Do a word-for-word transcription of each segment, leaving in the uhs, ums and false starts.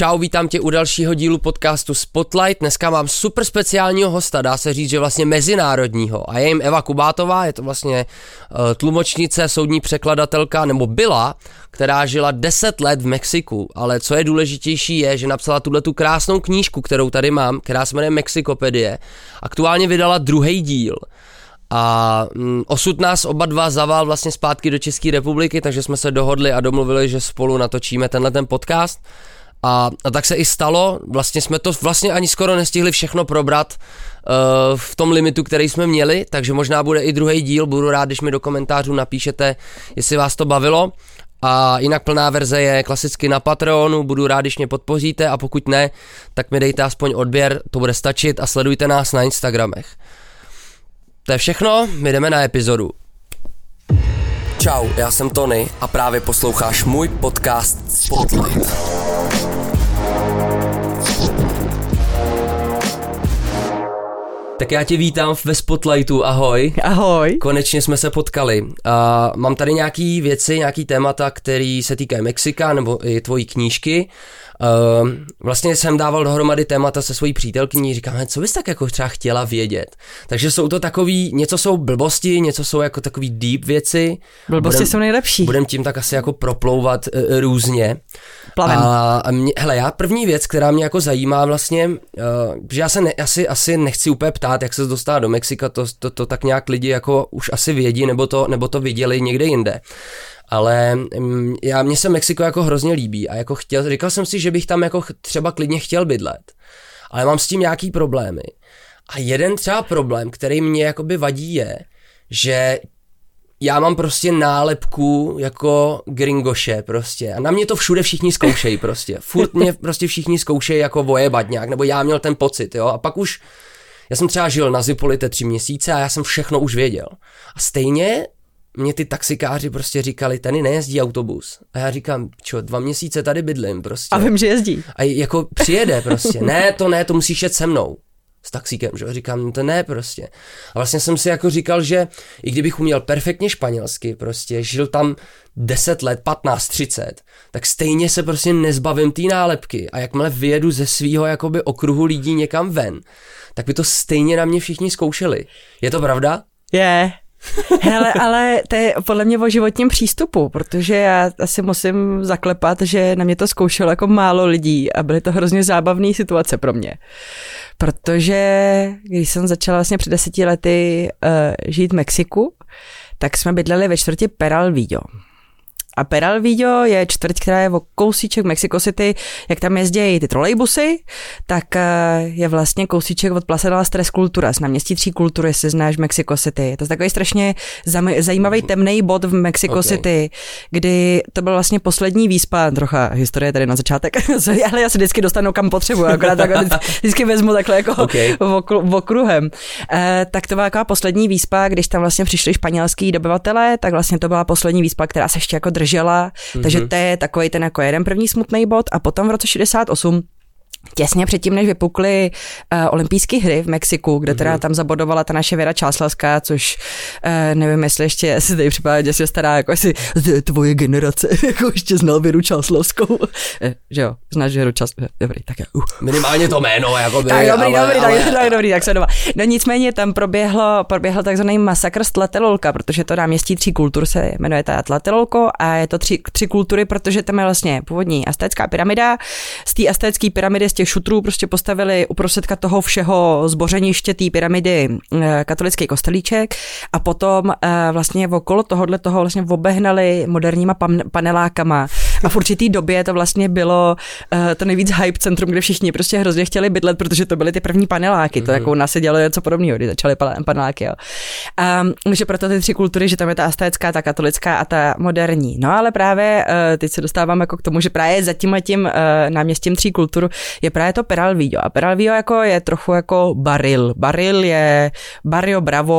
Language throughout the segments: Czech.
Čau, vítám tě u dalšího dílu podcastu Spotlight. Dneska mám super speciálního hosta, dá se říct, že vlastně mezinárodního. A je jim Eva Kubátová, je to vlastně uh, tlumočnice, soudní překladatelka, nebo byla, která žila deset let v Mexiku. Ale co je důležitější je, že napsala tuhletu krásnou knížku, kterou tady mám, která se jmenuje Mexikopedie. Aktuálně vydala druhý díl. A mm, osud nás oba dva zaval vlastně zpátky do České republiky, takže jsme se dohodli a domluvili, že spolu natočíme tenhle ten podcast. A, a tak se i stalo, vlastně jsme to vlastně ani skoro nestihli všechno probrat uh, v tom limitu, který jsme měli, takže možná bude i druhý díl, budu rád, když mi do komentářů napíšete, jestli vás to bavilo. A jinak plná verze je klasicky na Patreonu, budu rád, když mě podpoříte, a pokud ne, tak mi dejte aspoň odběr, to bude stačit, a sledujte nás na Instagramech. To je všechno, my jdeme na epizodu. Čau, já jsem Tony a právě posloucháš můj podcast Spotlight. Tak já tě vítám ve Spotlightu, ahoj. Ahoj. Konečně jsme se potkali. Uh, mám tady nějaký věci, nějaký témata, které se týkají Mexika, nebo i tvojí knížky. Uh, vlastně jsem dával dohromady témata se svojí přítelkyní, říkám, co bys tak jako třeba chtěla vědět. Takže jsou to takový, něco jsou blbosti, něco jsou jako takový deep věci. Blbosti budem, jsou nejlepší. Budem tím tak asi jako proplouvat uh, různě. Plavem. A, a mě, hele, já první věc, která mě jako zajímá vlastně, uh, že já se ne, asi, asi nechci úplně ptát, jak se dostala do Mexika, to, to, to tak nějak lidi jako už asi vědí, nebo to, nebo to viděli někde jinde. Ale já, mně se Mexiko jako hrozně líbí a jako chtěl, říkal jsem si, že bych tam jako třeba klidně chtěl bydlet, ale mám s tím nějaký problémy. A jeden třeba problém, který mě jakoby vadí, je, že já mám prostě nálepku jako gringoše prostě a na mě to všude všichni zkoušejí prostě. Furt mě prostě všichni zkoušejí jako vojebat nějak, nebo já měl ten pocit, jo, a pak už já jsem třeba žil na Zipolite tři měsíce a já jsem všechno už věděl. A stejně mě ty taxikáři prostě říkali, tady nejezdí autobus. A já říkám, čo, dva měsíce tady bydlím prostě. A vím, že jezdí. A jako přijede prostě. Ne, to ne, to musíš jet se mnou. S taxíkem, že? Říkám, no to ne prostě. A vlastně jsem si jako říkal, že i kdybych uměl perfektně španělsky, prostě žil tam deset let, patnáct, třicet, tak stejně se prostě nezbavím té nálepky. A jakmile vyjedu ze svýho jakoby okruhu lidí někam ven, tak by to stejně na mě všichni zkoušeli. Je to pravda? Je. Yeah. Hele, ale to je podle mě o životním přístupu, protože já asi musím zaklepat, že na mě to zkoušelo jako málo lidí a byly to hrozně zábavné situace pro mě. Protože když jsem začala vlastně před deseti lety uh, žít v Mexiku, tak jsme bydleli ve čtvrti Peralvillo. A Peralvillo je čtvrť, která je o kousíček Mexico City, jak tam jezdí ty trolejbusy, tak je vlastně kousíček od Plaza de las Tres Culturas, na městí tří kultur, jestli znáš Mexico City. To je takový strašně zajímavý temnej bod v Mexico okay. City, kdy to byl vlastně poslední výspa, trocha historie tady na začátek, ale já se vždycky dostanu kam potřebuji, akorát takhle vždycky vezmu takhle jako okay. okru, okruhem. E, tak to byla taková poslední výspa, když tam vlastně přišli španělský dobyvatelé, tak vlastně to byla poslední výspa, která se ještě jako držela, mm-hmm. takže to je takový ten jako jeden první smutný bod. A potom v roce šedesát osm, těsně předtím, než vypukly uh, olympijské hry v Mexiku, kde teda mm-hmm. tam zabodovala ta naše Věra Čáslavská, což uh, nevím, jestli ještě si tady připadá, že jsi stará, jako jestli tvoje generace jako ještě znal Věru Čáslavskou. eh, že jo, znáš Věru Čáslavskou? Dobrý, tak jo. Uh. Minimálně to jméno, jako by. Tak dobrý, ale, dobrý, ale... tak, tak dobrý, tak se doma. No nicméně tam proběhlo, proběhl takzvaný masakr z Tlatelolca, protože to náměstí tří kultur se jmenuje ta Tlatelolco a je to tři, tři kultury, protože tam je vlastně původní aztécká pyramida. Z té aztécké pyramidy z těch šutrů prostě postavili uprostředka toho všeho zbořeniště té pyramidy katolický kostelíček a potom vlastně okolo tohohle toho vlastně obehnali moderníma pan- panelákama a v určitý době to vlastně bylo to nejvíc hype centrum, kde všichni prostě hrozně chtěli bydlet, protože to byly ty první paneláky, to mm-hmm. jako u nás se dělalo něco podobného, když začaly paneláky, jo. Um, že proto ty tři kultury, že tam je ta aztécká, ta katolická a ta moderní. No ale právě teď se dostávám jako k tomu, že právě za tím a tím náměstím tří kultur je právě to Peralvillo. A Peralvillo jako je trochu jako Baril. Baril je Barrio Bravo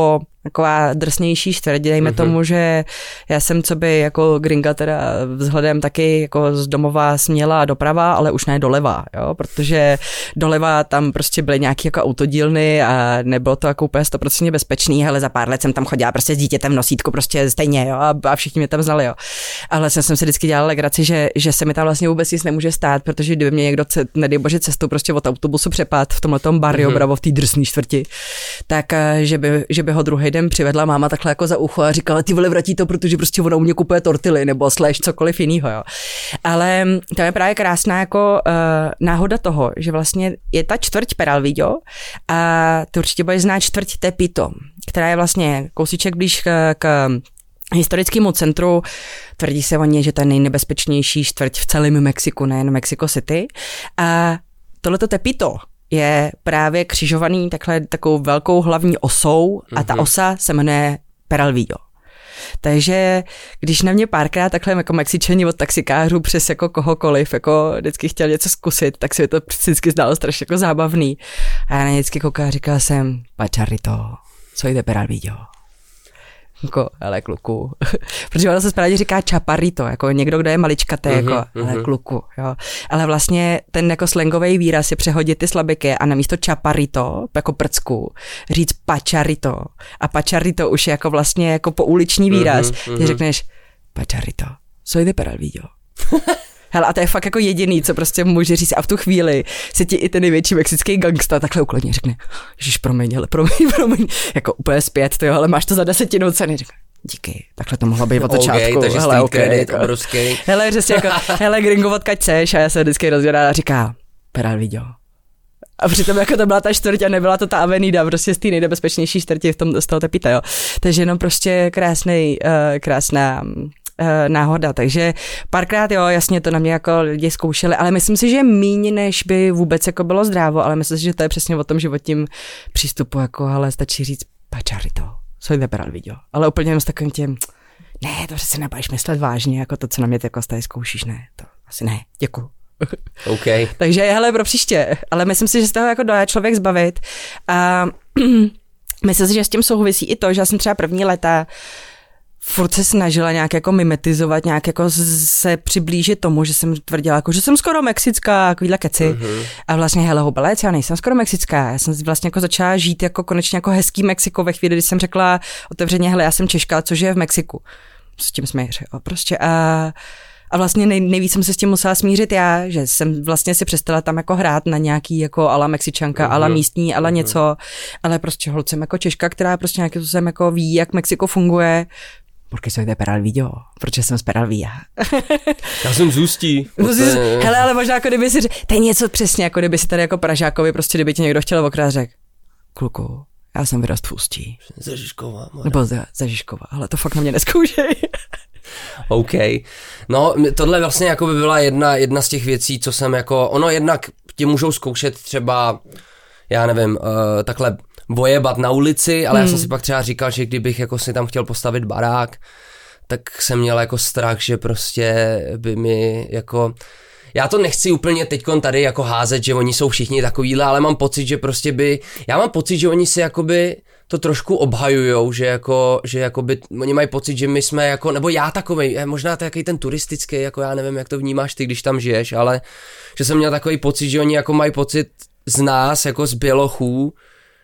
taková drsnější čtvrť, dejme mm-hmm. tomu, že já jsem co by jako gringa teda vzhledem taky jako z domova směla doprava, ale už ne doleva, jo, protože doleva tam prostě byly nějaký jako autodílny a nebylo to jako úplně sto procent bezpečný, ale za pár let jsem tam chodila prostě s dítětem v nosítku prostě stejně, jo, a, a všichni mě tam znali, jo. A vlastně jsem si vždycky dělala legraci, že, že se mi tam vlastně vůbec nic nemůže stát, protože kdyby mě někdo, nedej bože, cestou prostě od autobusu přepad v tomhletom barriu, mm-hmm. Bravo, v té drsné čtvrti, tak že by, že by ho druhý den přivedla máma takhle jako za ucho a říkala, ty vole, vrátí to, protože prostě ona u mě kupuje tortily nebo slash cokoliv jinýho, jo. Ale tam je právě krásná jako uh, náhoda toho, že vlastně je ta čtvrť Peralvillo a ty určitě budeš znát čtvrť Tepito, která je vlastně kousíček blíž k, k historickému centru. Tvrdí se o ní, že to je nejnebezpečnější čtvrť v celém Mexiku, nejen Mexico City. A tohleto Tepito je právě křižovaný takhle takovou velkou hlavní osou a ta osa se jmenuje Peralvillo. Takže když na mě párkrát takhle jako Mexičani od taxikářů přes jako kohokoliv jako vždycky chtěl něco zkusit, tak se mi to vždycky zdálo strašně jako zábavný. A já na ně vždycky koukala a říkala jsem, pacharrito, soy de Peralvillo. Jako, ale kluku. Protože ono se správně říká chaparrito, jako někdo, kdo je maličkatý, uh-huh, jako, uh-huh. ale kluku, jo. Ale vlastně ten jako slangový výraz je přehodit ty slabiky a namísto chaparrito, jako prcku, říct pacharrito. A pacharrito už je jako vlastně jako pouliční výraz. Uh-huh, uh-huh. Ty řekneš pacharrito, soy de Peralvillo. Hele, a to je fakt jako jediný, co prostě může říct. A v tu chvíli se ti i ten největší mexický gangsta takhle uklidně řekne, ježiš, promiň, ale promiň, promiň, jako úplně zpět, to jo, ale máš to za desetinu ceny. Řekne, díky, takhle to mohlo být od začátku. Okay, takže hele, okay, kredit, jako, obrovský. Hele, přesně jako, hele, gringo, odkaď seš? A já se vždycky rozdělá a říká, Peralvillo. A přitom jako to byla ta čtvrť a nebyla to ta avenida, prostě z té nejnebezpečnější čtvrti v tom, z toho Tepita, jo. Takže jenom prostě krásnej, uh, krásná náhoda, takže párkrát jo, jasně to na mě jako lidi zkoušeli, ale myslím si, že míň, než by vůbec jako bylo zdrávo, ale myslím si, že to je přesně o tom životním přístupu, jako ale stačí říct pacharrito, soy de Peralvillo, ale úplně jenom s takovým tím, ne, to přece nebudeš myslet vážně, jako to, co na mě ty jako tady zkoušíš, ne, to asi ne, děkuju. Okay. Takže hele, pro příště, ale myslím si, že z toho jako dá člověk zbavit a myslím si, že s tím souvisí i to, že já jsem třeba první léta furt se snažila nějak jako mimetizovat, nějak jako se přiblížit tomu, že jsem tvrdila, jako, že jsem skoro mexická, takovýhle keci. Mm-hmm. A vlastně hele hubelec, já nejsem skoro mexická. Já jsem vlastně jako začala žít jako konečně jako hezký Mexiko ve chvíli, kdy jsem řekla otevřeně, hele, já jsem Češka, což je v Mexiku. S tím smíř, jo, prostě. A, a vlastně nej, nejvíc jsem se s tím musela smířit já, že jsem vlastně si přestala tam jako hrát na nějaký jako ala Mexičanka, mm-hmm. ala místní, ala mm-hmm. něco, ale prostě holce jsem jako Češka, která prostě nějakým způsobem jako ví, jak Mexiko funguje. Porque soy de Peralvillo, protože jsem z Peralvilla. Já jsem z Ústí. Hele, ale možná jako kdyby si řekl, to je něco přesně, jako kdyby si tady jako Pražákovi, prostě kdyby ti někdo chtěl okrást řekl, kluku, já jsem vyrost v Ústí. Ze Žižkova. Nebo ze, ze Žižkova, ale to fakt na mě neskoušej. OK. No, tohle vlastně jako by byla jedna, jedna z těch věcí, co jsem jako, ono jednak ti můžou zkoušet třeba, já nevím, uh, takhle vojebat na ulici, ale hmm. já jsem si pak třeba říkal, že kdybych jako si tam chtěl postavit barák, tak jsem měl jako strach, že prostě by mi jako, já to nechci úplně teďkon tady jako házet, že oni jsou všichni takovýhle, ale mám pocit, že prostě by, já mám pocit, že oni si jakoby to trošku obhajujou, že jako, že jakoby, oni mají pocit, že my jsme jako, nebo já takovej, možná to jaký ten turistický, jako já nevím, jak to vnímáš ty, když tam žiješ, ale že jsem měl takový pocit, že oni jako mají pocit z nás, jako z bělochů,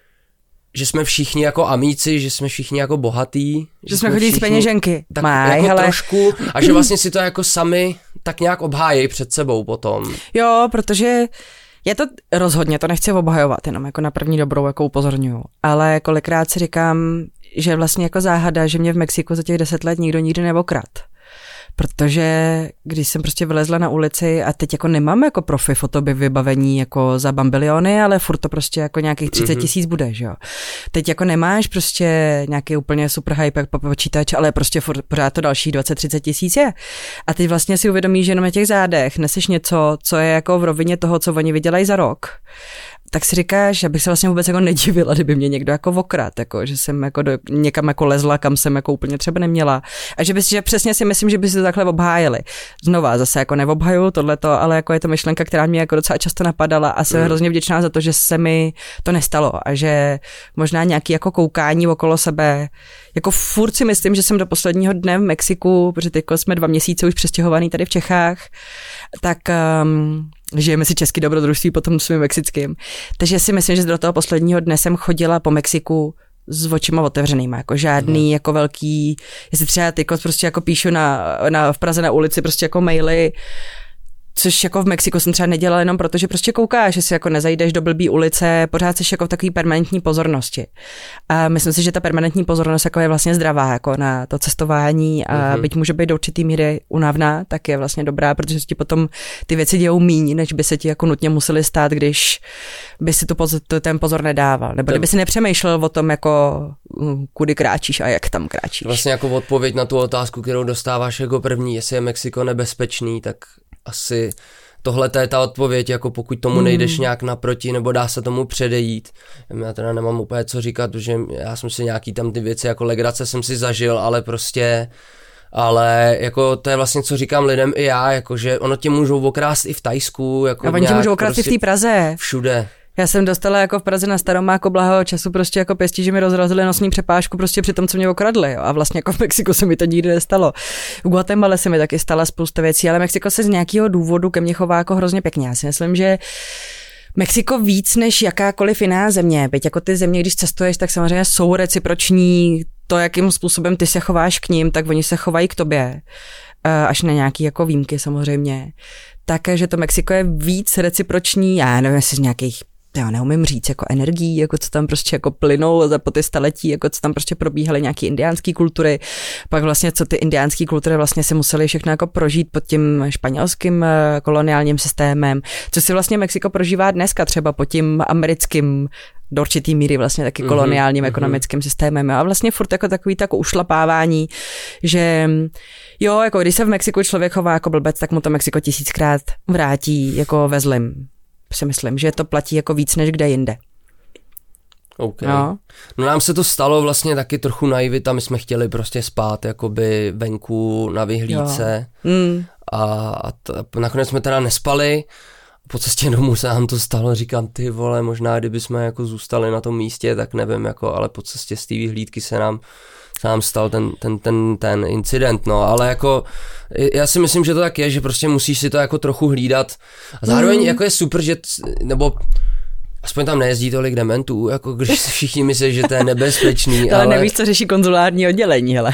že jsme všichni jako amíci, že jsme všichni jako bohatý. Že, že jsme chodili z peněženky. Tak Maj, jako hele. trošku a že vlastně si to jako sami tak nějak obhájejí před sebou potom. Jo, protože já to rozhodně to nechci obhajovat, jenom jako na první dobrou jako upozorňuju. Ale kolikrát si říkám, že vlastně jako záhada, že mě v Mexiku za těch deset let nikdo nikdy neokrad. Protože když jsem prostě vylezla na ulici a teď jako nemám jako profi fotoby vybavení jako za bambiliony, ale furt to prostě jako nějakých třicet tisíc bude, že jo. Teď jako nemáš prostě nějaký úplně super hype jako počítač, ale prostě furt, pořád to další dvacet třicet tisíc je. A teď vlastně si uvědomíš, že jenom na těch zádech neseš něco, co je jako v rovině toho, co oni vydělají za rok. tak si říkáš, že bych se vlastně vůbec jako nedivila, kdyby mě někdo jako okrát, jako, že jsem jako do, někam jako lezla, kam jsem jako úplně třeba neměla. A že, by, že přesně si myslím, že by si to takhle obhájili. Znova, zase jako neobhaju tohleto, ale jako je to myšlenka, která mě jako docela často napadala a jsem mm. hrozně vděčná za to, že se mi to nestalo a že možná nějaký jako koukání okolo sebe, jako furt si myslím, že jsem do posledního dne v Mexiku, protože teď jsme dva měsíce už přestěhovaný tady v Čechách, tak um, žijeme si český dobrodružství potom svým mexickým. Takže si myslím, že do toho posledního dne jsem chodila po Mexiku s očima otevřenýma, jako žádný mm. jako velký, jestli třeba teď prostě jako píšu na, na, v Praze na ulici prostě jako maily, což jako v Mexiku jsem třeba nedělala jenom proto, že prostě koukáš, že si jako nezajdeš do blbý ulice, pořád jsi jako v takové permanentní pozornosti. A myslím si, že ta permanentní pozornost jako je vlastně zdravá jako na to cestování a mm-hmm. byť může být do určitý míry unavná, tak je vlastně dobrá, protože ti potom ty věci dějou míň, než by se ti jako nutně museli stát, když by si tu pozor, ten pozor nedával. Nebo kdyby si nepřemýšlel o tom, jako kudy kráčíš a jak tam kráčíš. Vlastně jako odpověď na tu otázku, kterou dostáváš jako první, jestli je Mexiko nebezpečný, tak asi tohle je ta odpověď, jako pokud tomu nejdeš nějak naproti, nebo dá se tomu předejít. Já teda nemám úplně co říkat, že já jsem si nějaký tam ty věci, jako legrace jsem si zažil, ale prostě, ale jako to je vlastně, co říkám lidem i já, jako že ono tě můžou okrást i v Thajsku. Jako a oni tě můžou okrást prostě i v té Praze. Všude. Já jsem dostala jako v Praze na Staromáku blaho času prostě jako pěstí, že mi rozrazili nosní přepážku prostě při tom, co mě okradli. Jo. A vlastně jako v Mexiku se mi to nikdy nestalo. V Guatemala se mi taky stala spousta věcí, ale Mexiko se z nějakého důvodu ke mně chová jako hrozně pěkně. Já si myslím, že Mexiko víc než jakákoliv jiná země, byť jako ty země, když cestuješ, tak samozřejmě jsou reciproční, to, jakým způsobem ty se chováš k ním, tak oni se chovají k tobě. Až na nějaký jako výjimky samozřejmě. Takže to Mexiko je víc reciproční, já nevím, jestli z nějakých já neumím říct, jako energií, jako co tam prostě jako plynou za po ty staletí, jako co tam prostě probíhaly nějaký indiánský kultury, pak vlastně co ty indiánský kultury vlastně si museli všechno jako prožít pod tím španělským koloniálním systémem, co si vlastně Mexiko prožívá dneska třeba pod tím americkým do určitý míry vlastně taky koloniálním mm-hmm. ekonomickým systémem. A vlastně furt jako takový tako ušlapávání, že jo, jako když se v Mexiku člověk chová jako blbec, tak mu to Mexiko tisíckrát vrátí jako ve zlým. Si myslím, že to platí jako víc než kde jinde. Okay. No. no nám se to stalo vlastně taky trochu naivita, my jsme chtěli prostě spát jakoby venku na vyhlídce mm. a, a t- nakonec jsme teda nespali. Po cestě domů se nám to stalo, říkám, ty vole, možná kdyby jsme jako zůstali na tom místě, tak nevím, jako, ale po cestě z té vyhlídky se nám se nám stal ten, ten, ten, ten incident, no, ale jako já si myslím, že to tak je, že prostě musíš si to jako trochu hlídat a zároveň mm. jako je super, že, nebo aspoň tam nejezdí tolik dementů, jako když si všichni myslí, že to je nebezpečný, ale... ale nevíš, co řeší konzulární oddělení, hele.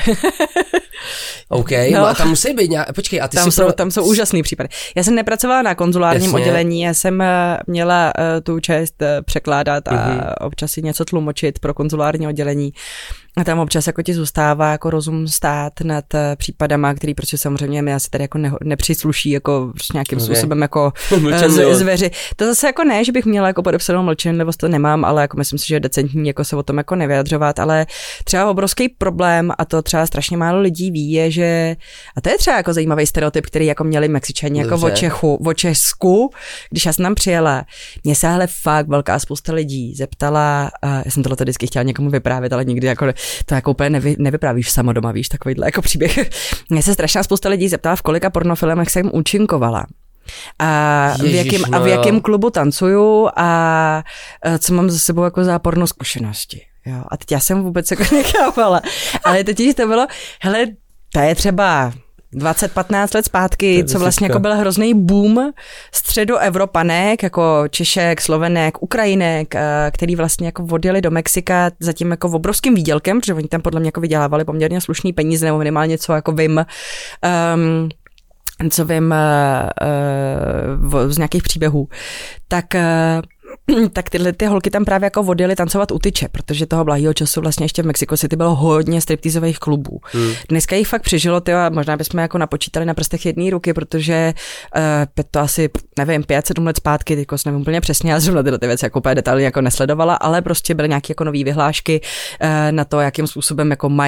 OK, no. A tam musí být nějak, počkej, a ty tam si... Jsou, pro... tam jsou úžasný případy. Já jsem nepracovala na konzulárním Jasně. oddělení, já jsem měla uh, tu čest uh, překládat a mm-hmm. občas si něco tlumočit pro konzulární oddělení. A tam občas jako ti zůstává jako rozum stát nad uh, případama, který prostě samozřejmě mi asi tady jako ne, nepřisluší jako prostě nějakým okay. způsobem jako uh, z, zveři. To zase jako ne, že bych měla jako podepsanou mlčenlivost, to nemám, ale jako myslím si, že je decentní jako se o tom jako nevyjadřovat, ale třeba obrovský problém a to třeba strašně málo lidí ví, je, že a to je třeba jako zajímavý stereotyp, který jako měli Mexičani jako o Čechu, o Česku, když já jsem tam přijela, mě se ale fakt velká spousta lidí zeptala, uh, já jsem tohle vždycky chtěla někomu vyprávět, ale nikdy jako to jako úplně nevy, nevyprávíš sama doma, víš, takovýhle jako příběh. Mě se strašná spousta lidí zeptala, v kolika pornofilmech jsem účinkovala. A Ježiš, v jakém, no a v jakém klubu tancuju a co mám za sebou jako zápornou zkušenosti. Jo. A teď já jsem vůbec jako nechápala. Ale teď to bylo, hele, to je třeba dvacet patnáct let zpátky, co vlastně jako byl hrozný boom středoevropanek, jako Češek, Slovenek, Ukrajinek, který vlastně jako odjeli do Mexika zatím jako obrovským výdělkem, protože oni tam podle mě jako vydělávali poměrně slušný peníze, nebo minimálně co jako vím, um, co vím uh, uh, z nějakých příběhů, tak uh, tak tyhle ty holky tam právě jako odjeli tancovat u tyče, protože toho blahýho času vlastně ještě v Mexico City bylo hodně striptizových klubů. Hmm. Dneska jich fakt přežilo, tyjo, možná bychom jako napočítali na prstech jedné ruky, protože uh, to asi, nevím, pět, sedm let zpátky, tyko nevím úplně přesně, já zrovna tyhle ty věci jako úplně detailně jako nesledovala, ale prostě byly nějaké jako nový vyhlášky uh, na to, jakým způsobem jako mají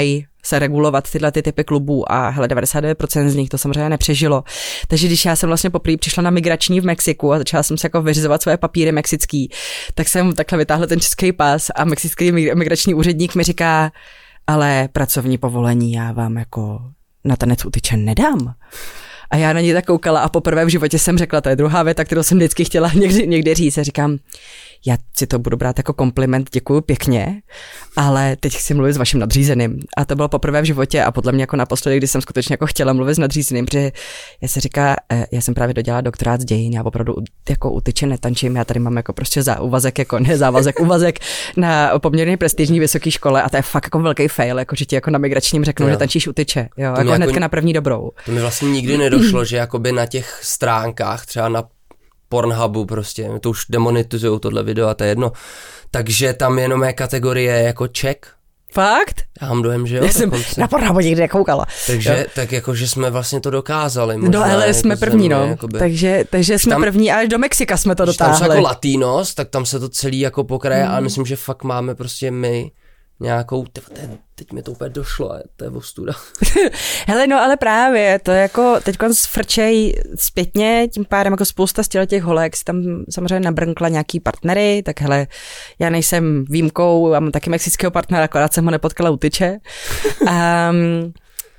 se regulovat tyhle ty typy klubů a hele, devadesát devět procent z nich to samozřejmě nepřežilo. Takže když já jsem vlastně poprvé přišla na migrační v Mexiku a začala jsem se jako vyřizovat svoje papíry mexický, tak jsem takhle vytáhla ten český pas a mexický migrační úředník mi říká, ale pracovní povolení já vám jako na tanec utyčen nedám. A já na něj tak koukala a poprvé v životě jsem řekla, to je druhá věta, kterou jsem vždycky chtěla někdy, někdy říct. A říkám, já si to budu brát jako kompliment, děkuju pěkně, ale teď chci mluvit s vaším nadřízeným. A to bylo poprvé v životě a podle mě jako naposledy, kdy jsem skutečně jako chtěla mluvit s nadřízeným, protože já se říká, já jsem právě dodělala doktorát z dějin, já opravdu jako utyčen netančím, já tady mám jako prostě za úvazek, jako ne závazek, úvazek na poměrně prestižní vysoké škole a to je fakt jako velký fail, jako že ti jako na migračním řeknou, jo. že tančíš utyče, jo, jako hnedka jako na první dobrou. To mi vlastně nikdy nedošlo, že jakoby na těch stránkách, třeba na Pornhubu prostě, to už demonetizujou tohle video a to je jedno. Takže tam jenom je kategorie jako check. Fakt? Já mám dojem, že jo. Já jsem na Pornhubu někdy nekoukala. Takže jo. tak jako, že jsme vlastně to dokázali. Možná, no ale jako jsme první, země, no. Jakoby. Takže, takže jsme tam, první, ale do Mexika jsme to dotáhli. Tam jsou jako latinos, tak tam se to celý jako pokraje hmm. a myslím, že fakt máme prostě my nějakou, teď mi to úplně došlo, to je ostuda. Hele, no ale právě, to je jako teďko frčej zpětně, tím pádem jako spousta z těch holek si tam samozřejmě nabrnkla nějaký partnery, tak hele, já nejsem výjimkou, já mám taky mexického partnera, akorát jsem ho nepotkala u tyče. Um,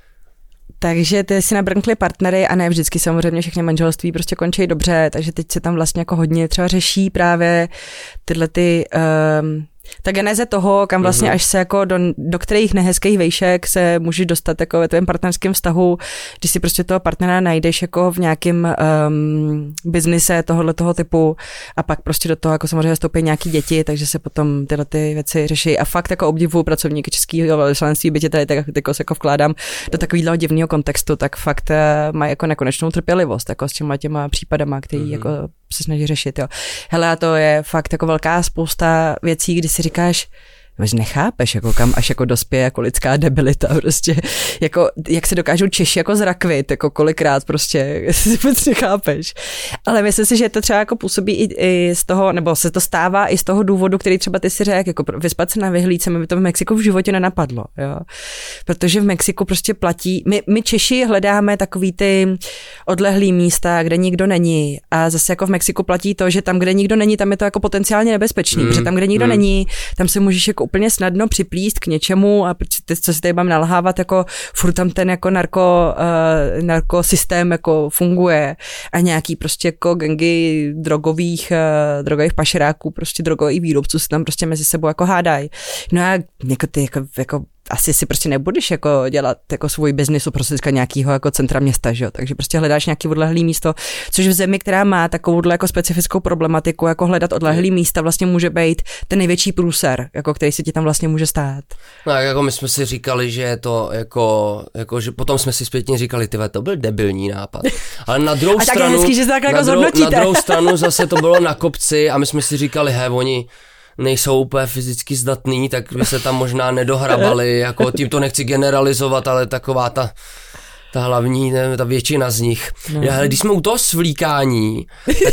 takže ty si nabrnkli partnery a ne vždycky samozřejmě všechny manželství prostě končí dobře, takže teď se tam vlastně jako hodně třeba řeší právě tyhle ty... Um, ta geneze toho, kam vlastně mm-hmm. až se jako do, do kterých nehezkých vejšek se můžeš dostat jako ve tvém partnerském vztahu, když si prostě toho partnera najdeš jako v nějakém um, biznise tohohle toho typu a pak prostě do toho jako samozřejmě vstoupí nějaký děti, takže se potom tyhle ty věci řeší a fakt jako obdivuju pracovníky českého velvyslanectví, bytě tady tak jako se jako vkládám do takového divného kontextu, tak fakt uh, mají jako nekonečnou trpělivost jako s těma těma případama, který mm-hmm. jako se snaží řešit, jo. Hele, a to je fakt jako velká spousta věcí, kdy si říkáš, že nechápeš, jako kam až jako dospěje jako lidská debilita, prostě, jako, jak se dokážou Češi jako zrakvit, jako kolikrát prostě, si vůbec nechápeš. Ale myslím si, že to třeba jako působí i, i z toho, nebo se to stává i z toho důvodu, který třeba ty si řekl, jako vyspat se na vyhlídce, mi by to v Mexiku v životě nenapadlo, jo. Protože v Mexiku prostě platí, my, my Češi hledáme takový ty odlehlý místa, kde nikdo není a zase jako v Mexiku platí to, že tam, kde nikdo není, tam je to jako potenciálně nebezpečný, mm, protože tam, kde nikdo mm. není, tam se můžeš jako úplně snadno připlíst k něčemu a ty, co si tady mám nalhávat, jako furt tam ten jako narko, uh, narkosystém jako funguje a nějaký prostě jako gangy drogových, uh, drogových pašeráků, prostě drogových výrobců se tam prostě mezi sebou jako hádají. No a jako ty jako, jako asi si prostě nebudeš jako dělat jako svůj biznis uprostřed nějakého jako centra města, že jo? Takže prostě hledáš nějaký odlehlý místo, což v zemi, která má takovouhle jako specifickou problematiku, jako hledat odlehlý místa vlastně může být ten největší průser, jako který se ti tam vlastně může stát. No jako my jsme si říkali, že je to jako, jako že potom jsme si zpětně říkali, tyhle, to byl debilní nápad. Ale na druhou a stranu, hezký, že se tak jako na, druhou, na druhou stranu zase to bylo na kopci a my jsme si říkali, he, oni nejsou úplně fyzicky zdatný, tak by se tam možná nedohrabali, jako tím to nechci generalizovat, ale taková ta, ta hlavní, ne, ta většina z nich. No. Já, když jsme u toho svlíkání,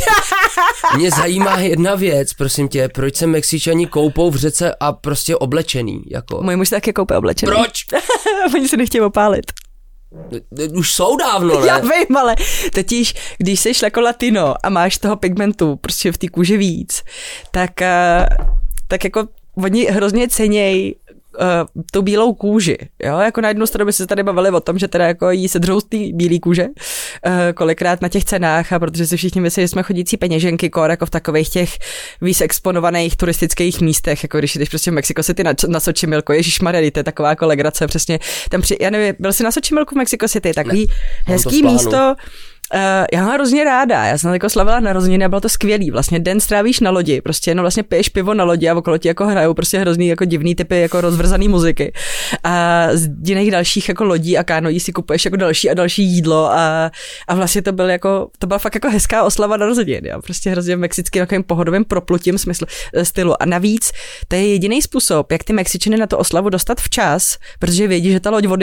mě zajímá jedna věc, prosím tě, proč se Mexičani koupou v řece a prostě oblečený, jako. Můj muž taky koupí oblečený. Proč? Oni se nechtějí opálit. Už jsou dávno, ne? Já vím, ale totiž, když jsi jako latino a máš toho pigmentu prostě v té kůži víc, tak, tak jako oni hrozně cenějí uh, tu bílou kůži, jo, jako na jednu stranu by se tady bavili o tom, že teda jako jí se dřou z té bílé kůže, uh, kolikrát na těch cenách a protože si všichni myslí, že jsme chodící peněženky, kor jako v takových těch víc exponovaných turistických místech, jako když jdeš prostě v Mexico City na, na Xochimilco, ježišmarja, to je taková jako legrace, přesně, tam při, já nevím, byl jsi na Xochimilcu v Mexico City, takový ne, hezký místo. Uh, já mám hrozně ráda, já jsem jako slavila narozeniny a bylo to skvělý, vlastně den strávíš na lodi, prostě jenom vlastně piješ pivo na lodi a okolo ti jako hrajou prostě hrozný jako divný typy jako rozvrzaný muziky a z jiných dalších jako lodí a kánoí si kupuješ jako další a další jídlo a, a vlastně to byl jako, to byla fakt jako hezká oslava narozenin, já prostě hrozně v mexickým takovým pohodovým proplutím smysl, stylu a navíc to je jediný způsob, jak ty Mexičany na tu oslavu dostat včas, protože vědí, že ta loď odjede.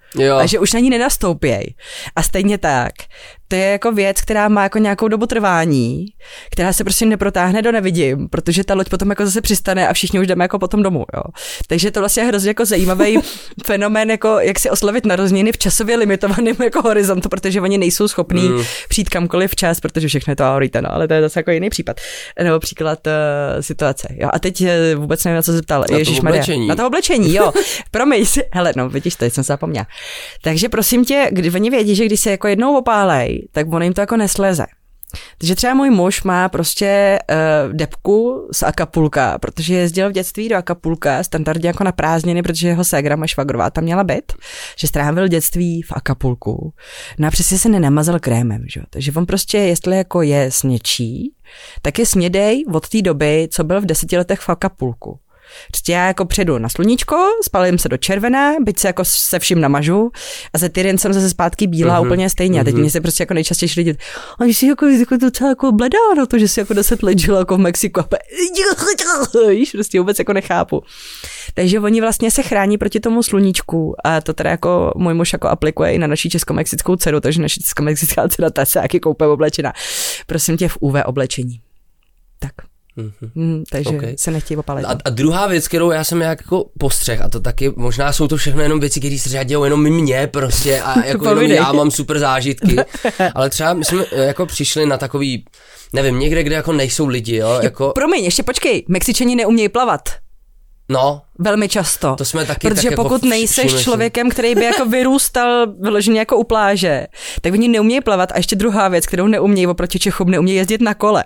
Jo. A že už na ní nenastoupěj. A stejně tak, to je jako věc, která má jako nějakou dobu trvání, která se prostě neprotáhne do nevidím, protože ta loď potom jako zase přistane a všichni už jdeme jako potom domů, jo. Takže to vlastně je hrozně jako zajímavý fenomén, jako jak si oslavit narozeniny v časově limitovaném jako horizontu, protože oni nejsou schopní mm. přijít kamkoliv včas, protože všechno je to ahorita, no, ale to je zase jako jiný případ, nebo příklad uh, situace, jo. A teď uh, vůbec nevím, na co se ptal. Na to oblečení. Na to oblečení, jo. Promiň si, hele, no, vidíš, teď jsem se zapomněla. Takže prosím tě, když oni vědí, že když se jako jednou opálej, tak on jim to jako nesleze. Takže třeba můj muž má prostě uh, debku z Acapulka, protože jezdil v dětství do Acapulka, standardně jako na prázdniny, protože jeho ségra, moje švagrová, tam měla byt, že strávil dětství v Acapulku. No a přesně se nenamazal krémem, že? Takže on prostě, jestli jako je sněčí, tak je snědej od té doby, co byl v deseti letech v Acapulku. Prostě já jako přijedu na sluníčko, spalím se do červená, byť se jako se vším namažu a za týden jsem zase zpátky bílá uh-huh. úplně stejně. A teď uh-huh. mě se prostě jako nejčastěji lidi, a jsi jako, jako docela jako bledá na to, že jsi jako deset let žila jako v Mexiku. Víš, prostě vůbec jako nechápu. Takže oni vlastně se chrání proti tomu sluníčku a to teda jako můj muž jako aplikuje i na naší českomexickou dceru, takže naši českomexická dcera ta se jaký koupe oblečená. Prosím tě v U V oblečení. Tak. Mm-hmm. Mm, takže okay. se nechtějí opalit. A, a druhá věc, kterou já jsem jako postřeh, a to taky, možná jsou to všechno jenom věci, které se řadí jenom mě prostě a jako jenom já mám super zážitky, ale třeba my jsme jako přišli na takový, nevím, někde, kde jako nejsou lidi, jo, jako... Promiň, ještě počkej, Mexičani neumějí plavat. No. Velmi často. To jsme taky Protože tak pokud jako nejseš člověkem, který by jako vyrůstal vyloženě jako u pláže, tak oni neumějí plavat a ještě druhá věc, kterou neumějí oproti Čechům, neumějí jezdit na kole.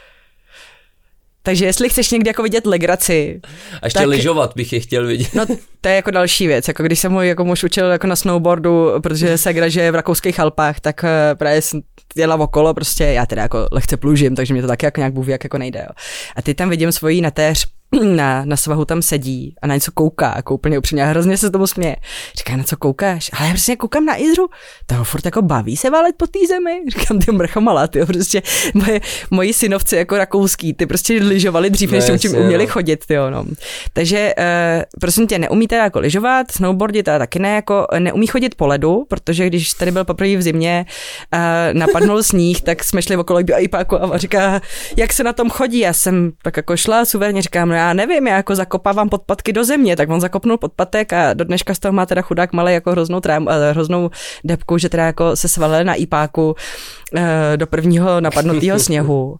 Takže jestli chceš někdy jako vidět legraci. A ještě tak, lyžovat bych je chtěl vidět. No to je jako další věc. Jako když jsem můj jako muž učil jako na snowboardu, protože segra žije v rakouských Alpách, tak právě jsem jela okolo, prostě já teda jako lehce plužím, takže mě to taky jako nějak bůh jak jako nejde. Jo. A teď tam vidím svoji netéř na, na svahu tam sedí a na něco kouká, jako úplně upřímně, hrozně se tomu směje. Říká, na co koukáš? Ale já prostě koukám na Izru, toho furt jako baví se válet po té zemi. Říkám, ty mrcha malá, ty prostě moje, moji synovci jako rakouský, ty prostě lyžovali dřív, než no, čím uměli chodit, ty no. Takže uh, prosím tě, neumíte jako lyžovat, snowboardit a taky ne, jako neumí chodit po ledu, protože když tady byl poprvé v zimě, uh, napadnul sníh, tak jsme šli okolo iPáku a říká, jak se na tom chodí. Já jsem tak jako šla suverně, říkám, no já nevím, já jako zakopávám podpatky do země, tak on zakopnul podpatek a do dneška z toho má teda chudák malý jako hroznou, trám, hroznou debku, že teda jako se svalil na iPáku uh, do prvního napadnutého sněhu.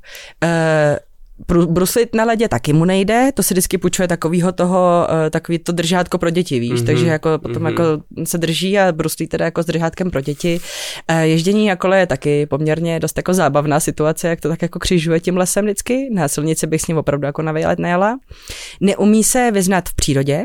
Uh, bruslit na ledě taky mu nejde, to si vždycky půjčuje takovýho toho, takový to držátko pro děti, víš, mm-hmm, takže jako potom mm-hmm. jako se drží a bruslí teda jako s držátkem pro děti. Ježdění na kole je taky poměrně dost jako zábavná situace, jak to tak jako křižuje tím lesem vždycky, na silnici bych s ním opravdu jako na výlet nejela. Neumí se vyznat v přírodě,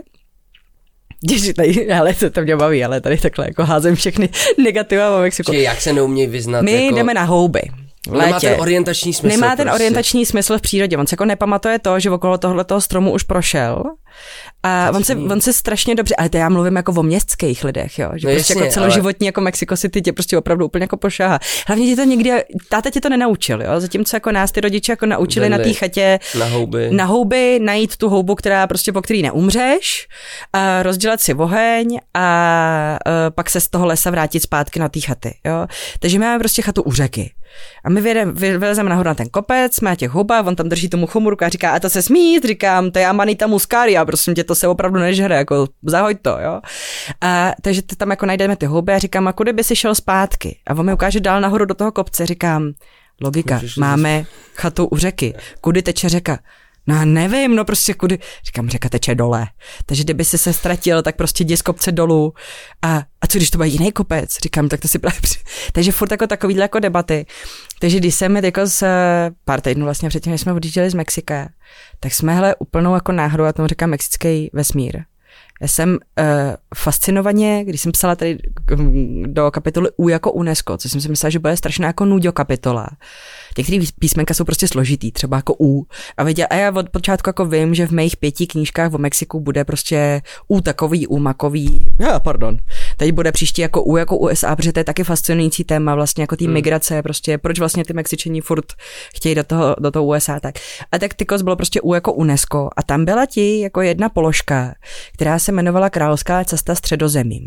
tady, ale to, to mě baví, ale tady takhle jako házím všechny negativa v Mexiku. Čiže jak se neumí vyznat? My jako... jdeme na houby. Nemá ten orientační smysl. Nemá ten prostě. orientační smysl v přírodě. On se jako nepamatuje to, že okolo tohoto stromu už prošel. A on se, on se strašně dobře, ale to já mluvím jako o městských lidech, jo, že no prostě jasně, jako celoživotní ale... jako Mexico City tě prostě opravdu úplně jako pošáhá. Hlavně ti to někdy, táta tě to nenaučil, jo, zatímco jako nás ty rodiče jako naučili Vedli. na té chatě na houby. na houby, najít tu houbu, která prostě po který neumřeš, a rozdělat si oheň a, a pak se z toho lesa vrátit zpátky na té chaty, jo. Takže máme prostě chatu u řeky. A my vylezeme nahoru na ten kopec, má těch houbách, on tam drží tomu chomurku a říká, a to se smí, říkám, to je Amanita muscaria, prosím tě, to se opravdu nežere, jako zahoď to, jo. A takže tam jako najdeme ty houby a říkám, a kudy by si šel zpátky? A on mi ukáže dál nahoru do toho kopce, říkám, logika, Můžeš máme zase... chatu u řeky, kudy teče řeka? No nevím, no prostě kudy, říkám, řeka teče dole, takže kdyby si se ztratil, tak prostě jdi z kopce dolů a, a co když to bude jiný kopec, říkám, tak to si právě při... takže furt jako takovýhle jako debaty, takže když jsem jako z pár týdnů vlastně předtím, než jsme odjížděli z Mexika, tak jsme hele úplnou jako náhodou, já tomu říkám mexický vesmír. Já jsem uh, fascinovaně, když jsem psala tady do kapitoly U jako UNESCO, co jsem si myslela, že bude strašná jako nuďo kapitola. Některé písmenka jsou prostě složitý, třeba jako U. A, věděla, a já od počátku jako vím, že v mých pěti knížkách o Mexiku bude prostě U takový, U makový, ja, pardon. Teď bude příští jako U jako U S A, protože to je taky fascinující téma vlastně jako ty hmm. migrace, prostě proč vlastně ty Mexičani furt chtějí do toho, do toho U S A tak. A tak tykos bylo prostě U jako UNESCO a tam byla ti jako jedna položka, která se jmenovala Královská cesta středozemím.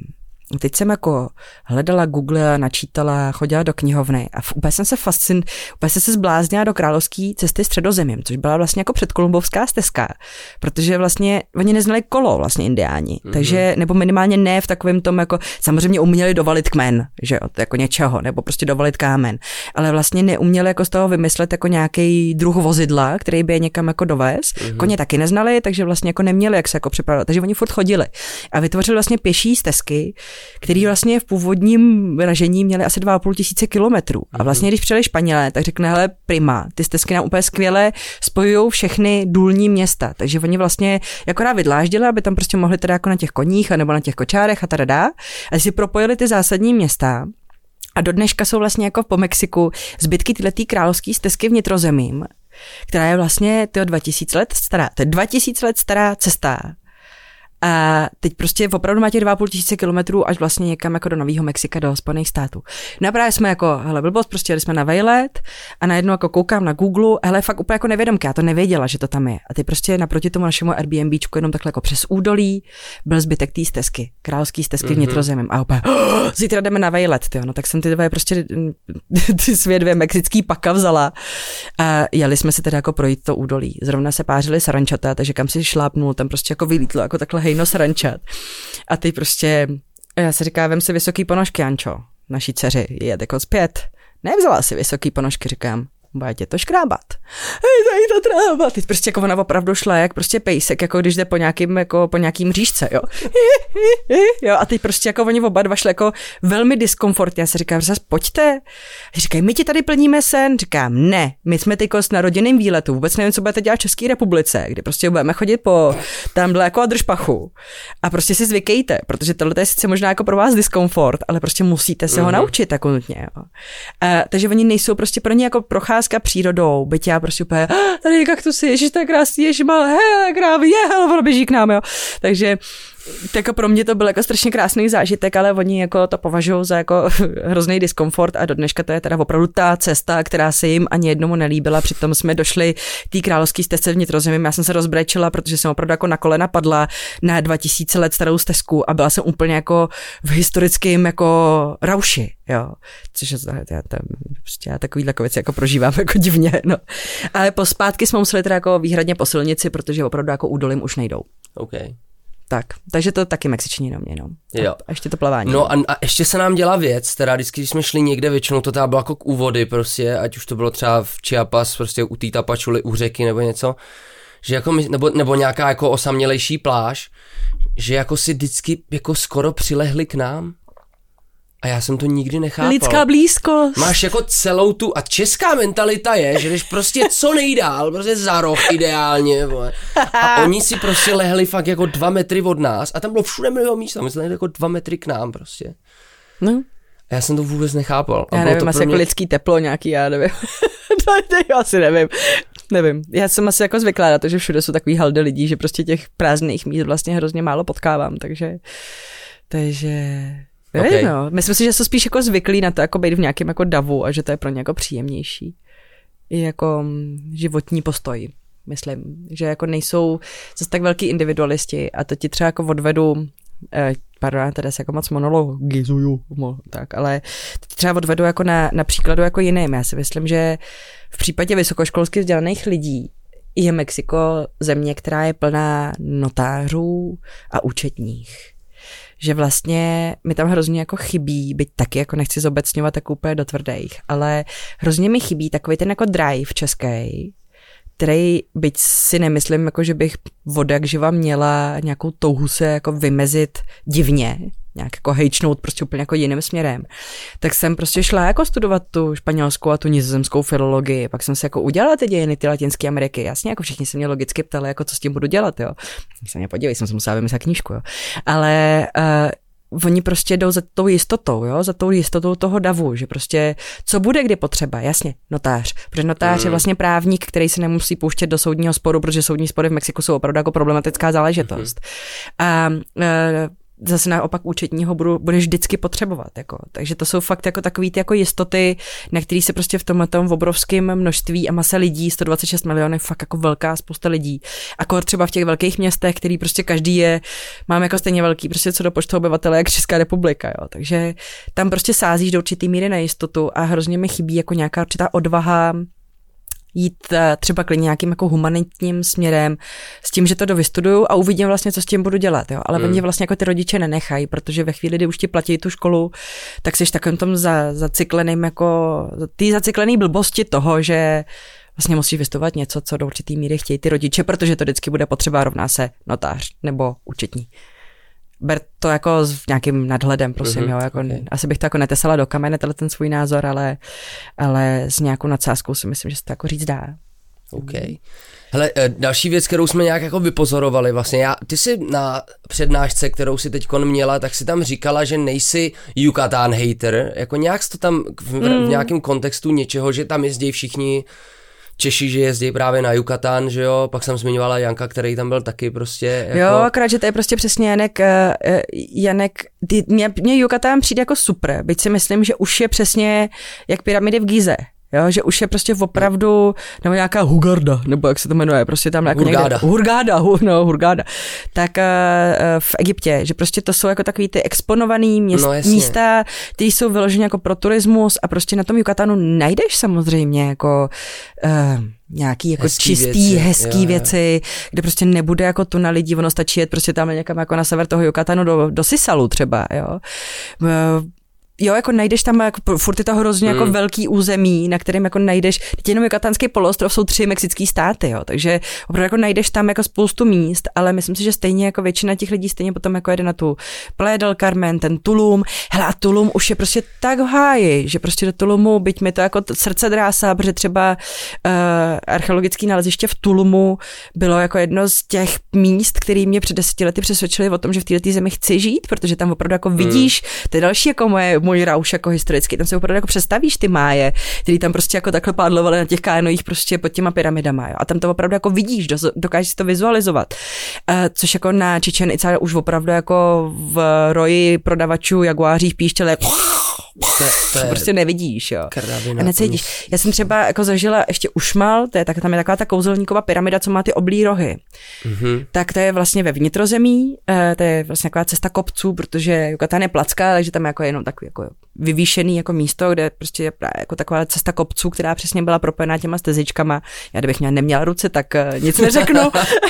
Teď jsem jako hledala, googlila, načítala, chodila do knihovny a úplně jsem se fascin, úplně jsem se zbláznila do královské cesty středozemím, což byla vlastně jako předkolumbovská stezka, protože vlastně oni neznali kolo vlastně indiáni, mm-hmm. takže, nebo minimálně ne v takovém tom jako, samozřejmě uměli dovalit kmen, že jo, jako něčeho, nebo prostě dovalit kámen, ale vlastně neuměli jako z toho vymyslet jako nějaký druh vozidla, který by je někam jako dovez. Mm-hmm. Koně taky neznali, takže vlastně jako neměli jak se jako připravovat, takže oni furt chodili a vytvořili vlastně pěší stezky, který vlastně v původním ražení měli asi dva a půl tisíce kilometrů. A vlastně, když přijeli Španělé, tak řekne, hele, prima, ty stezky nám úplně skvěle spojují všechny důlní města. Takže oni vlastně akorát vydláždili, aby tam prostě mohli teda jako na těch koních nebo na těch kočárech a tada. A si propojili ty zásadní města. A do dneška jsou vlastně jako po Mexiku zbytky tyhletý královský stezky vnitrozemím, která je vlastně tyho dva tisíce let stará. To je dva tisíce let stará cesta. A teď prostě opravdu má těch dva a půl tisíce kilometrů až vlastně někam jako do Nového Mexika, do Spojených států. No a právě jsme jako, hele, blbost, prostě jeli jsme na vejlet a najednou jako koukám na Google, hele, fakt úplně jako nevědomka, já to nevěděla, že to tam je. A ty prostě naproti tomu našemu Airbnbčku jenom takhle jako přes údolí byl zbytek té stezky, královský stezky mm-hmm. vnitrozemím. A úplně, oh, zítra jdeme na vejlet, tyjo. No tak jsem ty dvě prostě ty své dvě mexický paka vzala a jeli jsme si teda jako projít to údolí. Zrovna se pářili sarančata, takže kam si šlápnul, tam prostě jako vylítlo, jako takhle hejno sarančat. A ty prostě, já si říkám, vem si vysoký ponožky, Ančo, naší dceři, jet jako zpět. Nevzala si vysoký ponožky, říkám, bude tě to škrábat. Hej, tady to trába. Teď prostě jako ona opravdu šla jak prostě pejsek, jako když jde po nějakým, jako po nějakým říšce, jo. jo. A teď prostě jako oni oba dva šli jako velmi diskomfortně. Já si říkám, zase pojďte. Říkají, my ti tady plníme sen. Říkám, ne, my jsme teď na rodinném výletu. Vůbec nevím, co budete dělat v České republice, kde prostě budeme chodit po tamhle jako Držpachu. A prostě si zvykejte, protože tohle je sice možná jako pro vás diskomfort, ale prostě musíte se ho mm-hmm. naučit jako nutně. Jo. A, takže oni nejsou prostě pro ně jako procházka přírodou, byť já prostě úplně, ah, tady je kaktusy, ježiš, tak krásný, ježiš, mal, hele, krávy, je, hele, ono běží k nám, jo. Takže jako pro mě to byl jako strašně krásný zážitek, ale oni jako to považují za jako hrozný diskomfort a do dneška to je teda opravdu ta cesta, která se jim ani jednomu nelíbila. Přitom jsme došli té královské stezce vnitrozemím. Já jsem se rozbrečela, protože jsem opravdu jako na kolena padla na dva tisíce let starou stezku a byla jsem úplně jako v historickém jako rauši, jo. Což je, já, tam, prostě já takovýhle věci jako prožívám jako divně, no. Ale pospátky jsme museli teda jako výhradně po silnici, protože opravdu jako údolím už nejdou. Okay. Tak, takže to taky Mexičaní na mě, no. Jo. A ještě to plavání. No a, a ještě se nám dělá věc, teda vždycky, když jsme šli někde, většinou to teda bylo jako k úvody prostě, ať už to bylo třeba v Chiapas, prostě u té Tapačuly, u řeky nebo něco, že jako my, nebo, nebo nějaká jako osamělejší pláž, že jako si vždycky jako skoro přilehli k nám. A já jsem to nikdy nechápal. Lidská blízkost. Máš jako celou tu, a česká mentalita je, že jdeš prostě co nejdál, prostě za roh ideálně, vole. A oni si prostě lehli fakt jako dva metry od nás a tam bylo všude milion místa, my jsme jako dva metry k nám prostě. No. A já jsem to vůbec nechápal. A já nevím, to asi mě... jako lidský teplo nějaký, já nevím. Já asi nevím. Nevím. Já jsem asi jako zvyklá na to, že všude jsou takový halde lidí, že prostě těch prázdných míst vlastně hrozně málo potkávám, takže... Takže... Okay. Nevím, no. Myslím si, že jsou spíš jako zvyklí na to, jako být v nějakém jako davu a že to je pro ně jako příjemnější. I jako životní postoj, myslím. Že jako nejsou zase tak velký individualisti a to ti třeba jako odvedu, eh, pardon, teda se jako moc monologizuju, tak, ale to ti třeba odvedu jako na, na příkladu jako jiným. Já si myslím, že v případě vysokoškolsky vzdělaných lidí je Mexiko země, která je plná notářů a účetních. Že vlastně mi tam hrozně jako chybí, byť taky jako nechci zobecňovat tak úplně do tvrdých, ale hrozně mi chybí takový ten jako drive český, který byť si nemyslím, jako že bych voda, živa měla nějakou touhu se jako vymezit divně, nějak jako hejčnout prostě úplně jako jiným směrem. Tak jsem prostě šla jako studovat tu španělskou a tu nizozemskou filologii, pak jsem se jako udělala ty dějiny ty Latinské Ameriky, jasně, jako všichni se mě logicky ptali, jako co s tím budu dělat, jo. Se mě podívej, jsem se musela vymyslet knížku, jo. Ale uh, oni prostě jdou za tou jistotou, jo, za tou jistotou toho davu, že prostě co bude, kdy potřeba, jasně, notář, protože notář mm. je vlastně právník, který se nemusí pouštět do soudního sporu, protože soudní spory v Mexiku jsou opravdu jako problematická záležitost. Mm. A uh, zase naopak účetního budu, budeš vždycky potřebovat. Jako. Takže to jsou fakt jako takový ty jako jistoty, na který se prostě v tomhletom obrovském množství a masa lidí, sto dvacet šest milionů, fakt jako velká spousta lidí. Akor třeba v těch velkých městech, který prostě každý je, máme jako stejně velký, prostě co do počtu obyvatele, jak Česká republika. Jo. Takže tam prostě sázíš do určitý míry na jistotu a hrozně mi chybí jako nějaká určitá odvaha jít třeba klidně nějakým jako humanitním směrem s tím, že to dovystuduju a uvidím vlastně, co s tím budu dělat. Jo. Ale mm. mě vlastně jako ty rodiče nenechají, protože ve chvíli, kdy už ti platí tu školu, tak jsi takovým tom za, zacykleným jako, ty zacyklený blbosti toho, že vlastně musíš vystudovat něco, co do určitý míry chtějí ty rodiče, protože to vždycky bude potřeba, rovná se notář nebo účetní. Ber to jako s nějakým nadhledem, prosím, mm-hmm, jo, jako, okay. Asi bych to jako netesala do kamene, tenhle ten svůj názor, ale, ale s nějakou nadsázkou si myslím, že se to jako říct dá. OK. Hele, další věc, kterou jsme nějak jako vypozorovali, vlastně já, ty jsi na přednášce, kterou si teďkon měla, tak si tam říkala, že nejsi Yucatán hater, jako nějak jsi to tam v, mm. v nějakém kontextu něčeho, že tam jezdí všichni Češi, že jezdí právě na Yucatán, že jo, pak jsem zmiňovala Janka, který tam byl taky prostě. Jako... Jo, akorát, že to je prostě přesně Janek, Janek, ty, mě, mě Yucatán přijde jako super, byť si myslím, že už je přesně jak pyramidy v Gize. Jo, že už je prostě opravdu, nebo nějaká Hurghada, nebo jak se to jmenuje, prostě tam jako Hurghada. Někde, Hurghada, no, Hurghada. Tak uh, v Egyptě, že prostě to jsou jako takový ty exponovaný měst, no, místa, které jsou vyložené jako pro turismus a prostě na tom Yucatánu najdeš samozřejmě jako uh, nějaký jako hezký čistý, věci. hezký jo, věci, jo. Kde prostě nebude jako tu na lidí, ono stačí jet prostě tam někam jako na sever toho Yucatánu do, do Sisalu třeba, jo. Uh, Jo, jako najdeš tam, jako, furt je to hrozně hmm. jako velký území, na kterém jako najdeš, teď jenom Yucatánský poloostrov jsou tři mexický státy, jo, takže opravdu jako najdeš tam jako spoustu míst, ale myslím si, že stejně jako většina těch lidí stejně potom jako jede na tu Playa del Carmen, ten Tulum, hele a Tulum už je prostě tak v háji, že prostě do Tulumu, byť mi to jako srdce drásá, protože třeba uh, archeologický naleziště v Tulumu bylo jako jedno z těch míst, který mě před deseti lety přesvědčili o tom, že v této zemi chci žít, protože tam opravdu jako vidíš, hmm. to je další jako moje můj rauš jako historický, tam se opravdu jako představíš ty máje, který tam prostě jako takhle pádlovali na těch kánoích prostě pod těma pyramidama, jo. A tam to opravdu jako vidíš, dokážeš si to vizualizovat. Uh, což jako na Chichen Itza už opravdu jako v roji prodavačů jaguářích píštěle to, to je prostě nevidíš, jo. Kravina, a necítíš. Já jsem třeba jako zažila ještě Ušmal, to je tak, tam je taková ta kouzelníková pyramida, co má ty oblí rohy. Mm-hmm. Tak to je vlastně ve vnitrozemí, to je vlastně taková cesta kopců, protože Yucatán je placka, takže tam je jako jenom takový jako vyvýšený jako místo, kde prostě je jako taková cesta kopců, která přesně byla propojená těma stezičkama. Já kdybych měla neměla ruce, tak nic neřeknu.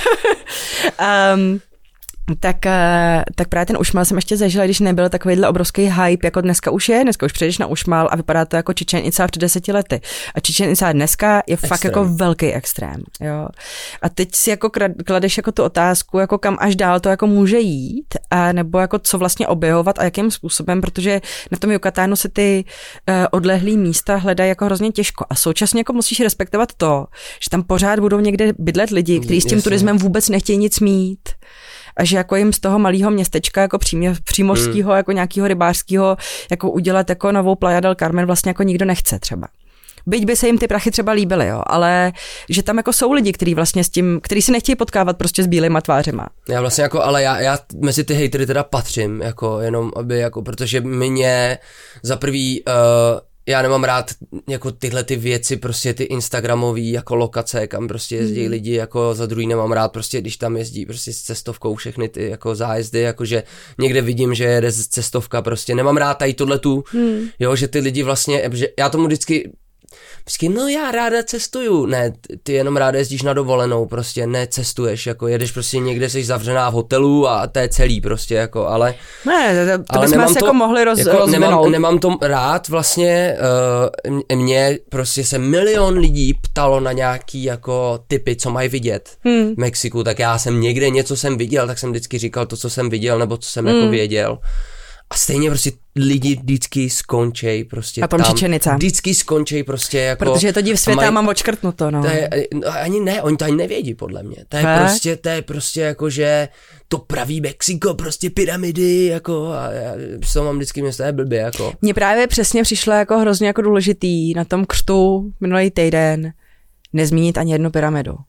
um, Tak, tak právě ten Ušmal jsem ještě zažila, když nebyl takovýhle obrovský hype, jako dneska už je. Dneska už přijdeš na Ušmal a vypadá to jako Chichen Itza před deseti lety. A Chichen Itza dneska je extrém. Fakt jako velký extrém. Jo. A teď si jako kladeš jako tu otázku, jako kam až dál to jako může jít, a nebo jako co vlastně objevovat a jakým způsobem, protože na tom Yucatánu se ty uh, odlehlý místa hledají jako hrozně těžko. A současně jako musíš respektovat to, že tam pořád budou někde bydlet lidi, kteří s tím turismem vůbec nechtějí nic mít. A že jako jim z toho malého městečka, jako přímořského, mm. jako nějakého rybářského, jako udělat jako novou Playa del Carmen vlastně jako nikdo nechce třeba. Byť by se jim ty prachy třeba líbily, jo, ale že tam jako jsou lidi, kteří vlastně s tím, kteří si nechtějí potkávat prostě s bílýma tvářema. Já vlastně jako, ale já, já mezi ty hejtery teda patřím, jako jenom aby jako, protože mě za prvý uh, já nemám rád jako tyhle ty věci, prostě ty instagramový jako lokace, kam prostě jezdí hmm. lidi, jako za druhý nemám rád prostě, když tam jezdí prostě s cestovkou všechny ty jako zájezdy, jakože někde vidím, že jede cestovka, prostě nemám rád tady tohletu, hmm. jo, že ty lidi vlastně, že já tomu vždycky Vždycky, no já ráda cestuju. Ne, ty jenom ráda jezdíš na dovolenou, prostě necestuješ, jako jedeš prostě někde, jsi zavřená v hotelu a to je celý prostě, jako, ale... Ne, to, to bychom se jako mohli roz, jako nemám, nemám to rád, vlastně uh, mě prostě se milion lidí ptalo na nějaký jako typy, co mají vidět hmm. v Mexiku, tak já jsem někde něco jsem viděl, tak jsem vždycky říkal to, co jsem viděl, nebo co jsem hmm. jako věděl. A stejně prostě lidi vždycky skončej prostě a tam. Čičenica. Vždycky skončej prostě jako... Protože je to div světa maj, mám očkrtnuto, no. To je, no. Ani ne, oni to ani nevědí, podle mě. To je He? prostě, to je prostě jako, že to praví Mexiko, prostě pyramidy, jako a já to mám vždycky město, je blbě, jako. Mně právě přesně přišlo jako hrozně jako důležitý na tom křtu minulý týden nezmínit ani jednu pyramidu.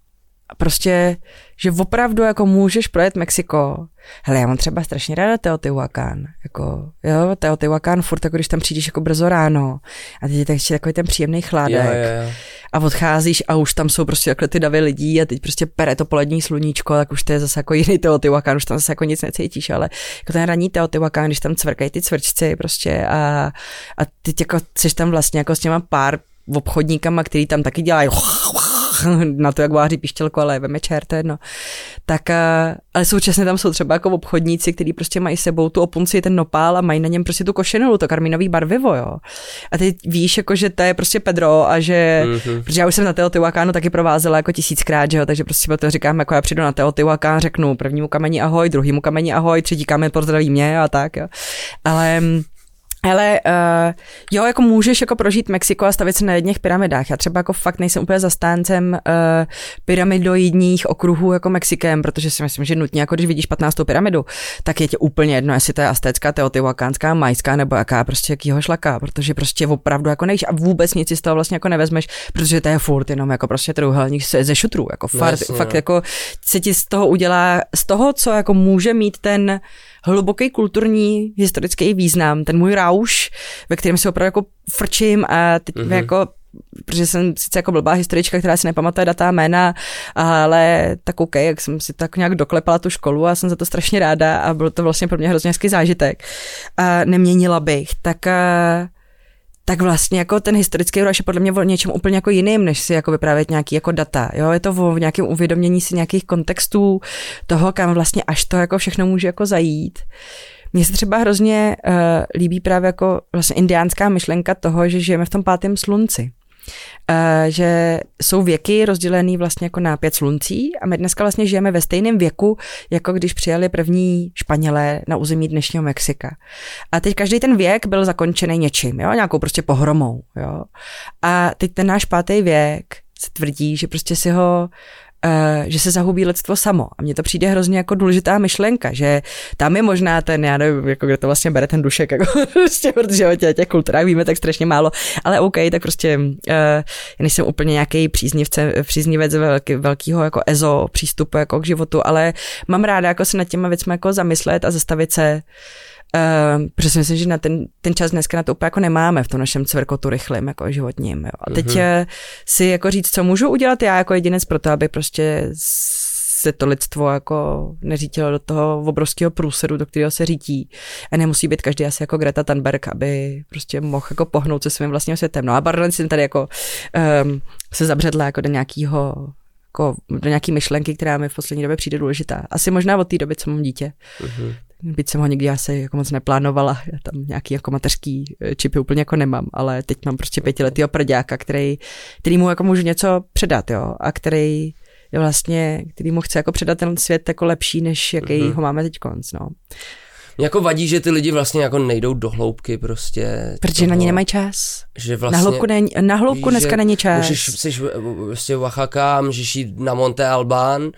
prostě, že opravdu jako můžeš projet Mexiko. Hele, já mám třeba strašně ráda Teotihuacán, jako, jo, Teotihuacán furt, jako když tam přijdeš jako brzo ráno a teď je tak ještě takový ten příjemný chládek jo, jo, jo. a odcházíš a už tam jsou prostě takhle ty davy lidí a teď prostě pere to polední sluníčko, tak už to je zase jako jiný Teotihuacán, už tam zase jako nic necítíš, ale jako ten ranní Teotihuacán, když tam cvrkají ty cvrčci prostě a, a teď jako jsi tam vlastně jako s těma pár obchodníkama, který tam taky dělají na to, jak váří píštělku, ale veme čer, to jedno. Tak, ale současně tam jsou třeba jako obchodníci, kteří prostě mají sebou tu opunci, ten nopál a mají na něm prostě tu košenolu, to karmínový barvivo, jo. A teď víš, jako, že to je prostě Pedro a že, mm-hmm. protože já už jsem na Teotihuacánu taky provázela jako tisíckrát, že jo, takže prostě to říkám, jako já přijdu na Teotihuacán, řeknu prvnímu kameni ahoj, druhýmu kameni ahoj, třetí kamen pozdraví mě a tak, jo. Ale Ale uh, jo, jako můžeš jako prožít Mexiko a stavit se na jedných pyramidách. Já třeba jako fakt nejsem úplně zastáncem uh, pyramidoidních okruhů jako Mexikem, protože si myslím, že nutně, jako když vidíš patnáctou pyramidu, tak je tě úplně jedno, jestli to je aztécká, teotihuacánská, majská nebo jaká, prostě jakýho šlaka, protože prostě opravdu jako nevíš a vůbec nic si z toho vlastně jako nevezmeš, protože to je furt jenom jako prostě trojúhelník ze šutrů, jako fakt, fakt jako se ti z toho udělá, z toho, co jako může mít ten hluboký kulturní historický význam, ten můj rauš, ve kterém se opravdu jako frčím a teď mm-hmm. jako, protože jsem sice jako blbá historička, která si nepamatuje data, jména, ale tak OK, jak jsem si tak nějak doklepala tu školu a jsem za to strašně ráda a byl to vlastně pro mě hrozně hezký zážitek. A neměnila bych, tak a tak vlastně jako ten historický rauš je podle mě o něčem úplně jako jiným, než si jako vyprávět nějaký jako data. Jo, je to o nějakém uvědomění si nějakých kontextů toho, kam vlastně až to jako všechno může jako zajít. Mně se třeba hrozně uh, líbí právě jako vlastně indiánská myšlenka toho, že žijeme v tom pátém slunci. Uh, že jsou věky rozdělený vlastně jako na pět sluncí a my dneska vlastně žijeme ve stejném věku, jako když přijeli první Španělé na území dnešního Mexika. A teď každý ten věk byl zakončený něčím, jo, nějakou prostě pohromou, jo. A teď ten náš pátý věk se tvrdí, že prostě si ho Uh, že se zahubí lidstvo samo. A mně to přijde hrozně jako důležitá myšlenka, že tam je možná ten, já nevím, jako kde to vlastně bere ten dušek, jako, prostě, protože o těch, těch kulturách víme tak strašně málo, ale OK, tak prostě uh, já nejsem úplně nějaký příznivce, příznivec velký, velkýho jako ezo přístupu jako k životu, ale mám ráda jako se nad těma věcmi jako zamyslet a zastavit se. Uh, protože si myslím, že na ten, ten čas dneska na to úplně jako nemáme v tom našem cvrkotu rychlým jako životním. Jo. A teď mm-hmm. si jako říct, co můžu udělat já jako jedinec pro to, aby prostě se to lidstvo jako neřítilo do toho obrovského průseru, do kterého se řítí. A nemusí být každý asi jako Greta Thunberg, aby prostě mohl jako pohnout se svým vlastním světem. No a pardon, jsem tady jako um, se zabředla jako do nějakého jako do nějaký myšlenky, která mi v poslední době přijde důležitá. Asi možná od té doby, co mám dítě. Mm-hmm. Byť jsem ho nikdy asi jako moc neplánovala, já tam nějaký jako mateřský čipy úplně jako nemám, ale teď mám prostě pětiletýho prďáka, který, který mu jako můžu něco předat, jo, a který je vlastně, který mu chce jako předat ten svět jako lepší, než jaký mm-hmm. ho máme teď konc, no. Mě jako vadí, že ty lidi vlastně jako nejdou do hloubky prostě. Protože toho, na ně nemají čas. Že vlastně, na hloubku, ne, na hloubku dneska není čas. Můžeš, jsi vlastně Oaxaca, můžeš jít na Monte Albán,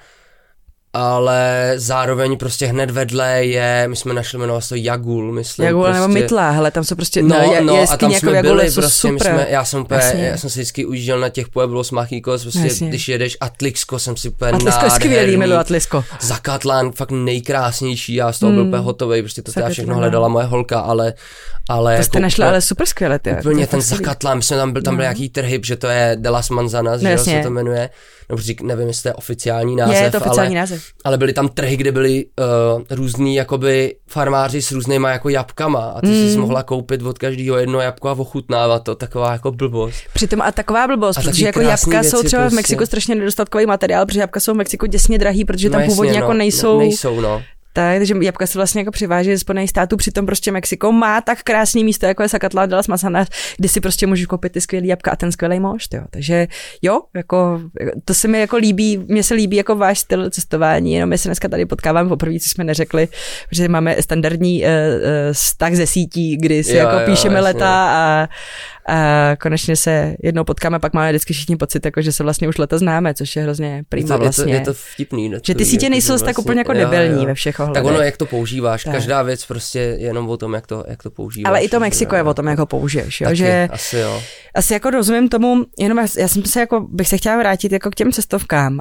ale zároveň prostě hned vedle je, my jsme našli jmenovat to Jagul, myslím. Jagul prostě, nebo Mytla, hele, tam jsou prostě, no, no, je, no a tam jsme Jagule, byli, prostě, super. Jsme, já jsem úplně, já jsem si vždycky ujížděl na těch Pueblos Mágicos, prostě, Jasně. když jedeš Atlixco, jsem si úplně Atlixco nádherný. je skvělý, miluji Atlixco. Zacatlán, fakt nejkrásnější, já z toho byl hmm. úplně hotovej, prostě to teda všechno no. hledala moje holka, ale, ale to jako, jste našla, ale super skvěle, ty. Úplně ten Zacatlán, my jsme tam byl, tam byl no. nějaký trhy, že to je De las Manzanas, že se to jmenuje, no, nevím, jestli to je oficiální název, je to oficiální ale, název. ale byly tam trhy, kde byli uh, různý jakoby farmáři s různýma jako jabkama a ty mm. jsi mohla koupit od každého jedno jabko a ochutnávat to, taková jako blbost. Přitom a taková blbost, a protože jako jabka jsou třeba prostě. v Mexiku strašně nedostatkový materiál, protože jabka jsou v Mexiku děsně drahý, protože tam no jasně, původně no, jako nejsou. nejsou, no. Tak, takže jabka se vlastně jako přiváží ze Spojených států, přitom prostě Mexiko má tak krásný místo, jako je Zacatlán de las Manzanas, kde si prostě můžeš koupit ty skvělý jabka a ten skvělý mošt, jo. Takže jo, jako to se mi jako líbí, mně se líbí jako váš styl cestování, jenom my se dneska tady potkáváme poprvé, co jsme neřekli, protože máme standardní uh, uh, vztah ze sítí, kdy si jo, jako jo, píšeme jasně. leta a a konečně se jednou potkáme, pak máme vždycky všichni pocit, jako, že se vlastně už leta známe, což je hrozně prima vlastně. Je to, je to vtipný. Že ty sítě nejsou vlastně, tak úplně jako debilní ve všech jako hledat. Tak ono, jak to používáš, tak. Každá věc prostě je jenom o tom, jak to, jak to používáš. Ale i to Mexiko je o tom, jak ho použiješ, jo, taky, že asi jo. Asi jako rozumím tomu, jenom já, já jsem se jako, bych se chtěla vrátit jako k těm cestovkám.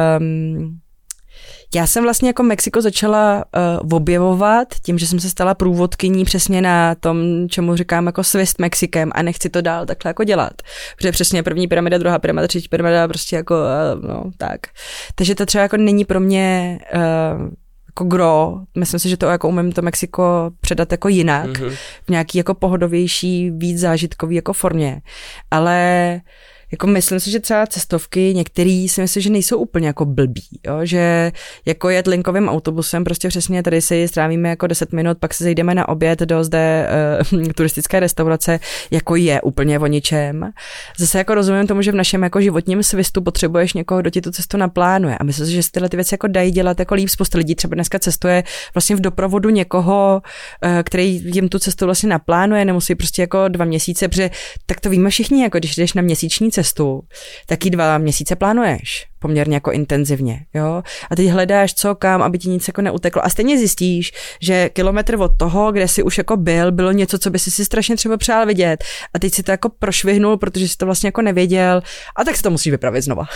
Um, Já jsem vlastně jako Mexiko začala uh, objevovat tím, že jsem se stala průvodkyní přesně na tom, čemu říkám jako Swiss Mexikem a nechci to dál takhle jako dělat. Protože přesně první pyramida, druhá pyramida, třetí pyramida, prostě jako uh, no tak. Takže to třeba jako není pro mě uh, jako gro. Myslím si, že to jako umím to Mexiko předat jako jinak, mm-hmm. v nějaký jako pohodovější, víc zážitkový jako formě. Ale jako myslím si, že třeba cestovky některý si myslím, že nejsou úplně jako blbý, jo? Že jako jet linkovým autobusem, prostě přesně tady si strávíme jako deset minut, pak se zajdeme na oběd do zde uh, turistické restaurace, jako je úplně o ničem. Zase jako rozumím tomu, že v našem jako životním svistu potřebuješ někoho, kdo ti tu cestu naplánuje a myslím si, že si tyhle ty věci jako dají dělat jako líp. Spousta lidí třeba dneska cestuje vlastně v doprovodu někoho, uh, který jim tu cestu vlastně naplánuje, nemusí prostě jako dva měsíce, protože tak to víme všichni, jako když jdeš na měsíční cestu, taky dva měsíce plánuješ poměrně jako intenzivně, jo? A teď hledáš co, kam, aby ti nic jako neuteklo. A stejně zjistíš, že kilometr od toho, kde jsi už jako byl, bylo něco, co by si si strašně třeba přál vidět. A teď si to jako prošvihnul, protože jsi to vlastně jako nevěděl. A tak si to musíš vypravit znova.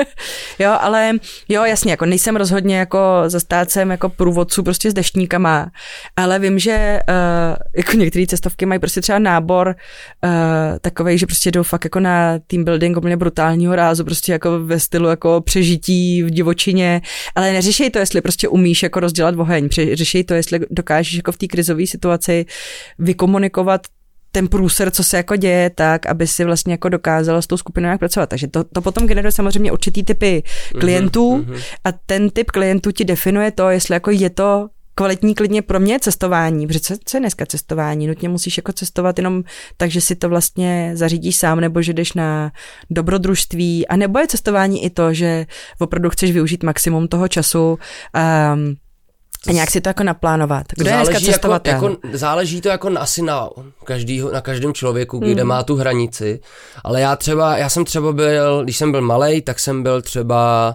Jo, ale jo, jasně, jako nejsem rozhodně jako zastácem jako průvodců prostě s deštníkama, ale vím, že uh, jako některé cestovky mají prostě třeba nábor uh, takovej, že prostě jdou fakt jako na team building úplně brutálního rázu, prostě jako ve stylu jako přežití v divočině, ale neřešej to, jestli prostě umíš jako rozdělat oheň, řešej to, jestli dokážeš jako v té krizové situaci vykomunikovat ten průser, co se jako děje, tak, aby si vlastně jako dokázala s tou skupinou jak pracovat. Takže to, to potom generuje samozřejmě určitý typy klientů mm-hmm. a ten typ klientů ti definuje to, jestli jako je to kvalitní klidně pro mě cestování, protože co, co je dneska cestování? Nutně musíš jako cestovat jenom tak, že si to vlastně zařídíš sám, nebo že jdeš na dobrodružství, a nebo je cestování i to, že opravdu chceš využít maximum toho času um, a nějak si to jako naplánovat. Kdo je dneska cestovatel? Jako, jako, záleží to jako asi na, každýho, na každém člověku, kde mm. má tu hranici, ale já třeba, já jsem třeba byl, když jsem byl malej, tak jsem byl třeba,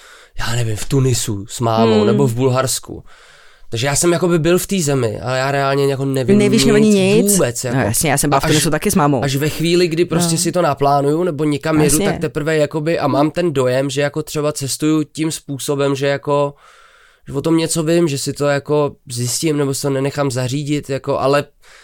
já nevím, v Tunisu s mámou, mm. nebo v Bulharsku. Takže já jsem jako by byl v té zemi, ale já reálně jako nevím Nevíš nic, nic vůbec. Jako. No jasně, já jsem byla v Tunisu taky s mámou. Až ve chvíli, kdy prostě no. si to naplánuju, nebo někam jedu, tak teprve jakoby, a mám ten dojem, že jako třeba cestuju tím způsobem, že jako že o tom něco vím, že si to jako zjistím, nebo se to nenechám zařídit, jako, ale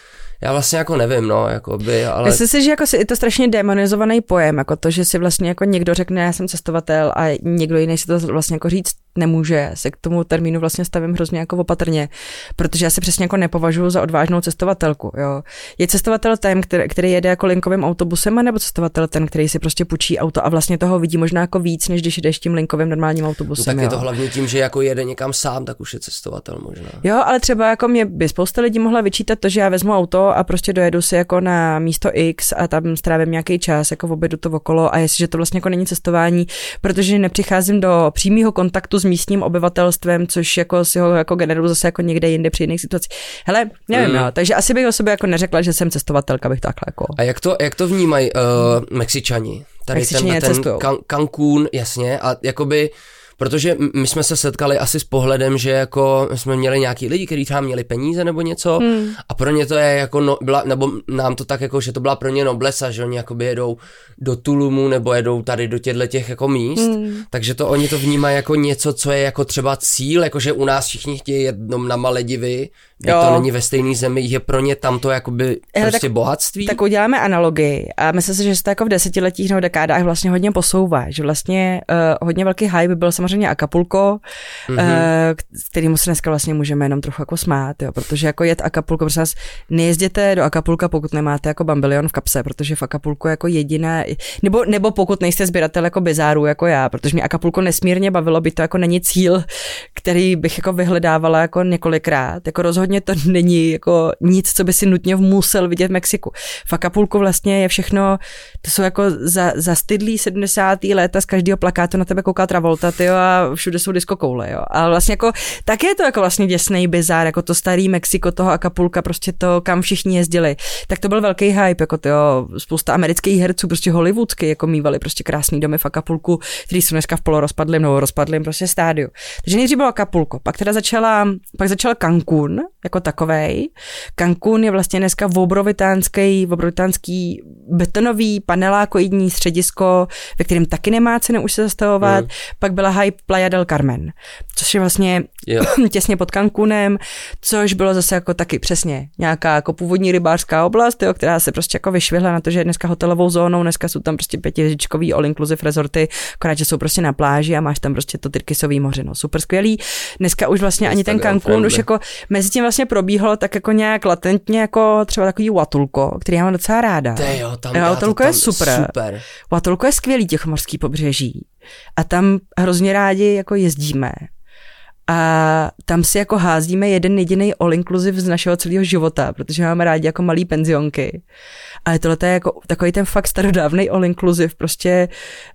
já vlastně jako nevím, no, jakoby, ale... Myslím si, že jako je to strašně demonizovaný pojem, jako to, že si vlastně jako někdo řekne, já jsem cestovatel a někdo jiný si to vlastně jako říct nemůže. Se k tomu termínu vlastně stavím hrozně jako opatrně, protože já se přesně jako nepovažuji za odvážnou cestovatelku, jo. Je cestovatel ten, který, který jede jako linkovým autobusem, nebo cestovatel ten, který si prostě půjčí auto a vlastně toho vidí možná jako víc, než když jdeš tím linkovým normálním autobusem. No, tak jo. je to hlavně tím, že jako jede někam sám, tak už je cestovatel možná. Jo, ale třeba jako mě by spousta lidí mohla vyčítat to, že já vezmu auto a prostě dojedu si jako na místo X a tam strávím nějaký čas, jako objedu to okolo, a jestliže to vlastně jako není cestování, protože nepřicházím do přímého kontaktu s místním obyvatelstvem, což jako si ho jako generuju zase jako někde jinde při jiných situacích. Hele, nevím, mm. jo, takže asi bych o sobě jako neřekla, že jsem cestovatelka, bych takhle jako. A jak to, jak to vnímají uh, Mexičani? Tady Mexičani ten, ten Can- Cancún, jasně, a jakoby protože my jsme se setkali asi s pohledem, že jako jsme měli nějaký lidi, kteří třeba měli peníze nebo něco, hmm. a pro ně to je jako, no, byla, nebo nám to tak jako, že to byla pro ně noblesa, že oni jakoby jedou do Tulumu nebo jedou tady do těchto těch jako míst, hmm. takže to oni to vnímají jako něco, co je jako třeba cíl, jakože u nás všichni chtějí jednom na Maledivy, kde to není ve stejné zemi, je pro ně tam to jakoby Hele, prostě tak, bohatství. Tak uděláme analogii a myslím si, že se to jako v desetiletích nebo dekádách vlastně hodně posouvá, že vlastně uh, hodně velký hype byl samozřejmě Acapulco, mm-hmm. uh, kterýmu se dneska vlastně můžeme jenom trochu jako smát, jo, protože jako jet Acapulco, prostě nás nejezděte do Acapulca, pokud nemáte jako bambilion v kapse, protože v Acapulco jako jediné, nebo, nebo pokud nejste sběratel jako bizárů jako já, protože mě Acapulco nesmírně bavilo, by to jako není cíl, který bych jako vyhledávala jako několikrát, jako rozhodně rozhodně to není jako nic, co by si nutně musel vidět v Mexiku. V Acapulku vlastně je všechno, to jsou jako za, zastydlý sedmdesátá léta, z každého plakátu na tebe kouká Travolta, tyjo, a všude jsou diskokoule, jo. Ale vlastně jako, tak je to jako vlastně děsnej bizár, jako to starý Mexiko toho Acapulka, prostě to, kam všichni jezdili. Tak to byl velký hype, jako tyjo, spousta amerických herců, prostě hollywoodský, jako mývali prostě krásný domy v Acapulku, který jsou dneska v polorozpadlém nebo rozpadlém prostě stádiu. Takže nejdřív bylo Acapulko, pak teda začala, pak začal Cancún jako takovej. Cancún je vlastně dneska obrovitánský, obrovitánský betonový panelákoidní středisko, ve kterém taky nemá cenu už se zastavovat. Mm. Pak byla hype Playa del Carmen, což je vlastně yeah. těsně pod Cancúnem, což bylo zase jako taky přesně nějaká jako původní rybářská oblast, jo, která se prostě jako vyšvihla na to, že je dneska hotelovou zónou, dneska jsou tam prostě pětihvězdičkový all inclusive resorty, akorát, že jsou prostě na pláži a máš tam prostě to tyrkysový moře, no super skvělý. Dneska už vlastně ani ten Cancún už jako mezi tím vlastně probíhalo tak jako nějak latentně jako třeba takový Huatulco, který já mám docela ráda. Jo, tam, Huatulco je super. super. Huatulco je skvělý tichomorský pobřeží a tam hrozně rádi jako jezdíme. A tam si jako házíme jeden jediný all inclusive z našeho celého života, protože máme rádi jako malý penzionky. Ale tohle je jako takový ten fakt starodávnej all inclusive, prostě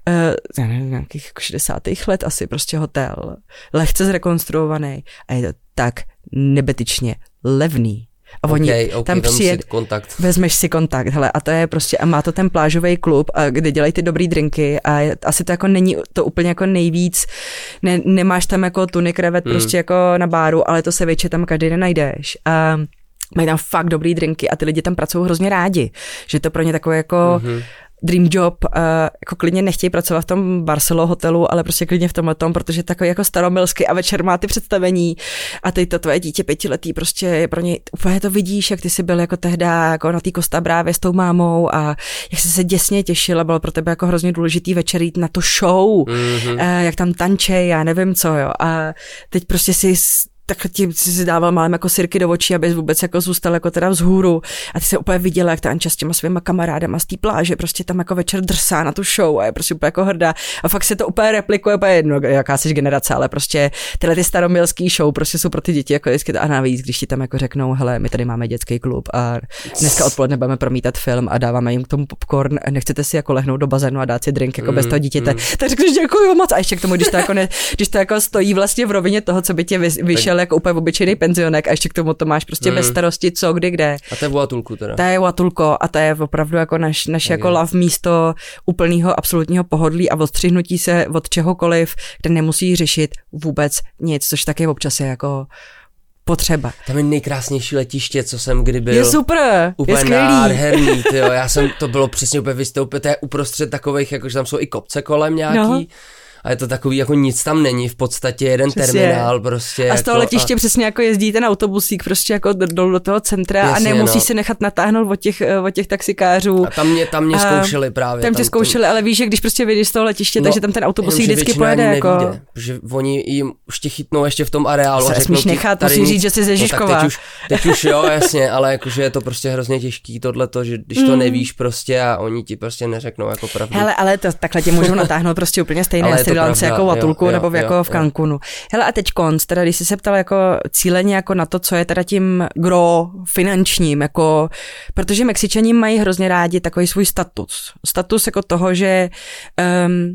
uh, nevím, nějakých jako šedesátých let asi prostě hotel, lehce zrekonstruovaný a je to tak nebetyčně levný. A oni okay, okay, tam přijed, kontakt. Vezmeš si kontakt, hele, a to je prostě, a má to ten plážový klub, a kde dělají ty dobrý drinky a je, asi to jako není to úplně jako nejvíc, ne, nemáš tam jako tuny krevet hmm. prostě jako na báru, ale to se většině tam každý den najdeš. A mají tam fakt dobrý drinky a ty lidi tam pracují hrozně rádi, že to pro ně takové jako mm-hmm. dream job, uh, jako klidně nechtějí pracovat v tom Barcelo hotelu, ale prostě klidně v tomhle tom, protože takový jako staromilský a večer má ty představení a teď to tvoje dítě pětiletý prostě je pro ně, úplně to vidíš, jak ty jsi byl jako tehda jako na té Costa Brávě s tou mámou a jak jsi se děsně těšila, bylo pro tebe jako hrozně důležitý večer jít na to show, mm-hmm. uh, jak tam tančej, já nevím co, jo, a teď prostě si tak ti si dával málem jako sirky do očí, aby vůbec jako zůstal jako teda vzhůru a ty se úplně viděla, jak ta Anča s těma svýma kamarádama z té pláže prostě tam jako večer drsá na tu show a je prostě úplně jako hrdá a fakt se to úplně replikuje, úplně jedno, jaká jsi generace, ale prostě tyhle ty staromilský show prostě jsou pro ty děti jako vždycky a navíc, když ti tam jako řeknou, hele, my tady máme dětský klub a dneska odpoledne budeme promítat film a dáváme jim k tomu popcorn, nechcete si jako lehnout do bazénu a dát si drink jako mm, bez toho dítěte, mm. tak řekneš děkuju moc a ještě k tomu, když to jako, ne, když to jako stojí vlastně v rovině toho, co by tě vyšel jako úplně obyčejný penzionek a ještě k tomu to máš prostě mm. bez starosti co, kdy, kde. A to je Huatulco teda. To je Huatulco a to je opravdu jako naš, naš jako love místo úplného absolutního pohodlí a odstřihnutí se od čehokoliv, kde nemusí řešit vůbec nic, což taky občas je jako potřeba. Tam je nejkrásnější letiště, co jsem kdy byl. Je super, úplně je skvělý. Nádherný, tyjo. Já jsem, to bylo přesně úplně vystoupit, to je uprostřed takových, jakože tam jsou i kopce kolem nějaký. No. A je to takový, jako nic tam není, v podstatě jeden přesně. terminál prostě. A z toho jako, letiště a... přesně jako jezdí ten autobusík prostě jako dolů do toho centra jasně, a nemusí no. si nechat natáhnout od těch, od těch taxikářů. A tam mě, tam mě zkoušeli právě. Tam tě zkoušeli, tam... ale víš, že když prostě vyjdeš z toho letiště, no, takže tam ten autobusík vždycky pojede. Jako... Nevíde, protože oni jim už tě chytnou ještě v tom areálu. Se smíš nechat, musí říct, že jsi ze Žižkova. No, teď, už, teď už jo, jasně, ale jakože je to prostě hrozně těžký tohleto, že když to nevíš prostě a oni ti prostě neřeknou jako pravdu. Hele, ale to takhle tě můžou natáhnout prostě úplně stejné stylance jako Huatulco nebo jako v Cancunu. Hele a teď konc, teda když jsi se ptal jako cíleně jako na to, co je teda tím gro finančním, jako, protože Mexičani mají hrozně rádi takový svůj status. Status jako toho, že um,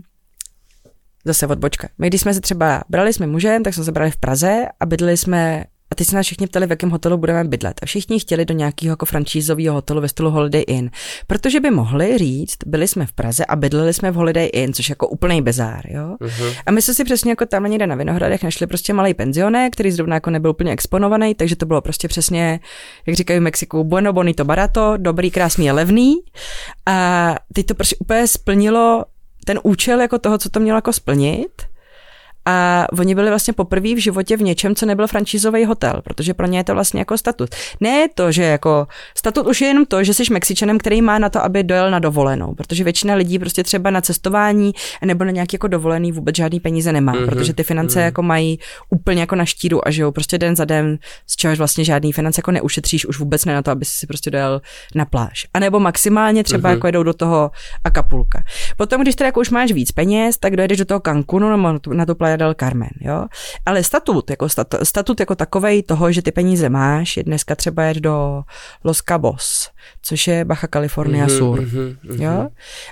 zase odbočka. My když jsme se třeba brali s mým mužem, tak jsme se brali v Praze a bydleli jsme. A teď se nás všichni ptali, v jakém hotelu budeme bydlet. A všichni chtěli do nějakého jako franšízového hotelu ve stylu Holiday Inn. Protože by mohli říct, byli jsme v Praze a bydleli jsme v Holiday Inn, což je jako úplný bizár, jo. Uh-huh. A my jsme si přesně jako tam někde na Vinohradech našli prostě malý penzionek, který zrovna jako nebyl úplně exponovaný, takže to bylo prostě přesně, jak říkají v Mexiku, bueno, bonito, barato, dobrý, krásný a levný. A teď to prostě úplně splnilo ten účel jako toho, co to mělo jako splnit. A oni byli vlastně poprvé v životě v něčem, co nebyl franšízový hotel, protože pro ně je to vlastně jako statut. Ne to, že jako statut už je jenom to, že jsi Mexičanem, který má na to, aby dojel na dovolenou, protože většina lidí prostě třeba na cestování nebo na nějaký jako dovolený vůbec žádný peníze nemá, mm-hmm. protože ty finance mm-hmm. jako mají úplně jako na štíru a žijou prostě den za den, z čehož vlastně žádný finance jako neušetříš už vůbec ne na to, aby si prostě dojel na pláž. A nebo maximálně třeba mm-hmm. jako jedou do toho Acapulka. Potom, když teda jako už máš víc peněz, tak dojedeš do toho Cancunu nebo na tu Playa Playa del Carmen, jo. Ale statut jako, stat, statut jako takovej toho, že ty peníze máš, je dneska třeba jet do Los Cabos, což je Baja California mm-hmm, Sur, mm-hmm, jo.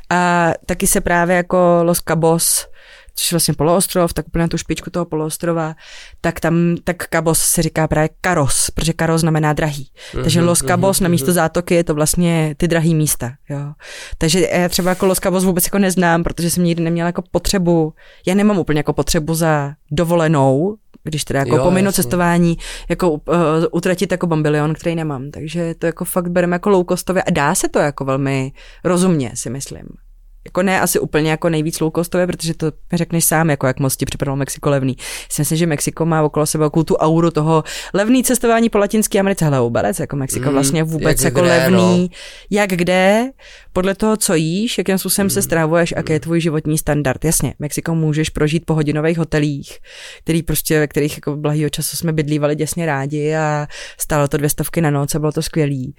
A taky se právě jako Los Cabos, což je vlastně poloostrov, tak úplně na tu špičku toho poloostrova, tak tam, tak Cabos se říká právě Caros, protože Caros znamená drahý. Mm-hmm, Takže Los Cabos mm-hmm, na místo zátoky je to vlastně ty drahý místa, jo. Takže já třeba jako Los Cabos vůbec jako neznám, protože jsem nikdy neměla jako potřebu, já nemám úplně jako potřebu za dovolenou, když teda jako jo, pominu jasně. cestování, jako uh, utratit jako bambilion, který nemám. Takže to jako fakt bereme jako low costově a dá se to jako velmi rozumně, si myslím. Jako ne asi úplně jako nejvíc low costově, protože to řekneš sám, jako jak moc ti připadalo Mexiko levný. Si myslím, že Mexiko má okolo sebe jako tu auru toho levný cestování po Latinské Americe. Hele, vůbec, jako Mexiko mm, vlastně vůbec jako kde, levný. No. Jak kde, podle toho, co jíš, jakým způsobem mm, se stravuješ, jaký je tvůj životní standard. Jasně, Mexiko můžeš prožít po hodinových hotelích, který prostě, ve kterých jako blahýho času jsme bydlívali děsně rádi a stálo to dvě stovky na noc a bylo to skvělý.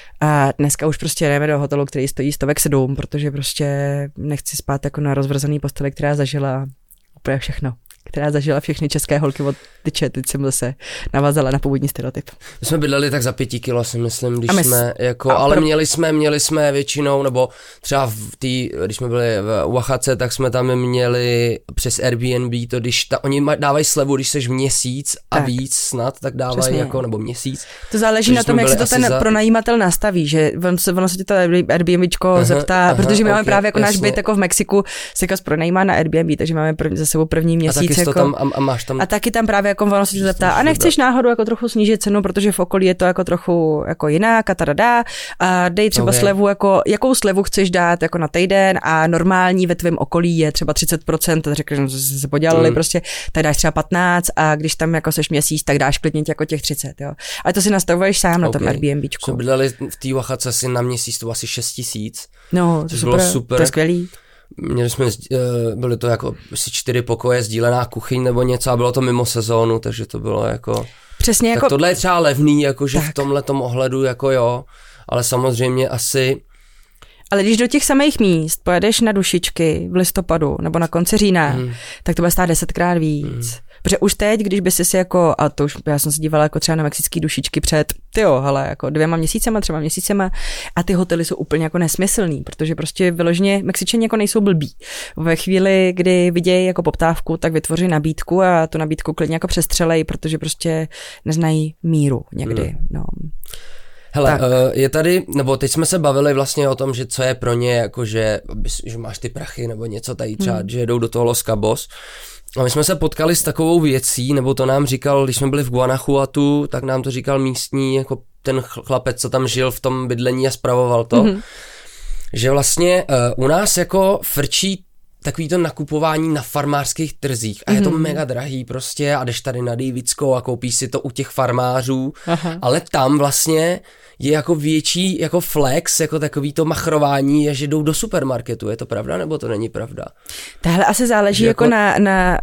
A dneska už prostě jdeme do hotelu, který stojí stovek sedm, protože prostě nechci spát jako na rozvrzaný posteli, která zažila úplně všechno. Která zažila všechny české holky od tyče, teď jsem zase navázala na původní stereotyp. My jsme bydleli tak za pěti kilo, si myslím, když my jsme jako, ale pro... měli jsme, měli jsme většinou, nebo třeba v tý, když jsme byli v Oaxace, tak jsme tam měli přes Airbnb to, když ta, oni dávají slevu, když seš měsíc a tak. víc snad, tak dávají Přesně. jako, nebo měsíc. To záleží na tom, jak se to ten za... pronajímatel nastaví, že on se, ono se tě to Airbnbčko aha, zeptá, aha, protože my okay, máme právě jako jasně. náš byt jako v Mexiku, se jako pronajímá na Airbnb, takže máme prv, za sebou první měsíc. Jako, tam, a, a, máš tam... a taky tam právě jako ono se tě zeptá, a nechceš náhodou jako trochu snížit cenu, protože v okolí je to jako trochu jako jinak a tadadá, a dej třeba okay. slevu, jako, jakou slevu chceš dát jako na týden a normální ve tvém okolí je třeba třicet procent, řekneš, že se podělali mm. prostě, tak dáš třeba patnáct a když tam jako seš měsíc, tak dáš klidně jako těch třicet, jo. Ale to si nastavuješ sám okay. na tom Airbnbčku. Jsme bydleli v té Oaxace asi na měsíc, to asi šest tisíc. No, to super, bylo super. To je skvělý. Měli jsme, byly to jako asi čtyři pokoje, sdílená kuchyň nebo něco a bylo to mimo sezónu, takže to bylo jako... Přesně tak jako... tohle je třeba levný, jakože v tomhletom ohledu jako jo, ale samozřejmě asi... Ale když do těch samých míst pojedeš na dušičky v listopadu nebo na konci října, hmm. tak to bude stát desetkrát víc. Hmm. Protože už teď, když by si jako, a to už, já jsem se dívala jako třeba na mexický dušičky před, tyjo, hele, jako dvěma měsícema, třeba měsícema a ty hotely jsou úplně jako nesmyslný, protože prostě vyloženě Mexičani jako nejsou blbí. Ve chvíli, kdy vidějí jako poptávku, tak vytvoří nabídku a tu nabídku klidně jako přestřelej, protože prostě neznají míru někdy, hmm. no. Hele, uh, je tady, nebo teď jsme se bavili vlastně o tom, že co je pro ně, jako že, že máš ty prachy nebo něco tady třeba, hmm. že jdou do toho Los Cabos. A my jsme se potkali s takovou věcí, nebo to nám říkal, když jsme byli v Guanajuatu, tak nám to říkal místní, jako ten chlapec, co tam žil v tom bydlení a spravoval to, hmm. že vlastně uh, u nás jako frčí takový to nakupování na farmářských trzích a je to mm. mega drahý prostě a jdeš tady na Davickou a koupíš si to u těch farmářů, aha. ale tam vlastně je jako větší jako flex, jako takový to machrování je, že jdou do supermarketu, je to pravda nebo to není pravda? Tahle asi záleží jako, jako na, na,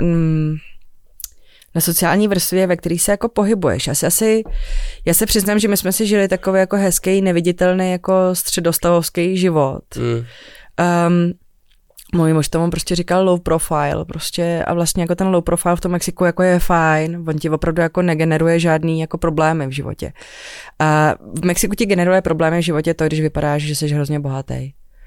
na sociální vrstvě, ve který se jako pohybuješ. Asi, asi, já se přiznám, že my jsme si žili takový jako hezký, neviditelný jako středostavovský život. Mm. Um, Můj muž tomu prostě říkal low profile, prostě a vlastně jako ten low profile v tom Mexiku jako je fajn, on ti opravdu jako negeneruje žádný jako problémy v životě. A v Mexiku ti generuje problémy v životě to, když vypadáš, že jsi hrozně bohatý.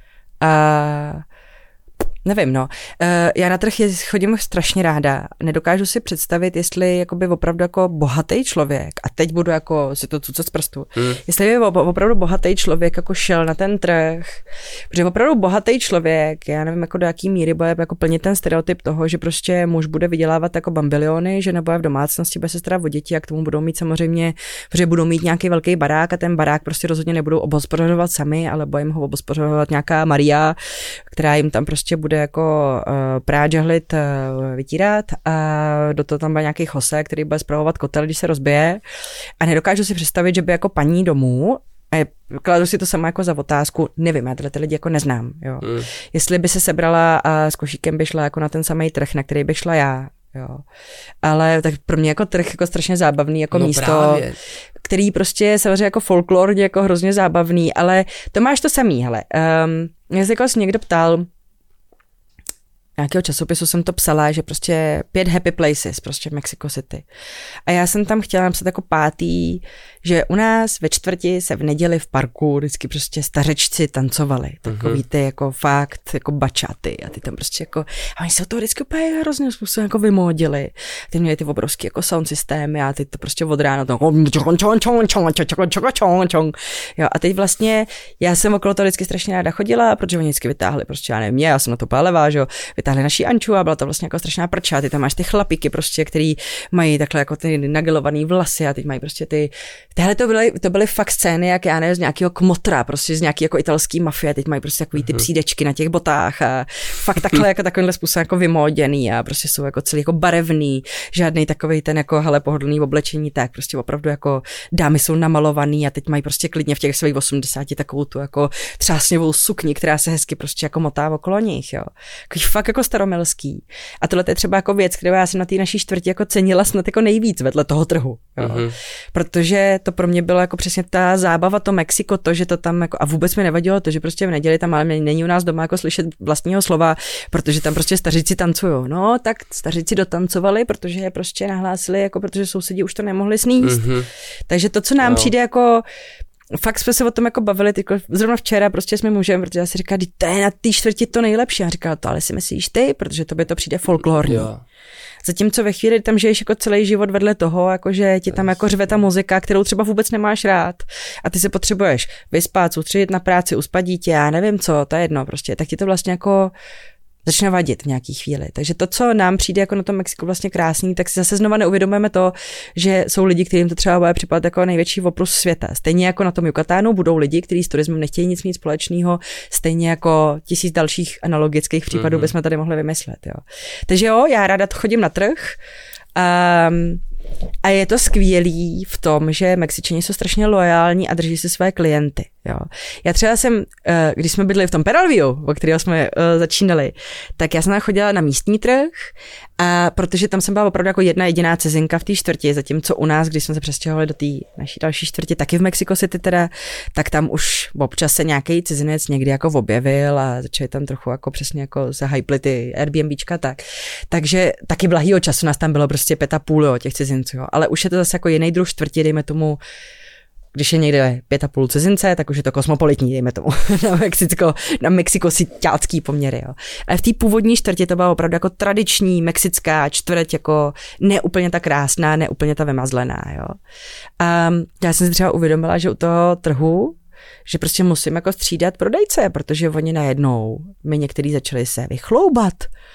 A nevím, no. Já na trh chodím strašně ráda. Nedokážu si představit, jestli jakoby opravdu jako bohatý člověk, a teď budu jako si to cucat z prstu, hmm. jestli by opravdu bohatý člověk jako šel na ten trh, protože opravdu bohatý člověk, já nevím, jako do jaký míry bude jako plnit ten stereotyp toho, že prostě muž bude vydělávat jako bambiliony, že nebo je v domácnosti, bude se starat o děti a k tomu budou mít samozřejmě, protože budou mít nějaký velký barák a ten barák prostě rozhodně nebudou obhospodařovat sami, ale bude jim ho obhospodařovat nějaká Maria, která jim tam prostě bude jako uh, prát, žehlit, uh, vytírat a do toho tam bude nějaký Jose, který bude spravovat kotel, když se rozbije a nedokážu si představit, že by jako paní domů a kladu si to sama jako za otázku, nevím, já tyhle ty lidi jako neznám, jo. Mm. Jestli by se sebrala a s košíkem by šla jako na ten samý trh, na který by šla já, jo. Ale tak pro mě jako trh jako strašně zábavný jako no místo, právě. Který prostě je samozřejmě jako folklorně jako hrozně zábavný, ale to máš to samý, hele. Um, mě se jako někdo ptal, nějakého časopisu jsem to psala, že prostě pět happy places prostě v Mexico City. A já jsem tam chtěla napsat jako pátý, že u nás ve čtvrti se v neděli v parku vždycky prostě stařečci tancovali. Takový ty jako fakt jako bačaty a ty tam prostě jako, a oni se od toho vždycky úplně hrozně způsobem jako vymodili. Ty měli ty obrovský jako sound systémy a ty to prostě od rána to jo, a teď vlastně já jsem okolo toho vždycky strašně ráda chodila, protože oni vždycky vytáhli prostě, já nevím, já jsem na to pálevá, že jo, vytáhli naší Anču a byla to vlastně jako strašná prča. Ty tam máš ty chlapíky prostě, který mají takhle jako ty nagelovaný vlasy a teď mají prostě ty, tehle to byly, to byly fakt scény, jak já nevím, z nějakého kmotra, prostě z nějaký jako italský mafie, teď mají prostě takový ty přídečky na těch botách a fakt takhle jako takovýmhle způsobem jako vymóděný a prostě jsou jako celý jako barevný, žádný takový ten jako hele pohodlný oblečení, tak prostě opravdu jako dámy jsou namalovaný a teď mají prostě klidně v těch svých osmdesáti takovou tu jako třásněvou sukni, která se hezky prostě jako motá okolo nich, jo. Takový fakt jako staromilský. A tohle je třeba jako věc, kterou já jsem na té naší čtvrti jako cenila snad jako nejvíc vedle toho trhu, jo. Mm-hmm. Protože to pro mě bylo jako přesně ta zábava, to Mexiko, to, že to tam jako, a vůbec mi nevadilo to, že prostě v neděli tam ale není u nás doma jako slyšet vlastního slova, protože tam prostě staříci tancujou. No, tak staříci dotancovali, protože je prostě nahlásili, jako protože sousedí už to nemohli sníst. Mm-hmm. Takže to, co nám no. přijde jako fakt jsme se o tom jako bavili, tyko, zrovna včera prostě s mým mužem, protože já si říkala, to je na té čtvrti to nejlepší. A říkala to, ale si myslíš ty, protože tobě to přijde folklorní. Jo. Zatímco ve chvíli, tam žiješ jako celý život vedle toho, jakože ti tam jako řve ta muzika, kterou třeba vůbec nemáš rád a ty se potřebuješ vyspat, soustředit na práci, uspat dítě, já nevím co, to je jedno prostě, tak ti to vlastně jako začne vadit v nějaký chvíli. Takže to, co nám přijde jako na tom Mexiku vlastně krásný, tak si zase znova neuvědomujeme to, že jsou lidi, kterým to třeba bude připadat jako největší oprus světa. Stejně jako na tom Yucatánu budou lidi, kteří s turismem nechtějí nic mít společného, stejně jako tisíc dalších analogických případů mm-hmm. bychom tady mohli vymyslet. Jo. Takže jo, já ráda chodím na trh. Um, A je to skvělý v tom, že Mexičani jsou strašně loajální a drží si své klienty. Jo. Já třeba jsem, když jsme bydli v tom Peralviu, o kterého jsme začínali, tak já jsem chodila na místní trh, a protože tam jsem byla opravdu jako jedna jediná cizinka v té čtvrti, zatímco u nás, když jsme se přestěhovali do té naší další čtvrti, taky v Mexico City teda, tak tam už občas se nějaký cizinec někdy jako objevil a začali tam trochu jako přesně jako zahajpli ty Airbnbčka tak. Takže taky blahýho času nás tam bylo prostě pět a půl jo, těch cizinců, jo. Ale už je to zase jako jiný druh čtvrti, dejme tomu, když je někde pět a půl cizince, tak už je to kosmopolitní, dejme tomu, na Mexicko, na Mexiko-ciťácký poměry, jo. Ale v té původní čtvrti to byla opravdu jako tradiční mexická čtvrť, jako neúplně ta krásná, neúplně ta vymazlená, jo. A já jsem si třeba uvědomila, že u toho trhu, že prostě musím jako střídat prodejce, protože oni najednou, my některý začali se vychloubat.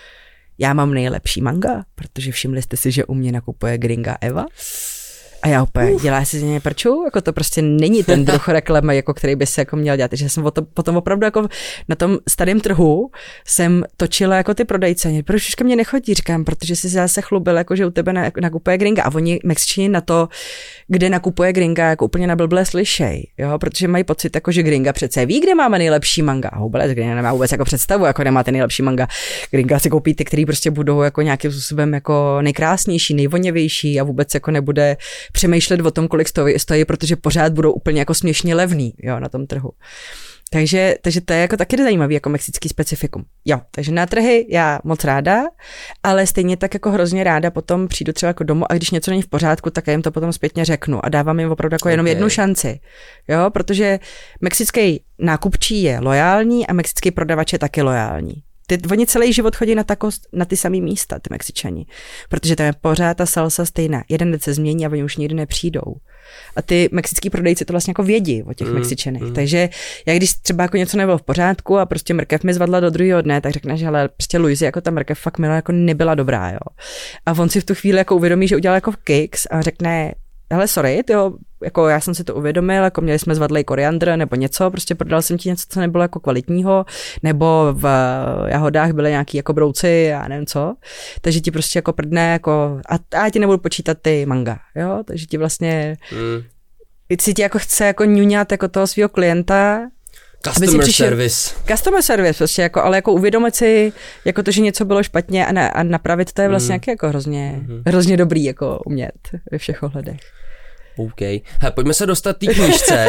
Já mám nejlepší manga, protože všimli jste si, že u mě nakupuje gringa Eva. A já úplně, uh. dělá si z něj prču, jako to prostě není ten druh reklamy, jako který by se jako měl dělat. Takže jsem potom opravdu jako na tom starém trhu jsem točila jako ty prodejce. Proč už ke mně nechodí, říkám, protože jsi zase chlubil, jako že u tebe nakupuje gringa. A oni Mexičani na to, kde nakupuje gringa, jako úplně na blblé slyšej, jo, protože mají pocit, jako že gringa přece ví, kde máme nejlepší manga. A vůbec gringa nemá vůbec jako představu, jako nemáte nejlepší manga. Gringa si koupí ty, který prostě budou jako nějakým způsobem jako nejkrásnější, nejvoněvější a vůbec jako nebude přemýšlet o tom, kolik stojí, stojí, protože pořád budou úplně jako směšně levný, jo, na tom trhu. Takže, takže to je jako taky zajímavý jako mexický specifikum. Jo, takže na trhy já moc ráda, ale stejně tak jako hrozně ráda potom přijdu třeba jako domů a když něco není v pořádku, tak já jim to potom zpětně řeknu a dávám jim opravdu jako jenom okay. jednu šanci. Jo, protože mexický nákupčí je lojální a mexický prodavač je taky lojální. Ty, oni celý život chodí na, tako, na ty samý místa, ty Mexičani, protože tam je pořád ta salsa stejná. Jeden den se změní a oni už nikdy nepřijdou. A ty mexický prodejci to vlastně jako vědí o těch mm, Mexičanech. Mm. Takže já když třeba jako něco nebylo v pořádku a prostě mrkev mi zvadla do druhého dne, tak řekne, že hele, prostě Luisi, jako ta mrkev fakt milo jako nebyla dobrá, jo. A on si v tu chvíli jako uvědomí, že udělal jako kiks a řekne, hele, sorry, tyjo, jako já jsem si to uvědomil, jako měli jsme zvadlej koriandr nebo něco, prostě prodal jsem ti něco, co nebylo jako kvalitního, nebo v jahodách byly nějaký jako brouci a nevím co, takže ti prostě jako prdne, jako, a, a já ti nebudu počítat ty manga, jo, takže ti vlastně, mm. si ti jako chce jako ňuňat jako toho svého klienta, Customer přišel, service. Customer service, prostě jako, ale jako uvědomit si, jako to, že něco bylo špatně a, na, a napravit, to je vlastně mm. jako hrozně, mm. hrozně dobrý jako umět ve všech ohledech. OK. He, pojďme se dostat té knížce.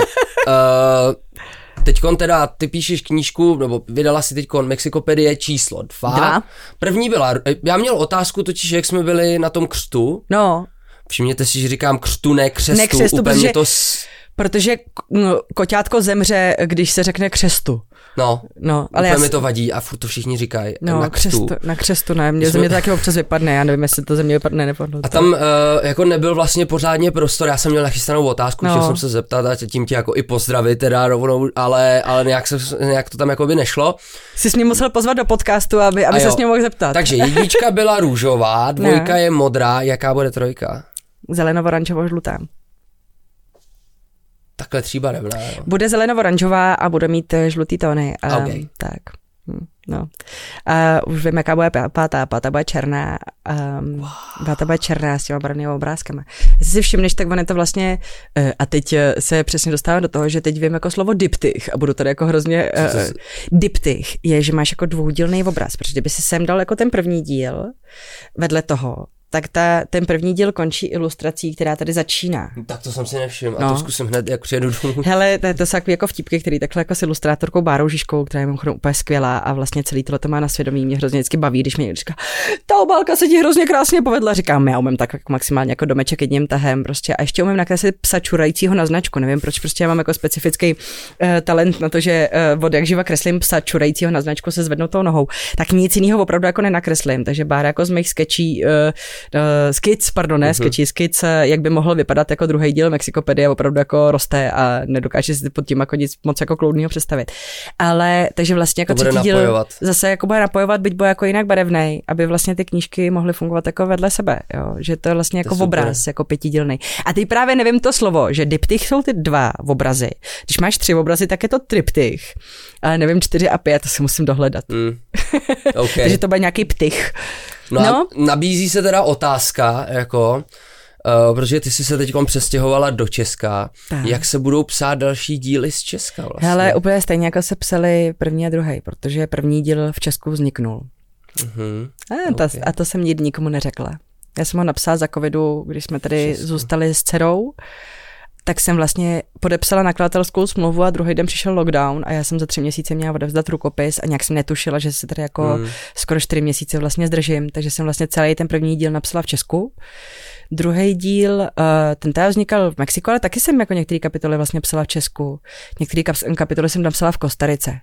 uh, teďkon teda, ty píšeš knížku, nebo vydala si teďkon Mexikopedie číslo dva. Dva. První byla, já měl otázku totiž, jak jsme byli na tom křtu. No. Všimněte si, že říkám křtu, ne křestu. Ne křestu, úplně protože, to s... protože no, koťátko zemře, když se řekne křestu. No, no ale úplně já... mi to vadí a furt to všichni říkají. No, na křtu. křestu, na křestu, ne, mě jsme... země to taky občas vypadne, já nevím, jestli to země vypadne, nepadlo. A tam uh, jako nebyl vlastně pořádně prostor, já jsem měl nachystanou otázku, no. Chtěl jsem se zeptat a tím tě jako i pozdravit teda rovnou, ale, ale nějak, se, nějak to tam jako by nešlo. Jsi s ním musel pozvat do podcastu, aby, aby se s ním mohl zeptat. Takže jednička byla růžová, dvojka je modrá, jaká bude trojka? Zelenovo-oranžovo-žlutá. Takhle tříbarevná, jo. Bude zelenovo-oranžová a bude mít žlutý tóny. Um, okay. Tak, hm, no. Uh, už vím, jaká bude pátá. Pátá bude černá. Um, wow. Pátá bude černá s těma barevnými obrázkama. Jestli si všimneš, tak on je to vlastně, uh, a teď se přesně dostávám do toho, že teď vím jako slovo diptych a budu tady jako hrozně, uh, diptych je, že máš jako dvoudílný obraz, protože kdyby si sem dal jako ten první díl vedle toho, tak ta, ten první díl končí ilustrací, která tady začíná. Tak to jsem si nevšiml a no. to zkusím hned, jak přijedu domů. Hele, to, to jsou jako vtipky, který takhle jako s ilustrátorkou Bárou Žižkou, která je mimochodem úplně skvělá a vlastně celý tohle to má na svědomí, mě hrozně vždycky baví, když mě říká, ta obálka se ti hrozně krásně povedla, říkám, já umím tak jako maximálně jako domeček jedním tahem prostě a ještě umím nakreslit psa čurajícího na značku, nevím proč, prostě já mám jako specifický uh, talent na to, že uh, od jak živa kreslím psa čurajícího na značku se zvednutou nohou, tak nic jiného opravdu jako nenakreslím, takže Bára jako z mých sketchí uh, Uh, skic, pardon, ne, uh-huh. sketchy, skic, jak by mohl vypadat jako druhý díl Mexikopedie, opravdu jako roste a nedokáže si pod tím jako nic moc jako kloudného představit. Ale takže vlastně jako třetí díl napojovat. Zase jako bude napojovat, byť bude jako jinak barevnej, aby vlastně ty knížky mohly fungovat jako vedle sebe, jo, že to je vlastně jako to obraz, jako pětidílný. A ty právě nevím to slovo, že diptych jsou ty dva obrazy. Když máš tři obrazy, tak je to triptych. Ale nevím, čtyři a pět, to si musím dohledat. Mm. Okay. Takže to bude nějaký ptych. No, no? A nabízí se teda otázka, jako, uh, protože ty jsi se teď přestěhovala do Česka, tak. Jak se budou psát další díly z Česka vlastně? Hele, úplně stejně jako se psali první a druhý, protože první díl v Česku vzniknul. Uh-huh. A, to, okay. a to jsem nikdy nikomu neřekla. Já jsem ho napsala za covidu, když jsme tady Česku. Zůstali s dcerou, tak jsem vlastně podepsala nakladatelskou smlouvu a druhý den přišel lockdown a já jsem za tři měsíce měla odevzdat rukopis a nějak jsem netušila, že se tady jako hmm. skoro čtyři měsíce vlastně zdržím, takže jsem vlastně celý ten první díl napsala v Česku. Druhý díl, uh, ten teda vznikal v Mexiku, ale taky jsem jako některé kapitoly vlastně psala v Česku. Některé kapitoly jsem napsala v Kostarice.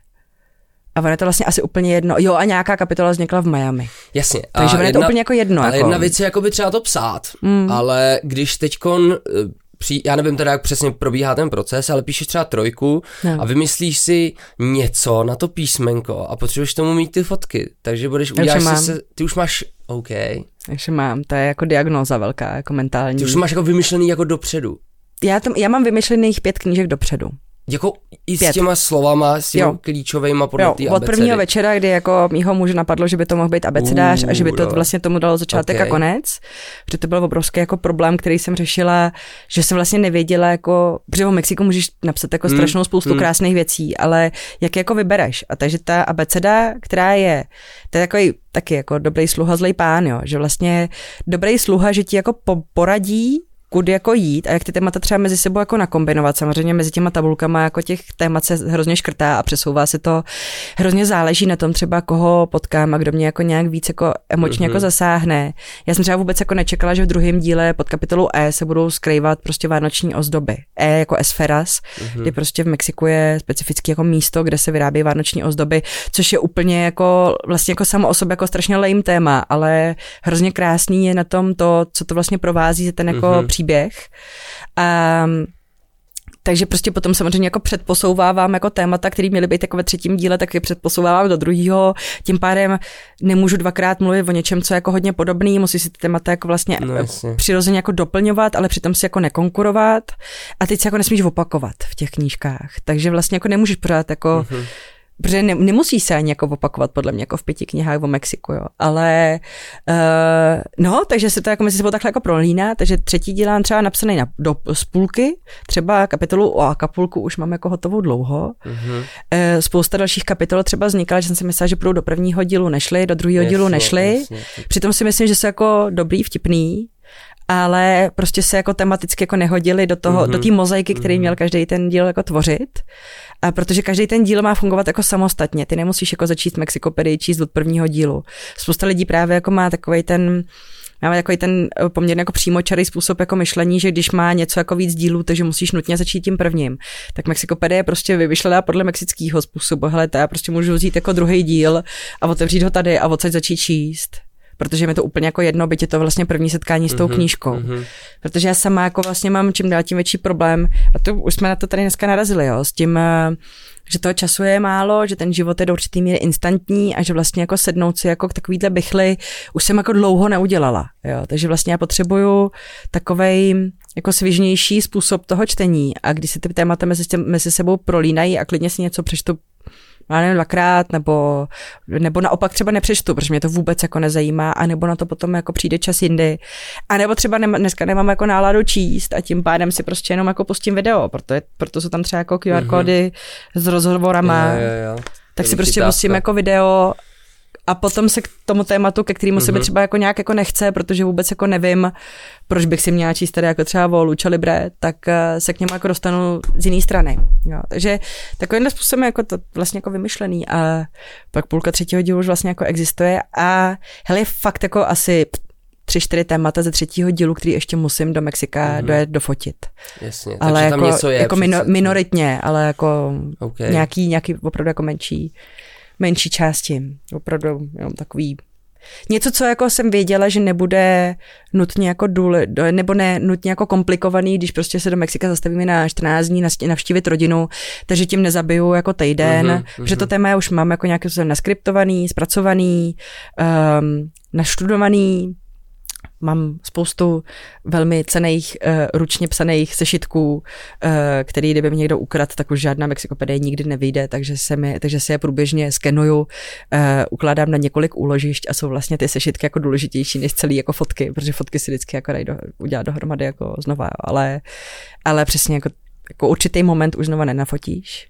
A ono je to vlastně asi úplně jedno. Jo, a nějaká kapitola vznikla v Miami. Jasně. Takže ono je to úplně jako jedno. Ale jako. Jedna věc je jako by třeba to psát, mm. ale když teďkon... Při, já nevím teda, jak přesně probíhá ten proces, ale píšeš třeba trojku no. a vymyslíš si něco na to písmenko a potřebuješ tomu mít ty fotky, takže budeš uděláš si se, ty už máš, OK. Takže mám, to je jako diagnóza velká, jako mentální. Ty už máš jako vymyšlený jako dopředu. Já, to, já mám vymyšlených pět knížek dopředu. Jako i s těma slovama, s těma klíčovými podle té abecedy. Od prvního večera, kdy jako mýho muže napadlo, že by to mohl být abecedář uh, a že by to no. vlastně tomu dalo začátek okay. a konec. Protože to byl obrovský jako problém, který jsem řešila, že jsem vlastně nevěděla, jako, protože v Mexiku můžeš napsat jako mm, strašnou spoustu mm. krásných věcí, ale jak jako vybereš. A takže ta abeceda, která je, to je takový taky jako dobrý sluha, zlej pán, jo, že vlastně dobrý sluha, že ti jako poradí, kudy jako jít a jak ty témata třeba mezi sebou jako nakombinovat. Samozřejmě mezi těma tabulkama jako těch témat se hrozně škrtá a přesouvá se to. Hrozně záleží na tom třeba, koho potkám a kdo mě jako nějak víc jako emočně mm-hmm. jako zasáhne. Já jsem třeba vůbec jako nečekala, že v druhém díle pod kapitolou E se budou skrývat prostě vánoční ozdoby. E jako Esferas, mm-hmm. kdy prostě v Mexiku je specificky jako místo, kde se vyrábí vánoční ozdoby, což je úplně jako vlastně jako samo o sobě jako strašně lame téma, ale hrozně krásný je na tom to, co to vlastně provází ten jako mm-hmm. příběh. Um, takže prostě potom samozřejmě jako předposouvávám jako témata, které měly být jako ve třetím díle, tak je předposouvávám do druhého. Tím pádem nemůžu dvakrát mluvit o něčem, co je jako hodně podobný, musí si ty témata jako vlastně no, přirozeně jako doplňovat, ale přitom si jako nekonkurovat a teď se jako nesmíš opakovat v těch knížkách. Takže vlastně jako nemůžeš pořád jako mm-hmm. protože ne, nemusí se ani jako opakovat podle mě jako v pěti knihách o Mexiku, jo. Ale uh, no, takže se to jako mezi sebou takhle jako prolíná, takže třetí díl mám třeba napsaný na, do spůlky, třeba kapitolu o Acapulku už mám jako hotovou dlouho. Mm-hmm. Uh, spousta dalších kapitol třeba vznikala, že jsem si myslela, že budou do prvního dílu nešly, do druhého dílu nešly. Jasně. Přitom si myslím, že jsou jako dobrý, vtipný, ale prostě se jako tematicky jako nehodili do toho, mm-hmm. do té mozaiky, který mm-hmm. měl každý ten díl jako tvořit. A protože každý ten díl má fungovat jako samostatně. Ty nemusíš jako začít Mexikopedii číst od prvního dílu. Spousta lidí právě jako má takovej ten máme takový ten poměrně jako přímočarý způsob jako myšlení, že když má něco jako víc dílů, takže musíš nutně začít tím prvním. Tak Mexikopedie je prostě vymyšlená podle mexického způsobu. Hele, to já prostě můžu vzít jako druhý díl a otevřít ho tady a odsaď začít číst. Protože mi to úplně jako jedno, byť je to vlastně první setkání s tou mm-hmm, knížkou. Mm-hmm. Protože já sama jako vlastně mám čím dál tím větší problém, a to už jsme na to tady dneska narazili, jo, s tím, že toho času je málo, že ten život je do určitý míry instantní a že vlastně jako sednout si jako k takovýhle bychly už jsem jako dlouho neudělala, jo. Takže vlastně já potřebuju takovej jako svižnější způsob toho čtení a když se ty témata mezi, mezi sebou prolínají a klidně si něco přečtu já nevím, dvakrát, nebo, nebo naopak třeba nepřečtu, protože mě to vůbec jako nezajímá, a nebo na to potom jako přijde čas jindy. A nebo třeba ne, dneska nemám jako náladu číst a tím pádem si prostě jenom jako pustím video, proto, je, proto jsou tam třeba jako Q R kódy mm-hmm. s rozhovorama. Jo, jo, jo. Tak si prostě pustím jako video a potom se k tomu tématu, ke kterému mm-hmm. se mi třeba jako nějak jako nechce, protože vůbec jako nevím, proč bych si měla číst tady jako třeba o Lucha Libre, tak se k němu jako dostanu z jiné strany. Jo. Takže takovýmhle způsobem jako to vlastně jako vymyšlený a pak půlka třetího dílu už vlastně jako existuje a hele, je fakt jako asi tři, čtyři témata ze třetího dílu, který ještě musím do Mexika mm-hmm. dojet dofotit. Jasně, ale takže jako, tam něco je. Jako mino, minoritně, ale jako okay. nějaký, nějaký opravdu jako menší menší části. Opravdu jenom takový něco, co jako jsem věděla, že nebude nutně jako důle, nebo ne nutně jako komplikovaný, když prostě se do Mexika zastavíme na čtrnáct dní navštívit rodinu, takže tím nezabiju jako týden, mm-hmm, že to téma už mám jako nějaký naskriptovaný, zpracovaný, um, naštudovaný. Mám spoustu velmi cenných uh, ručně psaných sešitků, uh, který kdyby mi někdo ukradl, tak už žádná Mexikopedie nikdy nevyjde, takže se, mi, takže se je průběžně skenuju, uh, ukládám na několik úložišť a jsou vlastně ty sešitky jako důležitější než celý jako fotky, protože fotky si vždycky jako dají do, udělat dohromady jako znova, jo. Ale, ale přesně jako, jako určitý moment už znova nenafotíš.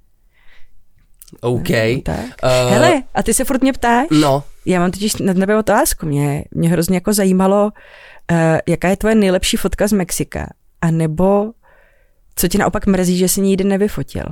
OK. No, tak. Uh, Hele, a ty se furt mě ptáš? No. Já mám totiž na tebe otázku. Mě, mě hrozně jako zajímalo, uh, jaká je tvoje nejlepší fotka z Mexika, a nebo co ti naopak mrzí, že jsi nikdy nevyfotil?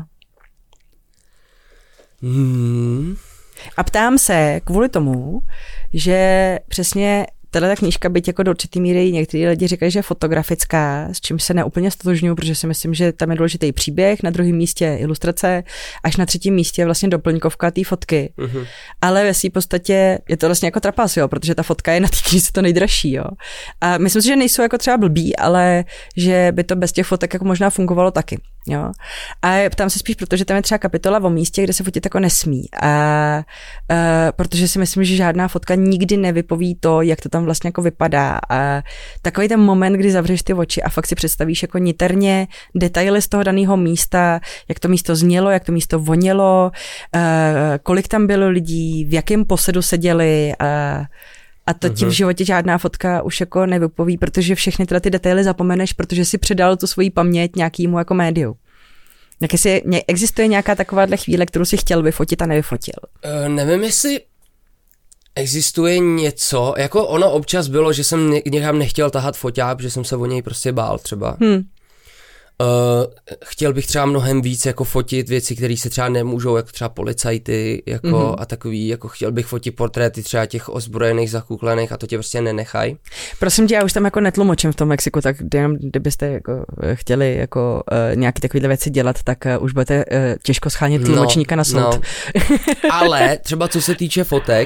Hmm. A ptám se kvůli tomu, že přesně tato knížka, byť jako do určitý míry někteří lidi říkají, že je fotografická, s čím se neúplně stotožňuji, protože si myslím, že tam je důležitý příběh, na druhém místě ilustrace, až na třetím místě vlastně doplňkovka té fotky. Uh-huh. Ale ve svým podstatě je to vlastně jako trapas, jo, protože ta fotka je na té knížce to nejdražší, jo. A myslím si, že nejsou jako třeba blbý, ale že by to bez těch fotek jako možná fungovalo taky, jo. A ptám se spíš, protože tam je třeba kapitola o místě, kde se fotit jako nesmí. A, a protože si myslím, že žádná fotka nikdy nevypoví to, jak to tam vlastně jako vypadá. A takový ten moment, kdy zavřeš ty oči a fakt si představíš jako niterně detaily z toho daného místa, jak to místo znělo, jak to místo vonělo, kolik tam bylo lidí, v jakém posedu seděli, a, a to ti v životě žádná fotka už jako nevypoví, protože všechny tyhle ty detaily zapomeneš, protože si předal tu svoji paměť nějakému jako médiu. Jak jestli existuje nějaká takováhle chvíle, kterou si chtěl vyfotit a nevyfotil? Uh, nevím, jestli existuje něco, jako ono občas bylo, že jsem někam nechtěl tahat foťák, protože jsem se o něj prostě bál třeba. Hmm. Uh, chtěl bych třeba mnohem víc jako fotit věci, které se třeba nemůžou, jako třeba policajty, jako mm-hmm. a takový, jako chtěl bych fotit portréty třeba těch ozbrojených, zakuklených a to tě prostě nenechají. Prosím tě, já už tam jako netlumočím v tom Mexiku, tak jenom kdybyste jako chtěli jako uh, nějaký takovýhle věci dělat, tak uh, už budete uh, těžko schánit tlumočníka no, na soud. No. Ale třeba co se týče fotek,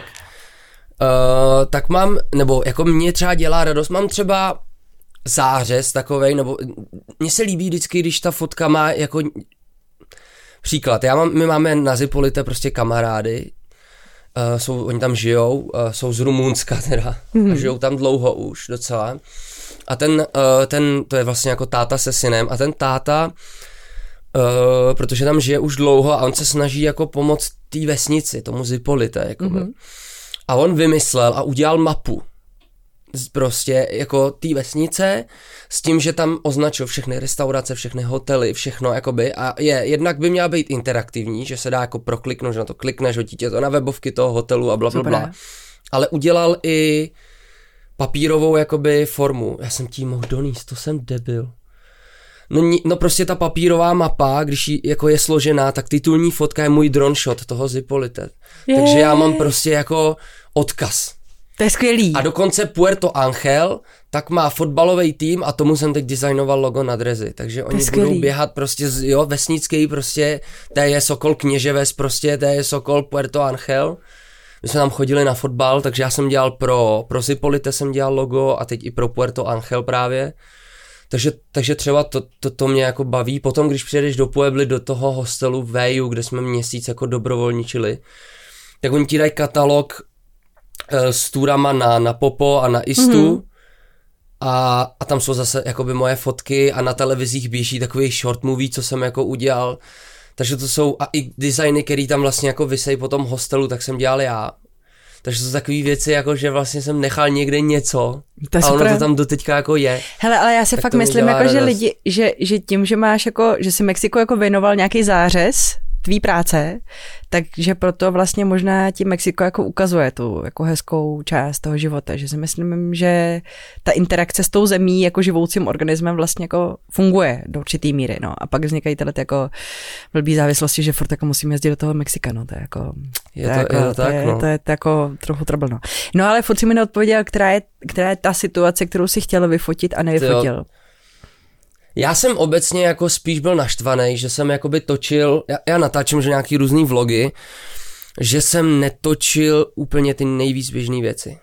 uh, tak mám, nebo jako mě třeba dělá radost, mám třeba zářez takovej, nebo mně se líbí vždycky, když ta fotka má jako příklad, já mám, my máme na Zipolite prostě kamarády, uh, jsou, oni tam žijou, uh, jsou z Rumunska teda, mm. a žijou tam dlouho už docela, a ten, uh, ten, to je vlastně jako táta se synem, a ten táta, uh, protože tam žije už dlouho a on se snaží jako pomoct té vesnici, tomu Zipolite, jakoby. Mm-hmm. A on vymyslel a udělal mapu, prostě jako té vesnice s tím, že tam označil všechny restaurace, všechny hotely, všechno jakoby, a je, jednak by měla být interaktivní, že se dá jako prokliknout, že na to klikneš, hodí tě to na webovky toho hotelu a blablabla, bla, bla. Ale udělal i papírovou jakoby formu. Já jsem tím mohl donést, to jsem debil. No, no prostě ta papírová mapa, když jí, jako je složená, tak titulní fotka je můj drone shot toho Zipolite. Je. Takže já mám prostě jako odkaz. To je skvělý. A dokonce Puerto Angel tak má fotbalový tým a tomu jsem teď designoval logo na drezy. Takže oni budou běhat prostě, jo, vesnický prostě, to je Sokol Kněževes prostě, to je Sokol Puerto Angel. My jsme tam chodili na fotbal, takže já jsem dělal pro, pro Zipolite jsem dělal logo a teď i pro Puerto Angel právě. Takže, takže třeba to, to, to mě jako baví. Potom, když přijedeš do Puebly, do toho hostelu Veju, kde jsme měsíc jako dobrovolničili, tak oni ti dají katalog e, s túrama na, na Popo a na Istu mm-hmm. a, a tam jsou zase jakoby moje fotky a na televizích běží takový short movie, co jsem jako udělal. Takže to jsou a i designy, který tam vlastně jako visej po tom hostelu, tak jsem dělal já. Takže to jsou takové věci, jako že vlastně jsem nechal někde něco a ono to tam doteďka jako je. Hele, ale já si tak fakt myslím, jako, že lidi, že, že tím, že máš jako, že si Mexiko jako věnoval nějaký zářez tvý práce, takže proto vlastně možná ti Mexiko jako ukazuje tu jako hezkou část toho života, že si myslím, že ta interakce s tou zemí jako živoucím organismem vlastně jako funguje do určitý míry, no. A pak vznikají tyhle jako blbý závislosti, že furt jako musíme jezdit do toho Mexika, no, to je jako je to, to, jako, je to, tak, to, je, no. to je to jako trochu trouble, no. No ale furt si mi neodpověděl, která je, která je ta situace, kterou si chtěl vyfotit a nevyfotil. Já jsem obecně jako spíš byl naštvaný, že jsem jakoby točil, já, já natáčím že nějaký různý vlogy, že jsem netočil úplně ty nejvíc běžný věci.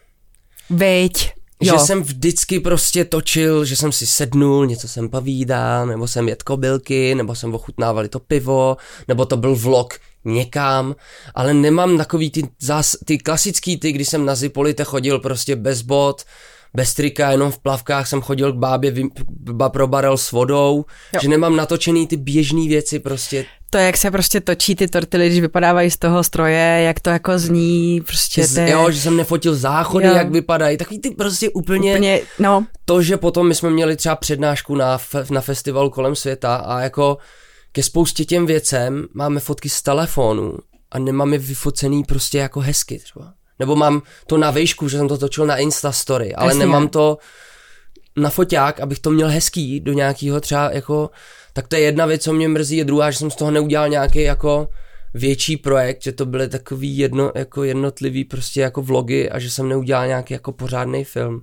Veď, jo. Že jsem vždycky prostě točil, že jsem si sednul, něco jsem povídal, nebo jsem jet kobylky, nebo jsem ochutnávali to pivo, nebo to byl vlog někam, ale nemám takový ty, zás, ty klasický ty, kdy jsem na Zipolite chodil prostě bez bot, bez trika, jenom v plavkách jsem chodil k bábě pro barel s vodou, jo. Že nemám natočený ty běžný věci prostě. To, jak se prostě točí ty tortily, když vypadávají z toho stroje, jak to jako zní, prostě ty... Jo, že jsem nefotil záchody, jo. Jak vypadají, takový ty prostě úplně, úplně no. To, že potom my jsme měli třeba přednášku na, fe, na festivalu kolem světa a jako ke spoustě těm věcem máme fotky z telefonu a nemáme vyfocený prostě jako hezky třeba. Nebo mám to na výšku, že jsem to točil na Instastory, ale Jasně. Nemám to na foťák, abych to měl hezký do nějakého třeba jako, tak to je jedna věc, co mě mrzí, je druhá, že jsem z toho neudělal nějaký jako větší projekt, že to byly takový jedno, jako jednotlivý prostě jako vlogy a že jsem neudělal nějaký jako pořádný film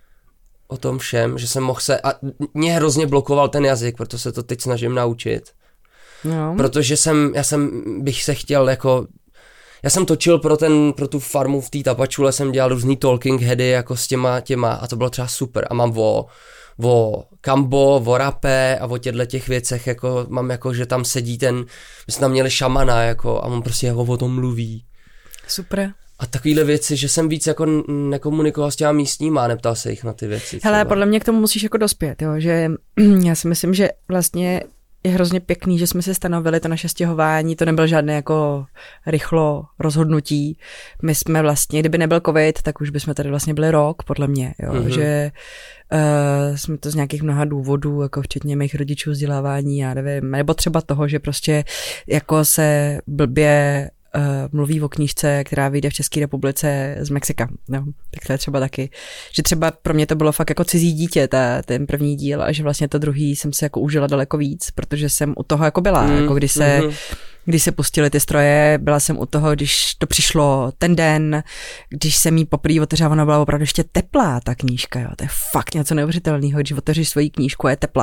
o tom všem, že jsem mohl se, a mě hrozně blokoval ten jazyk, proto se to teď snažím naučit. No. Protože jsem, já jsem bych se chtěl jako Já jsem točil pro, ten, pro tu farmu v té Tapačule, jsem dělal různý talking heady jako s těma těma a to bylo třeba super a mám o, o Kambo, o rape a o těchto těch věcech, jako mám jako, že tam sedí ten, my jsme tam měli šamana jako a on prostě jako o tom mluví. Super. A takovýhle věci, že jsem víc jako nekomunikoval s těma místníma, neptal se jich na ty věci. Hele, podle mě k tomu musíš jako dospět, jo, že já si myslím, že vlastně je hrozně pěkný, že jsme si stanovili to naše stěhování, to nebyl žádné jako rychlo rozhodnutí. My jsme vlastně, kdyby nebyl covid, tak už bychom tady vlastně byli rok, podle mě, jo, mm-hmm. že uh, jsme to z nějakých mnoha důvodů, jako včetně mých rodičů vzdělávání, já nevím, nebo třeba toho, že prostě jako se blbě Uh, mluví o knížce, která vyjde v České republice z Mexika. No, tak to je třeba taky. Že třeba pro mě to bylo fakt jako cizí dítě, ta, ten první díl, a že vlastně to druhý jsem si jako užila daleko víc, protože jsem u toho jako byla. Mm, jako když se, mm. když se pustily ty stroje, byla jsem u toho, když to přišlo ten den, když jsem jí poprvé otevřela, ona byla opravdu ještě teplá, ta knížka. Jo. To je fakt něco neuvěřitelného, když otevřeš svoji knížku a je teplá.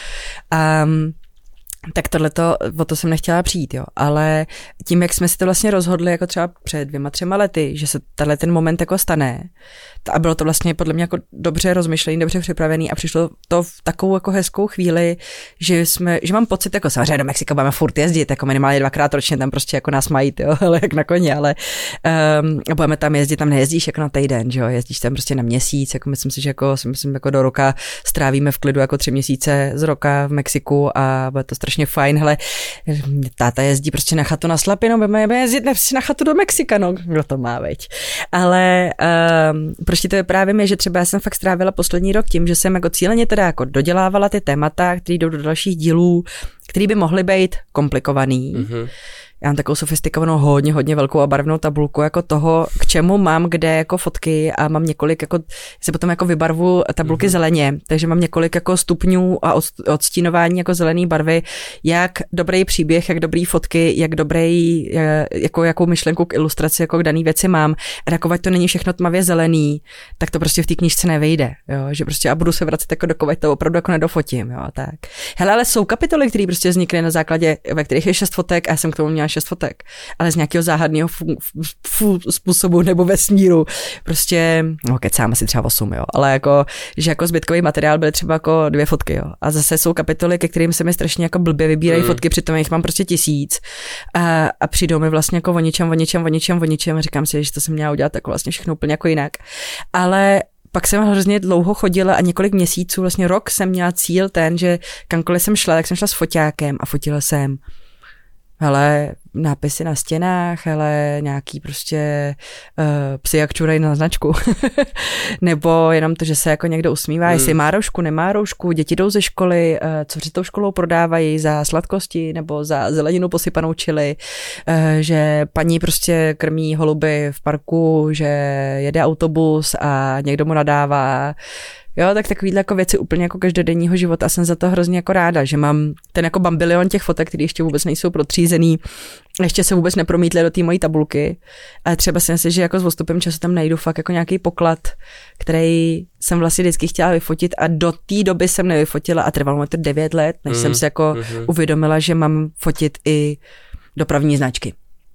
Um, Tak tohleto, o to jsem nechtěla přijít, jo, ale tím, jak jsme si to vlastně rozhodli jako třeba před dvěma, třema lety, že se tenhle ten moment jako stane, a bylo to vlastně podle mě jako dobře rozmyšlený, dobře připravený a přišlo to v takovou jako hezkou chvíli, že jsme, že mám pocit, jako samozřejmě do Mexika budeme furt jezdit, jako minimálně dvakrát ročně tam prostě jako nás mají, jo, ale jak na koně, ale um, budeme tam jezdit, tam nejezdíš jako na týden, že jo, jezdíš tam prostě na měsíc, jako myslím si, že jako, si myslím, jako do roka strávíme v klidu jako tři měsíce z roka v Mexiku a bude to strašně fajn, hele, táta jezdí prostě na chatu na Slapinu, budeme jezdit na chatu do Mexika, no, kdo to má, veď. Ale um, proč ti to vyprávím je, že třeba já jsem fakt strávila poslední rok tím, že jsem jako cíleně teda jako dodělávala ty témata, které jdou do dalších dílů, které by mohly být komplikovaný, mm-hmm. já mám takovou sofistikovanou, hodně, hodně velkou a barevnou tabulku jako toho, k čemu mám kde jako fotky a mám několik jako, si potom jako vybarvu tabulky mm-hmm. zeleně, takže mám několik jako stupňů a odstínování jako zelený barvy, jak dobrý příběh, jak dobrý fotky, jak dobrý, jako jakou myšlenku k ilustraci, jako k daný věci mám. A takovať to není všechno tmavě zelený, tak to prostě v té knížce nevejde, jo, že prostě a budu se vracet jako dokovať to opravdu jako nedofotím, jo, tak. Hele, ale jsou kapitoly, které prostě vznikly na základě, ve kterých je šest fotek a já jsem k tomu měla šest fotek, ale z nějakého záhadného fu, fu, způsobu nebo vesmíru, prostě, no kecám asi třeba osm, jo, ale jako, že jako zbytkový materiál byly třeba jako dvě fotky, jo, a zase jsou kapitoly, ke kterým se mi strašně jako blbě vybírají mm. fotky, přitom jich mám prostě tisíc a, a přijdou mi vlastně jako o ničem, o ničem, o ničem, o ničem a říkám si, že to jsem měla udělat jako vlastně všechno úplně jako jinak, ale pak jsem hrozně dlouho chodila a několik měsíců, vlastně rok jsem měla cíl ten, že kamkoliv jsem šla, tak jsem šla s foťákem a fotila jsem hele, nápisy na stěnách, hele, nějaký prostě uh, psi jak čurají na značku. Nebo jenom to, že se jako někdo usmívá, hmm. jestli má roušku, nemá roušku, děti jdou ze školy, uh, co před tou školou prodávají za sladkosti nebo za zeleninu posypanou čili, uh, že paní prostě krmí holuby v parku, že jede autobus a někdo mu nadává. Jo, tak takovýhle jako věci úplně jako každodenního života a jsem za to hrozně jako ráda, že mám ten jako bambilion těch fotek, které ještě vůbec nejsou protřízený, ještě se vůbec nepromítly do té mojí tabulky, ale třeba si myslím, že jako s postupem času tam najdu fakt jako nějaký poklad, který jsem vlastně vždycky chtěla vyfotit a do té doby jsem nevyfotila a trvalo mi to devět let, než mm, jsem si jako mm-hmm. uvědomila, že mám fotit i dopravní značky.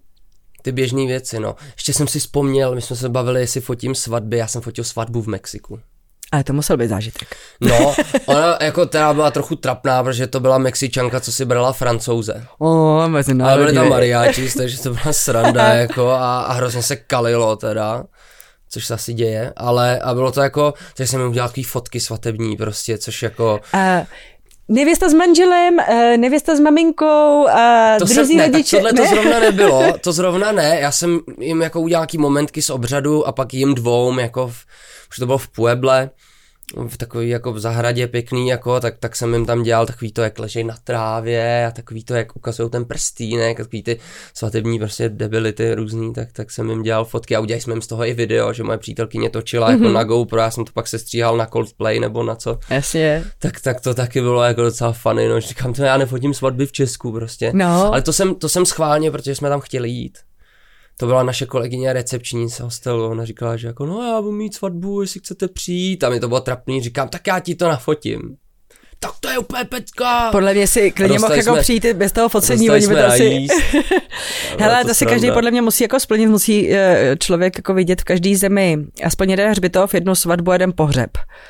Ty běžné věci, no. Ještě jsem si vzpomněl, my jsme se bavili, jestli fotím svatby, já jsem fotil svatbu v Mexiku. Ale to musel být zážitek. No, ona jako teda byla trochu trapná, protože to byla Mexičanka, co si brala Francouze. O, mezinárodní. Ale byly tam mariáči, takže to byla sranda jako a, a hrozně se kalilo teda, což se asi děje, ale a bylo to jako, takže jsem jim udělal takový fotky svatební prostě, což jako... Uh. Nevěsta s manželem, nevěsta s maminkou a to druzí jsem, rodiče. Ne, tohle to zrovna nebylo, to zrovna ne, já jsem jim jako udělal nějaký momentky z obřadu a pak jim dvou, jako v, už to bylo v Pueble, v takový jako v zahradě pěkný, jako, tak, tak jsem jim tam dělal takový to, jak ležej na trávě a takový to, jak ukazují ten prstínek, takový ty svatební prostě debility různý, tak, tak jsem jim dělal fotky a udělali jsme jim z toho i video, že moje přítelkyně točila mm-hmm. jako na GoPro, já jsem to pak sestříhal na Coldplay nebo na co. Jasně. Tak, tak to taky bylo jako docela funny, no, říkám to, já nefotím svatby v Česku prostě, no. Ale to jsem, to jsem schválně, protože jsme tam chtěli jít. To byla naše kolegyně recepční z hostelu, ona říkala, že jako no já budu mít svatbu, jestli chcete přijít a mi to bylo trapný, říkám, tak já ti to nafotím. Tak to je úplně pecka. Podle mě si klidně mohl jako přijít bez toho focení, oni by to asi... Hele, to, to si každý podle mě musí jako splnit, musí člověk jako vidět v každý zemi aspoň jeden hřbitov, jednu svatbu, jeden pohřeb.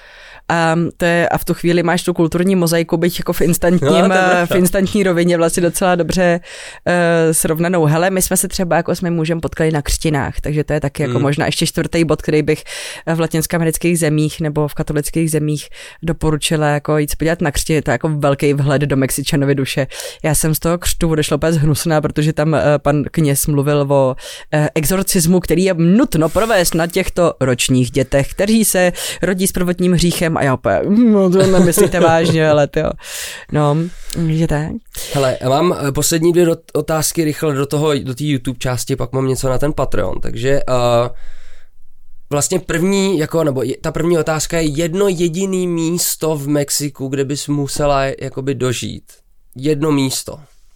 A, to je, a v tu chvíli máš tu kulturní mozaiku, byť jako v instantním, no, v instantní rovině vlastně docela dobře uh, srovnanou. Hele, my jsme se třeba jako s mým mužem potkali na křtinách, takže to je taky jako mm. možná ještě čtvrtý bod, který bych v latinskoamerických zemích nebo v katolických zemích doporučila jako jít podívat na křtiny, to je jako velký vhled do Mexičanovy duše. Já jsem z toho křtu odešla úplně zhnusná, protože tam uh, pan kněz mluvil o uh, exorcismu, který je nutno provést na těchto ročních dětech, kteří se rodí s prvotním hříchem. A já opět, no to nemyslíte vážně, ale to jo. No, že tak. Hele, já mám poslední dvě otázky rychle do toho, do té YouTube části, pak mám něco na ten Patreon, takže uh, vlastně první, jako, nebo ta první otázka je jedno jediné místo v Mexiku, kde bys musela jakoby dožít. Jedno místo.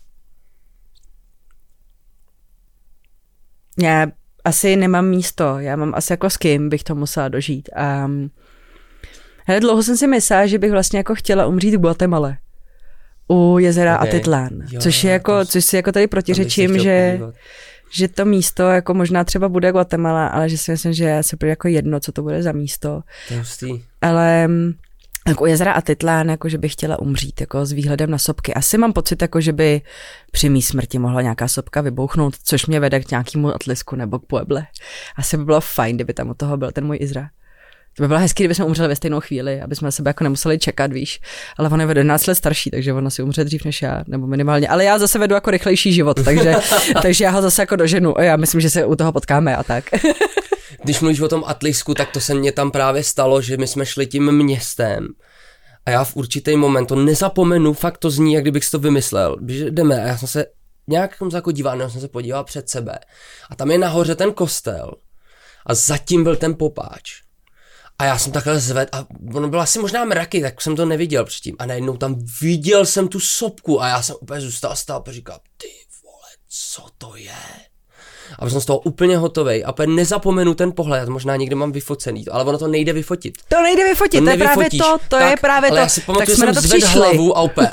Já asi nemám místo, já mám asi jako s kým bych to musela dožít. Um, Hele, dlouho jsem si myslela, že bych vlastně jako chtěla umřít v Guatemala. U jezera okay. Atitlán. Jo, což je jako, to, což si jako tady protiřečím, že, že to místo jako možná třeba bude Guatemala, ale že si myslím, že je super jako jedno, co to bude za místo. To je hustý. Ale jako u jezera Atitlán, jako že bych chtěla umřít, jako s výhledem na sopky. Asi mám pocit, jako že by při mý smrti mohla nějaká sopka vybouchnout, což mě vede k nějakému Atlisku nebo k Pueble. Asi by bylo fajn, kdyby tam od toho byl ten můj Izra. To by bylo hezký, kdyby jsme umřeli ve stejnou chvíli, aby jsme sebe jako nemuseli čekat, víš. Ale on je jedenáct let starší, takže on asi umře dřív než já, nebo minimálně. Ale já zase vedu jako rychlejší život, takže, takže já ho zase jako doženu. A já myslím, že se u toho potkáme a tak. Když mluvíš o tom Atlisku, tak to se mně tam právě stalo, že my jsme šli tím městem a já v určitý moment to nezapomenu, fakt to zní, jak kdybych si to vymyslel. Že jdeme a já jsem se nějak jsem se jako díval, nebo jsem se podíval před sebe. A tam je nahoře ten kostel a zatím byl ten popáč. A já jsem takhle zvedl a ono bylo asi možná mraky, tak jsem to neviděl předtím. A najednou tam viděl jsem tu sopku a já jsem úplně zůstal stál a říkal, ty vole, co to je? A jsem z toho úplně hotovej a úplně nezapomenu ten pohled, možná někde mám vyfocený, ale ono to nejde vyfotit. To nejde vyfotit, to, to je právě to, to tak, je právě ale to. Já si pamatuju, že jsem zvedl hlavu a úplně.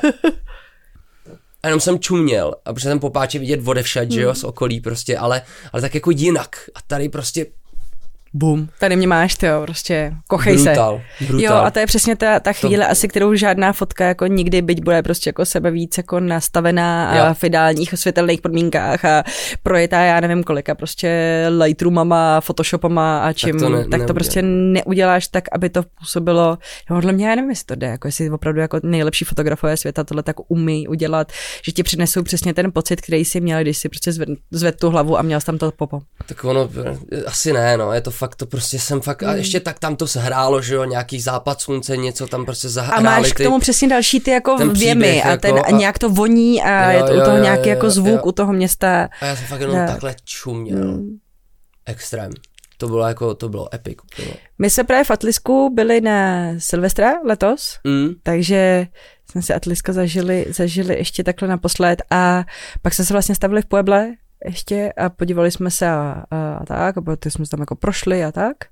A jenom jsem čuměl, a protože ten popáč je vidět odevšad, hmm. že jo, z okolí prostě, ale, ale tak jako jinak. A tady prostě bum. Tady mě máš, ty jo, prostě kochej brutal, se. Brutal. Jo, a to je přesně ta, ta chvíle, to asi kterou žádná fotka jako nikdy, byť bude prostě jako sebe víc jako nastavená a v ideálních osvětelných podmínkách a projetá já nevím kolika prostě Lightroomama, Photoshopama a čím, tak to, ne, tak to prostě neuděláš tak, aby to působilo. Jo, podle mě já nevím, jestli to jde, jako jestli opravdu jako nejlepší fotografové světa tohle tak umí udělat, že ti přinesou přesně ten pocit, který jsi měl, když si prostě zved, zved tu hlavu a měl jsi tam to popo. Tak ono, asi ne, no, je to fakt, to prostě jsem fakt, mm. a ještě tak tam to hrálo, že jo, nějaký západ slunce, něco tam prostě zahráli. A máš k tomu přesně další ty jako věmy a, ten, jako, a nějak to voní a jo, je to, jo, u toho jo, nějaký jo, jako zvuk jo. U toho města. A já jsem fakt jenom da. takhle čuměl. Mm. Extrém. To bylo jako, to bylo epic. To bylo. My jsme právě v Atlisku byli na Silvestra letos, mm. takže jsme si Atliska zažili, zažili ještě takhle naposled a pak jsme se vlastně stavili v Pueble ještě a podívali jsme se a, a, a tak, a ty jsme se tam jako prošli a tak.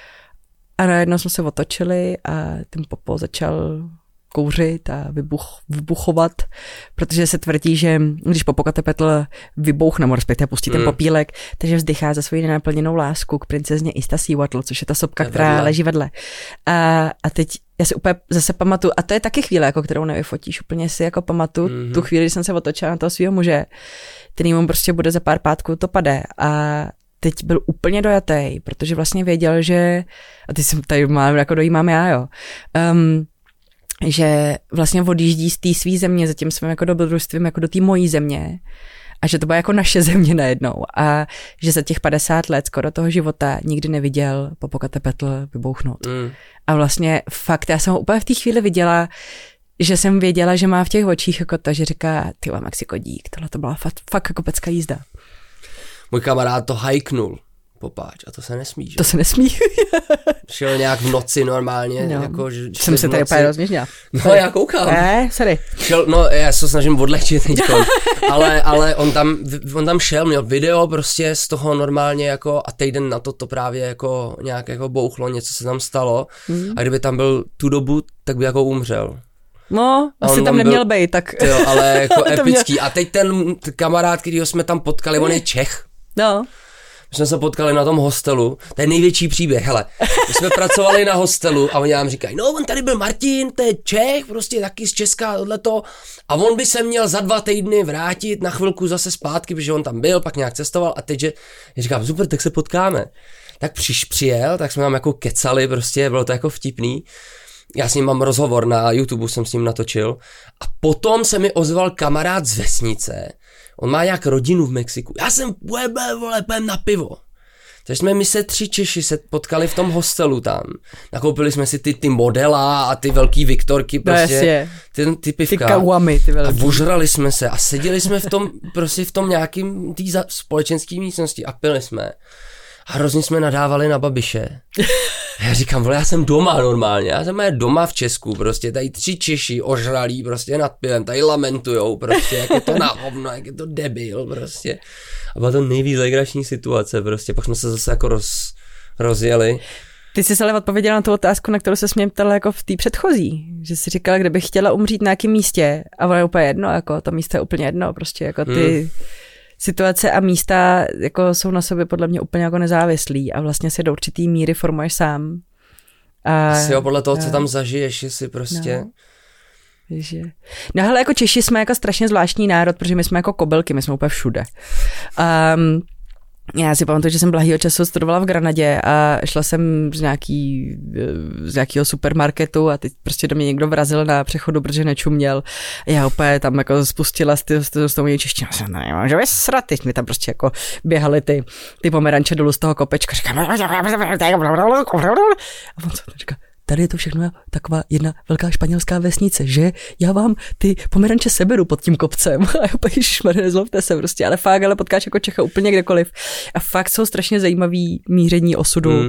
A najednou jsme se otočili a ten popo začal kouřit a vybuch, vybuchovat, protože se tvrdí, že když Popocatépetl vybouchne, nebo respektive pustí mm. ten popílek, takže vzdychá za svoji nenaplněnou lásku k princezně Iztaccíhuatl, což je ta sopka, je která vedle. leží vedle. A, a teď já si úplně zase pamatuju, a to je taky chvíle, jako kterou nevyfotíš, úplně si jako pamatuju mm-hmm. tu chvíli, kdy jsem se otočila na toho svého muže, který mu prostě bude za pár pátků to pade a teď byl úplně dojatý, protože vlastně věděl, že, a teď jsem tady mám, jako dojímám já, jo, um, že vlastně odjíždí z té svý země za tím svým jako dobrodružstvím jako do té mojí země a že to byla jako naše země najednou a že za těch padesát let skoro toho života nikdy neviděl Popocatépetl vybouchnout. Mm. A vlastně fakt, já jsem ho úplně v té chvíli viděla, že jsem věděla, že má v těch očích jako to, že říká, ty vole, Mexiko dík, tohle to byla fakt, fakt jako pecká jízda. Můj kamarád to hajknul, popáč, a to se nesmí, že? To se nesmí. Šel nějak v noci normálně, no. jako, že... Jsem se tady úplně rozměžňala. No, já koukám. Ne, sorry. Šel, no, já se snažím odlehčit teďko, ale, ale on tam, on tam šel, měl video prostě z toho normálně jako a týden na to to právě jako nějak jako bouchlo, něco se tam stalo mm. a kdyby tam byl tu dobu, tak by jako umřel. No, asi tam neměl byl, bejt, tak... Jo, ale jako epický. Měl... A teď ten kamarád, kterýho jsme tam potkali, on je Čech. No. My jsme se potkali na tom hostelu, to je největší příběh, hele. My jsme pracovali na hostelu a oni nám říkají, no on tady byl Martin, to je Čech, prostě taky z Česka, tohleto. A on by se měl za dva týdny vrátit na chvilku zase zpátky, protože on tam byl, pak nějak cestoval a teď, že já říkám, super, tak se potkáme. Tak přiš, přijel, tak jsme tam jako kecali, prostě bylo to jako vtipný. Já s ním mám rozhovor na YouTube, jsem s ním natočil. A potom se mi ozval kamarád z vesnice. On má nějak rodinu v Mexiku. Já jsem webe, vole, půjdem na pivo. Takže jsme my se tři Češi se potkali v tom hostelu tam. Nakoupili jsme si ty, ty modela a ty velký Viktorky, prostě no, ty, ty pivka. Ty kawamy, ty velký. A vožrali jsme se a seděli jsme v tom, prostě v tom nějakým tý společenský místnosti a pili jsme. A hrozně jsme nadávali na Babiše. Já říkám, vole, já jsem doma normálně, já jsem doma v Česku, prostě tady tři Češi ožralí prostě nad pivem, tady lamentujou prostě, jak je to na hovno, jak je to debil prostě. A byla to nejvíc legrační situace prostě, pak jsme se zase jako roz, rozjeli. Ty jsi ale odpověděla na tu otázku, na kterou se mě ptala jako v té předchozí, že jsi říkala, kdybych chtěla umřít na nějakém místě a ono je úplně jedno, jako to místo je úplně jedno, prostě jako ty... Hmm. Situace a místa jako jsou na sobě podle mě úplně jako nezávislí a vlastně si do určitý míry formuješ sám. A, Asi jo, podle toho, a, co tam zažiješ, jestli prostě... No, že... no hele, jako Češi jsme jako strašně zvláštní národ, protože my jsme jako kobylky, my jsme úplně všude. Um, Já si pamatuju, že jsem blahýho času studovala v Granadě a šla jsem z, nějaký, z nějakého supermarketu a teď prostě do mě někdo vrazil na přechodu, protože nečuměl. Já úplně tam jako spustila s, ty, s tou mojí češtinou. Nemám, že vysrat, teď mi tam prostě jako běhaly ty, ty pomeranče dolů z toho kopečka. Říkám, a on co to říká? tady je to všechno taková jedna velká španělská vesnice, že já vám ty pomeranče seberu pod tím kopcem. A já pak, ježišmarja, nezlobte se prostě, ale fakt, ale potkáš jako Čecha úplně kdekoliv. A fakt jsou strašně zajímavý míření osudu mm.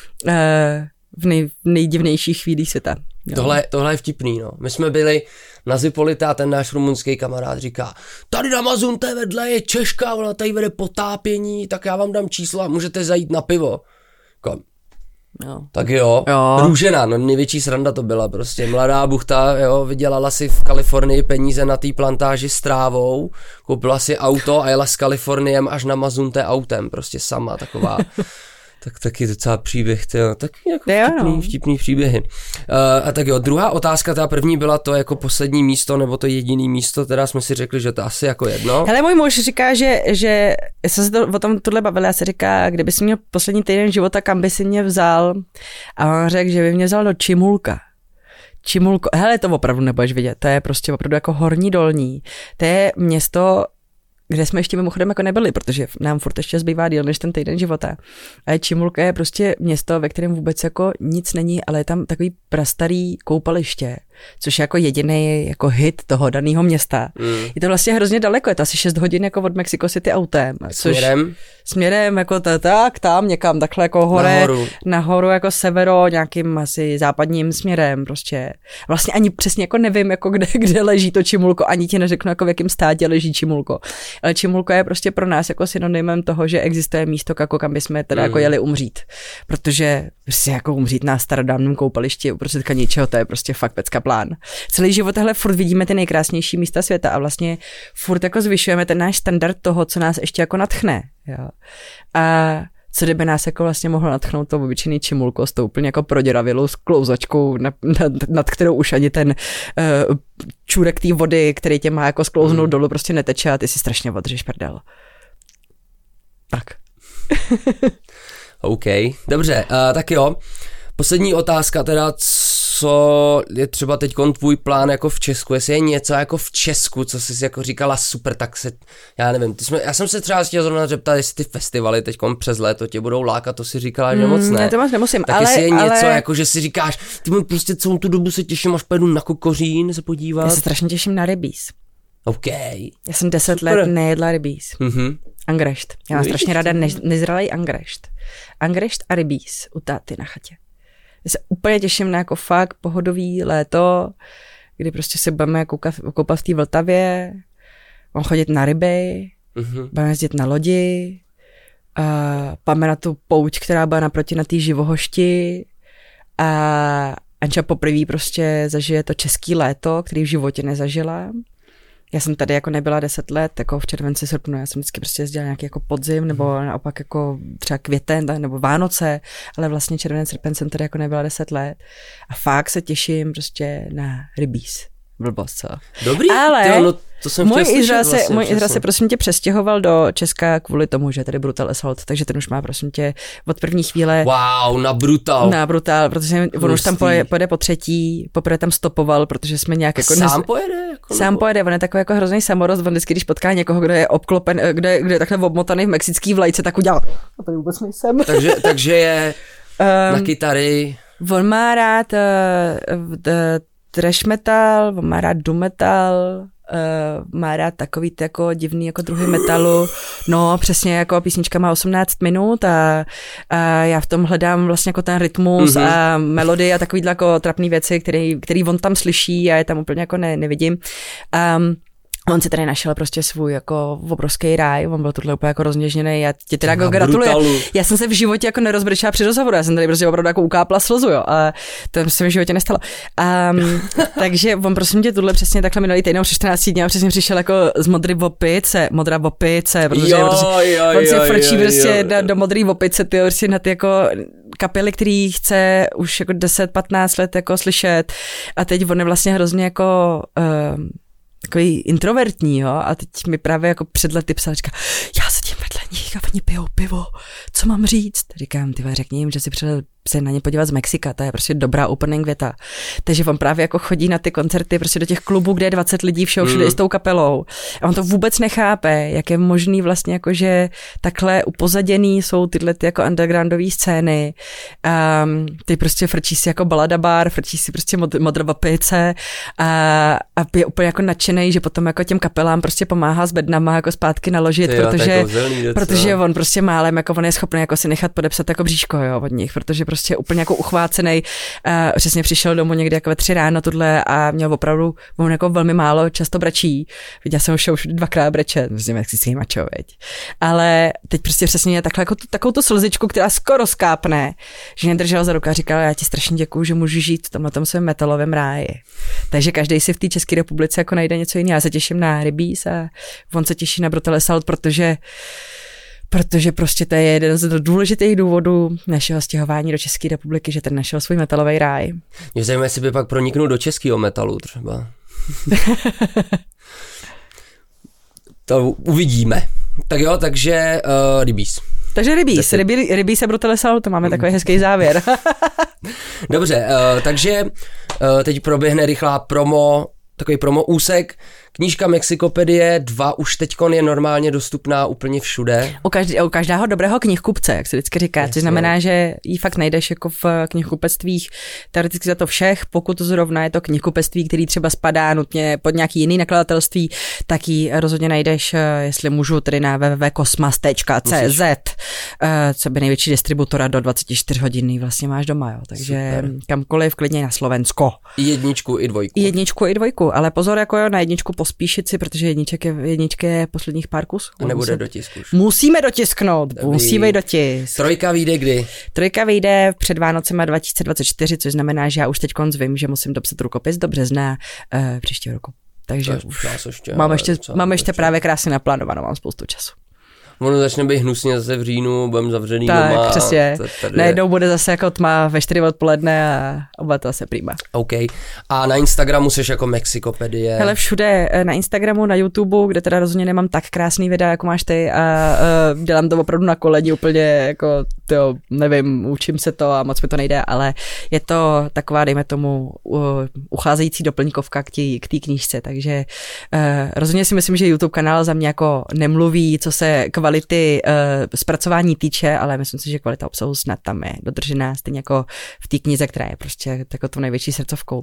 eh, v, nej, v nejdivnějších chvílích světa. Tohle, tohle je vtipný, no. My jsme byli na Zipolite a ten náš rumunský kamarád říká, tady na Mazunte vedle je Češka, ona tady vede potápění, tak já vám dám číslo a můžete zajít na pivo. Kom. Jo. Tak jo, jo. Růžena, no největší sranda to byla prostě, mladá buchta, jo, vydělala si v Kalifornii peníze na té plantáži s trávou, koupila si auto a jela s Kaliforniem až na Mazunte autem, prostě sama, taková, tak taky docela příběh, tyjo, tak jako vtipný, vtipný příběhy. Uh, a tak jo, druhá otázka, ta první byla to jako poslední místo, nebo to jediný místo, teda jsme si řekli, že to asi jako jedno. Hele, můj muž říká, že, že jsem se to, o tom tohle bavila, já se říká, kdyby jsi měl poslední týden života, kam by si mě vzal, a on řekl, že by mě vzal do Čimulka. Čimulko, hele, to opravdu nebudeš vidět, to je prostě opravdu jako horní dolní, to je město, kde jsme ještě mimochodem jako nebyli, protože nám furt ještě zbývá díl než ten týden života. A Čimulka je prostě město, ve kterém vůbec jako nic není, ale je tam takový prastarý koupaliště, což je jako jediný jako hit toho daného města. Mm. Je to vlastně hrozně daleko, je to asi šest hodin jako od Mexico City autem. Což směrem? Směrem jako t- tak tam někam takhle jako hore, nahoru. nahoru jako severo, nějakým asi západním směrem prostě. Vlastně ani přesně jako nevím, jako kde, kde leží to Čimulko, ani ti neřeknu, jako v jakém státě leží Čimulko. Ale Čimulko je prostě pro nás jako synonymem toho, že existuje místo, jako kam bychom teda mm. jako jeli umřít. Protože prostě jako umřít na starodávném koupališti uprostřed ničeho, to je prostě fakt pecka plán. Celý život tahle furt vidíme ty nejkrásnější místa světa a vlastně furt jako zvyšujeme ten náš standard toho, co nás ještě jako nadchne. Jo. A co kdyby nás jako vlastně mohlo nadchnout to obyčejný Čimulko s tou úplně jako proděravělou sklouzačkou, nad, nad, nad kterou už ani ten uh, čůrek té vody, který tě má jako sklouznout mm. dolů, prostě neteče a ty si strašně odřeš prdel. Tak. OK, dobře, uh, tak jo. Poslední otázka teda, co je třeba teď tvůj plán jako v Česku, jestli je něco jako v Česku, co jsi jako říkala super, tak se, já nevím, ty jsme, já jsem se třeba chtěl zrovna zeptat, jestli ty festivaly teď přes léto tě budou lákat, to si říkala, že moc ne. Ne, to moc nemusím, tak ale... jestli je něco, ale... jako že si říkáš, ty prostě celou tu dobu se těším, až pojedu na Kokořín se podívat. Já se strašně těším na rybíz. OK. Já jsem deset super. let nejedla rybíz. Mhm. Angrešt. Já mám strašně ráda ne- nezralej angrešt. Angrešt a rybíz u táty na chatě. Já se úplně těším na jako fakt pohodový léto, kdy prostě se budeme koukat, koupat v té Vltavě, budeme chodit na ryby, mm-hmm. budeme jezdit na lodi, a půjdeme na tu pouť, která byla naproti na té Živohošti a Anča poprvé prostě zažije to český léto, který v životě nezažila. Já jsem tady jako nebyla deset let, jako v červenci, srpnu, já jsem vždycky prostě jezdila nějaký jako podzim, nebo naopak jako třeba květen, nebo Vánoce, ale vlastně červenec, srpen jsem tady jako nebyla deset let. A fakt se těším prostě na rybíz. Blbost, co? Dobrý, ale tyjo, no to jsem můj chtěl Izrael slyšet se, vlastně, můj Izrael se prosím tě přestěhoval do Česka kvůli tomu, že tady Brutal Assault, takže ten už má prosím tě od první chvíle wow, na Brutal. Na Brutal, protože on Prostý. Už tam pojede, pojede po třetí, poprvé tam stopoval, protože jsme nějak jako... Sám nez... pojede? Jako Sám nebo... pojede, on je takový jako hrozný samorost, on vždycky, když potká někoho, kdo je obklopen, kdo je, kdo je takhle obmotaný v mexický vlajce, tak udělal. A to vůbec nejsem. takže, takže je um, na kytary. On má rád uh, uh, trash metal, on má rád doom metal, uh, má rád takový ty jako divný jako druhy metalu. No přesně, jako písnička má osmnáct minut a, a já v tom hledám vlastně jako ten rytmus mm-hmm. a melodii a takový jako trapný věci, který, který on tam slyší a je tam úplně jako ne, nevidím. Um, On si tady našel prostě svůj jako obrovský ráj, on byl tohle úplně jako rozněžněný, já ti teda jako gratuluji. Já jsem se v životě jako nerozbrečela při rozhovoru, já jsem tady prostě opravdu jako ukápla slzu, jo, ale to se v životě nestalo. Um, takže on prosím tě tuhle přesně takhle minulý týden při čtrnácti dní přesně přišel jako z modrý opice, modrá opice, protože jo, prostě, jo, on si jo, frčí jo, prostě jo. do, do modrý opice, ty prostě na ty jako kapely, který chce už jako deset patnáct let jako slyšet a teď on je vlastně hrozně jako um, takový introvertní, jo, a teď mi právě jako před lety psal, říká, já sedím vedle jejich oni pijou pivo, co mám říct? Říkám, ty řekni jim, že si přijel se na ně podívat z Mexika, to je prostě dobrá opening věta. Takže on právě jako chodí na ty koncerty prostě do těch klubů, kde je dvacet lidí všeho všude mm. s tou kapelou. A on to vůbec nechápe, jak je možný vlastně jako, že takhle upozaděný jsou tyhle ty jako undergroundové scény. Um, ty prostě frčí si jako balada bar, frčí si prostě mod, modrova pice a, a je úplně jako nadšenej, že potom jako těm kapelám prostě pomáhá s bednama jako zpátky naložit, jo, protože, protože on prostě málem jako on je schopný jako si nechat podepsat jako bříško, jo, od nich, protože prostě úplně jako uchvácenej. Uh, přesně přišel domů někdy jako ve tři ráno tudle a měl opravdu on jako velmi málo často brečí. Viděl jsem ho už dvakrát brečet, myslím, jak si s ním mačo, veď. Ale teď prostě přesně měl takhle jako tu, takovou tu slzičku, která skoro skápne, že mě držel za ruku a říkal, já ti strašně děkuju, že můžu žít v tomhle tom svém metalovém ráji. Takže každý si v té České republice jako najde něco jiného. Já se těším na Rybíz a on se těší na Brutale Assault, protože protože prostě to je jeden z důležitých důvodů našeho stěhování do České republiky, že ten našel svůj metalový ráj. Mě zajímá, jestli by pak proniknul do českého metalu třeba. To uvidíme. Tak jo, takže uh, Rybíz. Takže Rybíz, Rybíz a Brutale Assault, to máme takový hezký závěr. Dobře, uh, takže uh, teď proběhne rychlá promo, takový promo úsek. Knížka Mexikopedie dva už teďkon je normálně dostupná úplně všude. U, každý, u každého dobrého knihkupce, jak se vždycky říká, což znamená, že ji fakt najdeš jako v knihkupectvích teoreticky za to všech, pokud zrovna je to knihkupectví, který třeba spadá nutně pod nějaký jiný nakladatelství, tak ji rozhodně najdeš, jestli můžu, tedy na w w w tečka kosmas tečka c z, co by největší distributora do dvacet čtyři hodin vlastně máš doma, jo. Takže super. Kamkoliv, klidně na Slovensko. I jedničku, i dvojku. I jedničku, i dvojku, ale pozor, jako jo, na jedničku pospíšit si, protože jedniček je, jednička je posledních pár kusů. A nebude do tisku. Musíme dotisknout, Dobrý. musíme dotisk. Trojka vyjde kdy? Trojka vyjde před Vánocema dva tisíce dvacet čtyři, což znamená, že já už teď vím, že musím dopsat rukopis do března uh, příštího roku. Takže už ještě, mám ještě, mám ještě právě krásně naplánovanou, mám spoustu času. Ono začne být hnusně zase v říjnu, budeme zavřený tak, doma. Tak, přesně. Najednou bude zase jako tma ve čtyři odpoledne a oba to asi prýma. OK. A na Instagramu jsi jako Mexikopedie? Hele, všude, na Instagramu, na YouTube, kde teda rozhodně nemám tak krásný videa, jako máš ty a uh, dělám to opravdu na koleni úplně, jako, tyjo, nevím, učím se to a moc mi to nejde, ale je to taková, dejme tomu, uh, ucházející doplňkovka k té knížce, takže uh, rozhodně si myslím, že YouTube kanál za mě jako nemluví, co se kvality uh, zpracování týče, ale myslím si, že kvalita obsahu snad tam je dodržená, stejně jako v té knize, která je prostě takovou tou největší srdcovkou.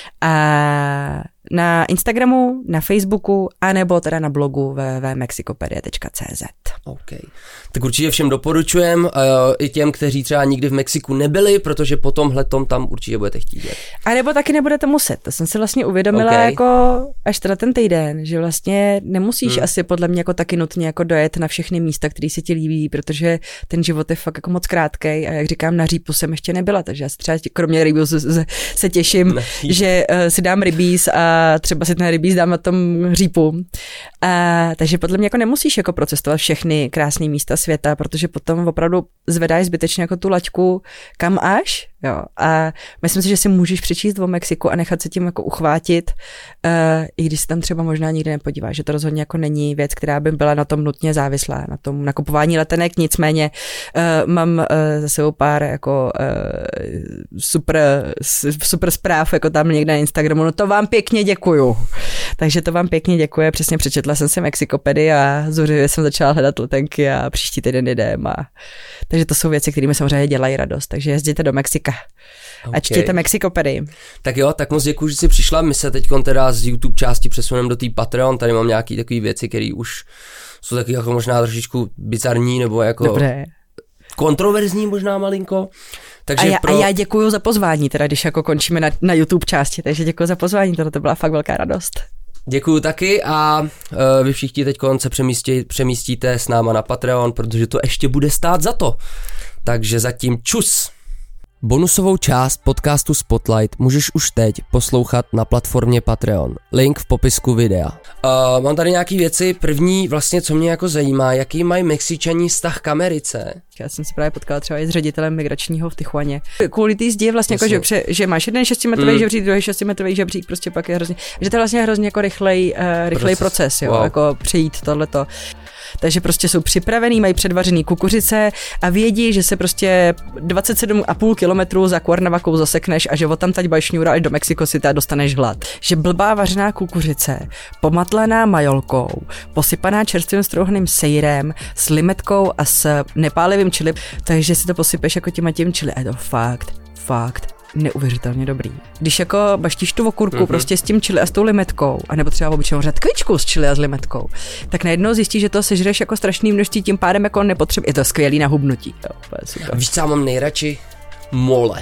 A na Instagramu, na Facebooku, anebo teda na blogu w w w tečka mexikopedie tečka c z. OK. Tak určitě všem doporučujem, uh, i těm, kteří třeba nikdy v Mexiku nebyli, protože po tomhletom tam určitě budete chtít jít. A nebo taky nebudete muset. To jsem si vlastně uvědomila okay. jako až teda ten týden, že vlastně nemusíš hmm. asi podle mě jako taky nutně jako dojet na všechny místa, které se ti líbí, protože ten život je fakt jako moc krátkej a jak říkám, na Rýpu jsem ještě nebyla, takže já si třeba kromě Rybíz se těším, ne. že uh, si dám Rybíz a třeba si ten Rybíz dám na tom Řípu. A, takže podle mě jako nemusíš jako procestovat všechny krásné místa světa, protože potom opravdu zvedáš zbytečně jako tu laťku kam až. Jo. A myslím si, že si můžeš přečíst o Mexiku a nechat se tím jako uchvátit, uh, i když se tam třeba možná nikdy nepodíváš, že to rozhodně jako není věc, která by byla na tom nutně závislá, na tom nakupování letenek, nicméně uh, mám uh, za sebou pár jako uh, super, super zpráv, jako tam někde na Instagramu, no to vám pěkně děkuju. Takže to vám pěkně děkuji, přesně přečetla jsem si Mexikopedii a zuřivě jsem začala hledat letenky a příští týden jdem a takže to jsou věci, které mi samozřejmě dělají radost, takže jezděte do Mexika. Okay. A čtěte Mexikopedii. Tak jo, tak moc děkuji, že jsi přišla. My se teď teda z YouTube části přesuneme do té Patreon. Tady mám nějaké takové věci, které už jsou taky jako možná trošičku bizarní nebo jako Dobré. kontroverzní možná malinko. Takže a, já, pro... a já děkuju za pozvání, teda když jako končíme na, na YouTube části, takže děkuju za pozvání, tohle to byla fakt velká radost. Děkuju taky a uh, vy všichni teď se přemístí, přemístíte s náma na Patreon, protože to ještě bude stát za to. Takže zatím čus! Bonusovou část podcastu Spotlight můžeš už teď poslouchat na platformě Patreon. Link v popisku videa. Uh, mám tady nějaký věci. První vlastně, co mě jako zajímá, jaký mají Mexičani vztah k Americe. Já jsem se právě potkala třeba i s ředitelem migračního v Tijuaně. Kvůli té zdi vlastně jako, že, pře, že máš jeden šestimetrový mm. žebřík, druhý šestimetrový žebřík, prostě pak je hrozně, že to je vlastně hrozně jako rychlej, uh, rychlej proces, proces jo, wow. jako přejít tohleto. Takže prostě jsou připravený, mají předvařený kukuřice a vědí, že se prostě dvacet sedm a půl kilometru za Cuernavakou zasekneš a že od tam tať bašňůra až do Mexico City dostaneš hlad. Že blbá vařená kukuřice, pomatlaná majolkou, posypaná čerstvým strouhaným sejrem, s limetkou a s nepálivým chili, takže si to posypeš jako tím a tím chili. A je to fakt, fakt neuvěřitelně dobrý. Když jako baštíš tu okurku mm-hmm. prostě s tím chili a s tou limetkou, anebo třeba obyčejnou řetkvičku s chili a s limetkou, tak najednou zjistíš, že to sežreš jako strašný množství, tím pádem jako nepotřebuješ. Je to skvělý na hubnutí. Jo, víš, co já mám nejradši? Mole.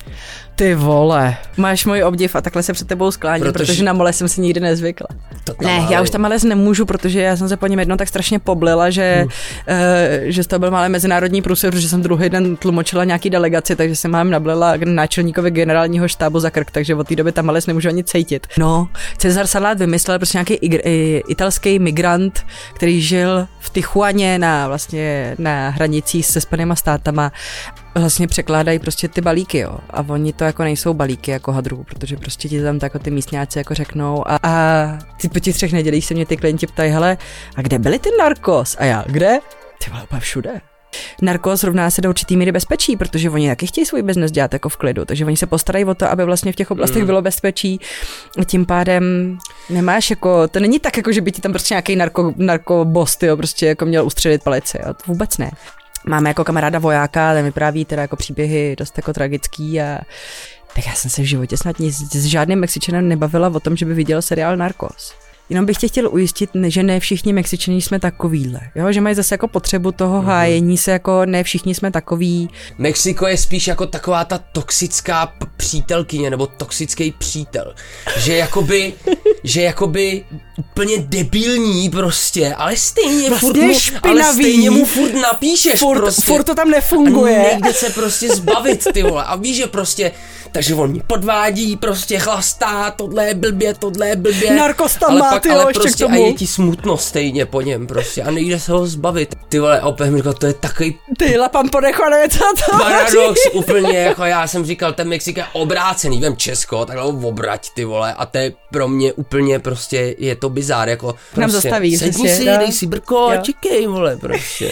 Ty vole, máš můj obdiv a takhle se před tebou skláním, protože, protože na mole jsem si nikdy nezvykla. Ne, já už tam ale nemůžu, protože já jsem se po něm jednou tak strašně poblila, že, uh. uh, že to byl malý mezinárodní průser, protože jsem druhý den tlumočila nějaký delegaci, takže jsem mám nablila k náčelníkovi generálního štábu za krk, takže od té doby tam malé nemůžu ani cítit. No, Cezar Salát vymyslel prostě nějaký igr, i, italský migrant, který žil v Tijuaně na, vlastně, na hranicích se Spojenýma státama. Vlastně překládají prostě ty balíky, jo. A oni to jako nejsou balíky jako hadrů, protože prostě ti tam jako ty místňáci jako řeknou a, a ty po těch třech nedělích se mě ty klienti ptají, hele, a kde byly ty narkos? A já, kde? Ty vole, úplně všude. Narkos rovná se do určitý míry bezpečí, protože oni taky chtějí svůj biznes dělat jako v klidu, takže oni se postarají o to, aby vlastně v těch oblastech bylo bezpečí. Tím pádem nemáš jako, to není tak jako, že by ti tam prostě nějaký narko, narkobos, tyjo, prostě jako měl ustřelit palici, jo. To vůbec ne. Máme jako kamaráda vojáka, ten vypráví teda jako příběhy dost jako tragický a tak já jsem se v životě snad nic, s žádným Mexičanem nebavila o tom, že by viděl seriál Narcos. Jenom bych tě chtěl ujistit, že ne všichni Mexičané jsme takovýhle, jo? Že mají zase jako potřebu toho hájení se, jako ne všichni jsme takový. Mexiko je spíš jako taková ta toxická p- přítelkyně, nebo toxický přítel, že jakoby, že jakoby úplně debilní prostě, ale stejně vlastně furt mu, špinavý. ale stejně mu furt napíšeš furt, prostě. Furt to tam nefunguje. A nejde se prostě zbavit, ty vole, a víš, že prostě, takže on mě podvádí, prostě chlastá, tohle je blbě, tohle je blbě. Narkos tam má, ty ale prostě a je ti smutno stejně po něm prostě a nejde se ho zbavit. Ty vole, opět mi říkal, to je takový ty lapam podechované, co to paradox úplně, jako já jsem říkal, ten Mexik je obrácený, vem Česko, takhle ho obrať, ty vole, a to je pro mě úplně prostě, je to bizár, jako prostě, nám zastaví, sedni si, dej si brko a čekej, vole, prostě.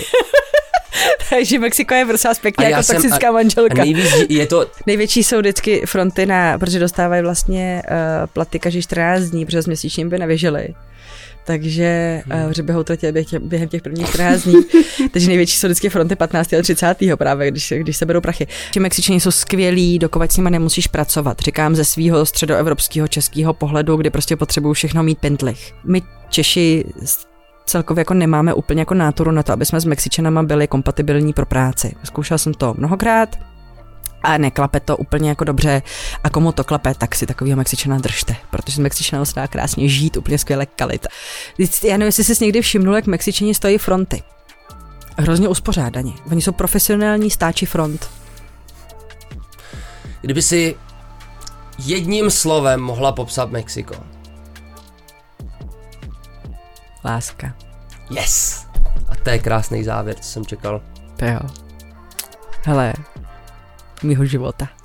Takže Mexiko je prostě pěkně jako jsem, toxická a, manželka. A nejvíc je to... Největší jsou vždycky fronty na, protože dostávají vlastně uh, platy každý čtrnáct dní, protože měsíčně by nevyžili. Takže hmm. uh, že by ho utratili během těch prvních čtrnáct dní. Takže největší jsou vždycky fronty patnáctého a třicátého právě, když, když se berou prachy. Ti Mexičani jsou skvělí, dokud s nima nemusíš pracovat. Říkám ze svého středoevropského českého pohledu, kdy prostě potřebují všechno mít pintlich. My Češi celkově jako nemáme úplně jako náturu na to, aby jsme s Mexičanama byli kompatibilní pro práci. Zkoušela jsem to mnohokrát a neklape to úplně jako dobře a komu to klape, tak si takovýho Mexičana držte, protože s Mexičanem se dá krásně žít, úplně skvěle kalit. Já nevím, jestli jsi někdy všimnul, jak Mexičani stojí fronty. Hrozně uspořádaně. Oni jsou profesionální stáči front. Kdyby si jedním slovem mohla popsat Mexiko. Láska. Yes! A to je krásný závěr, co jsem čekal. To jo. Hele, mýho života.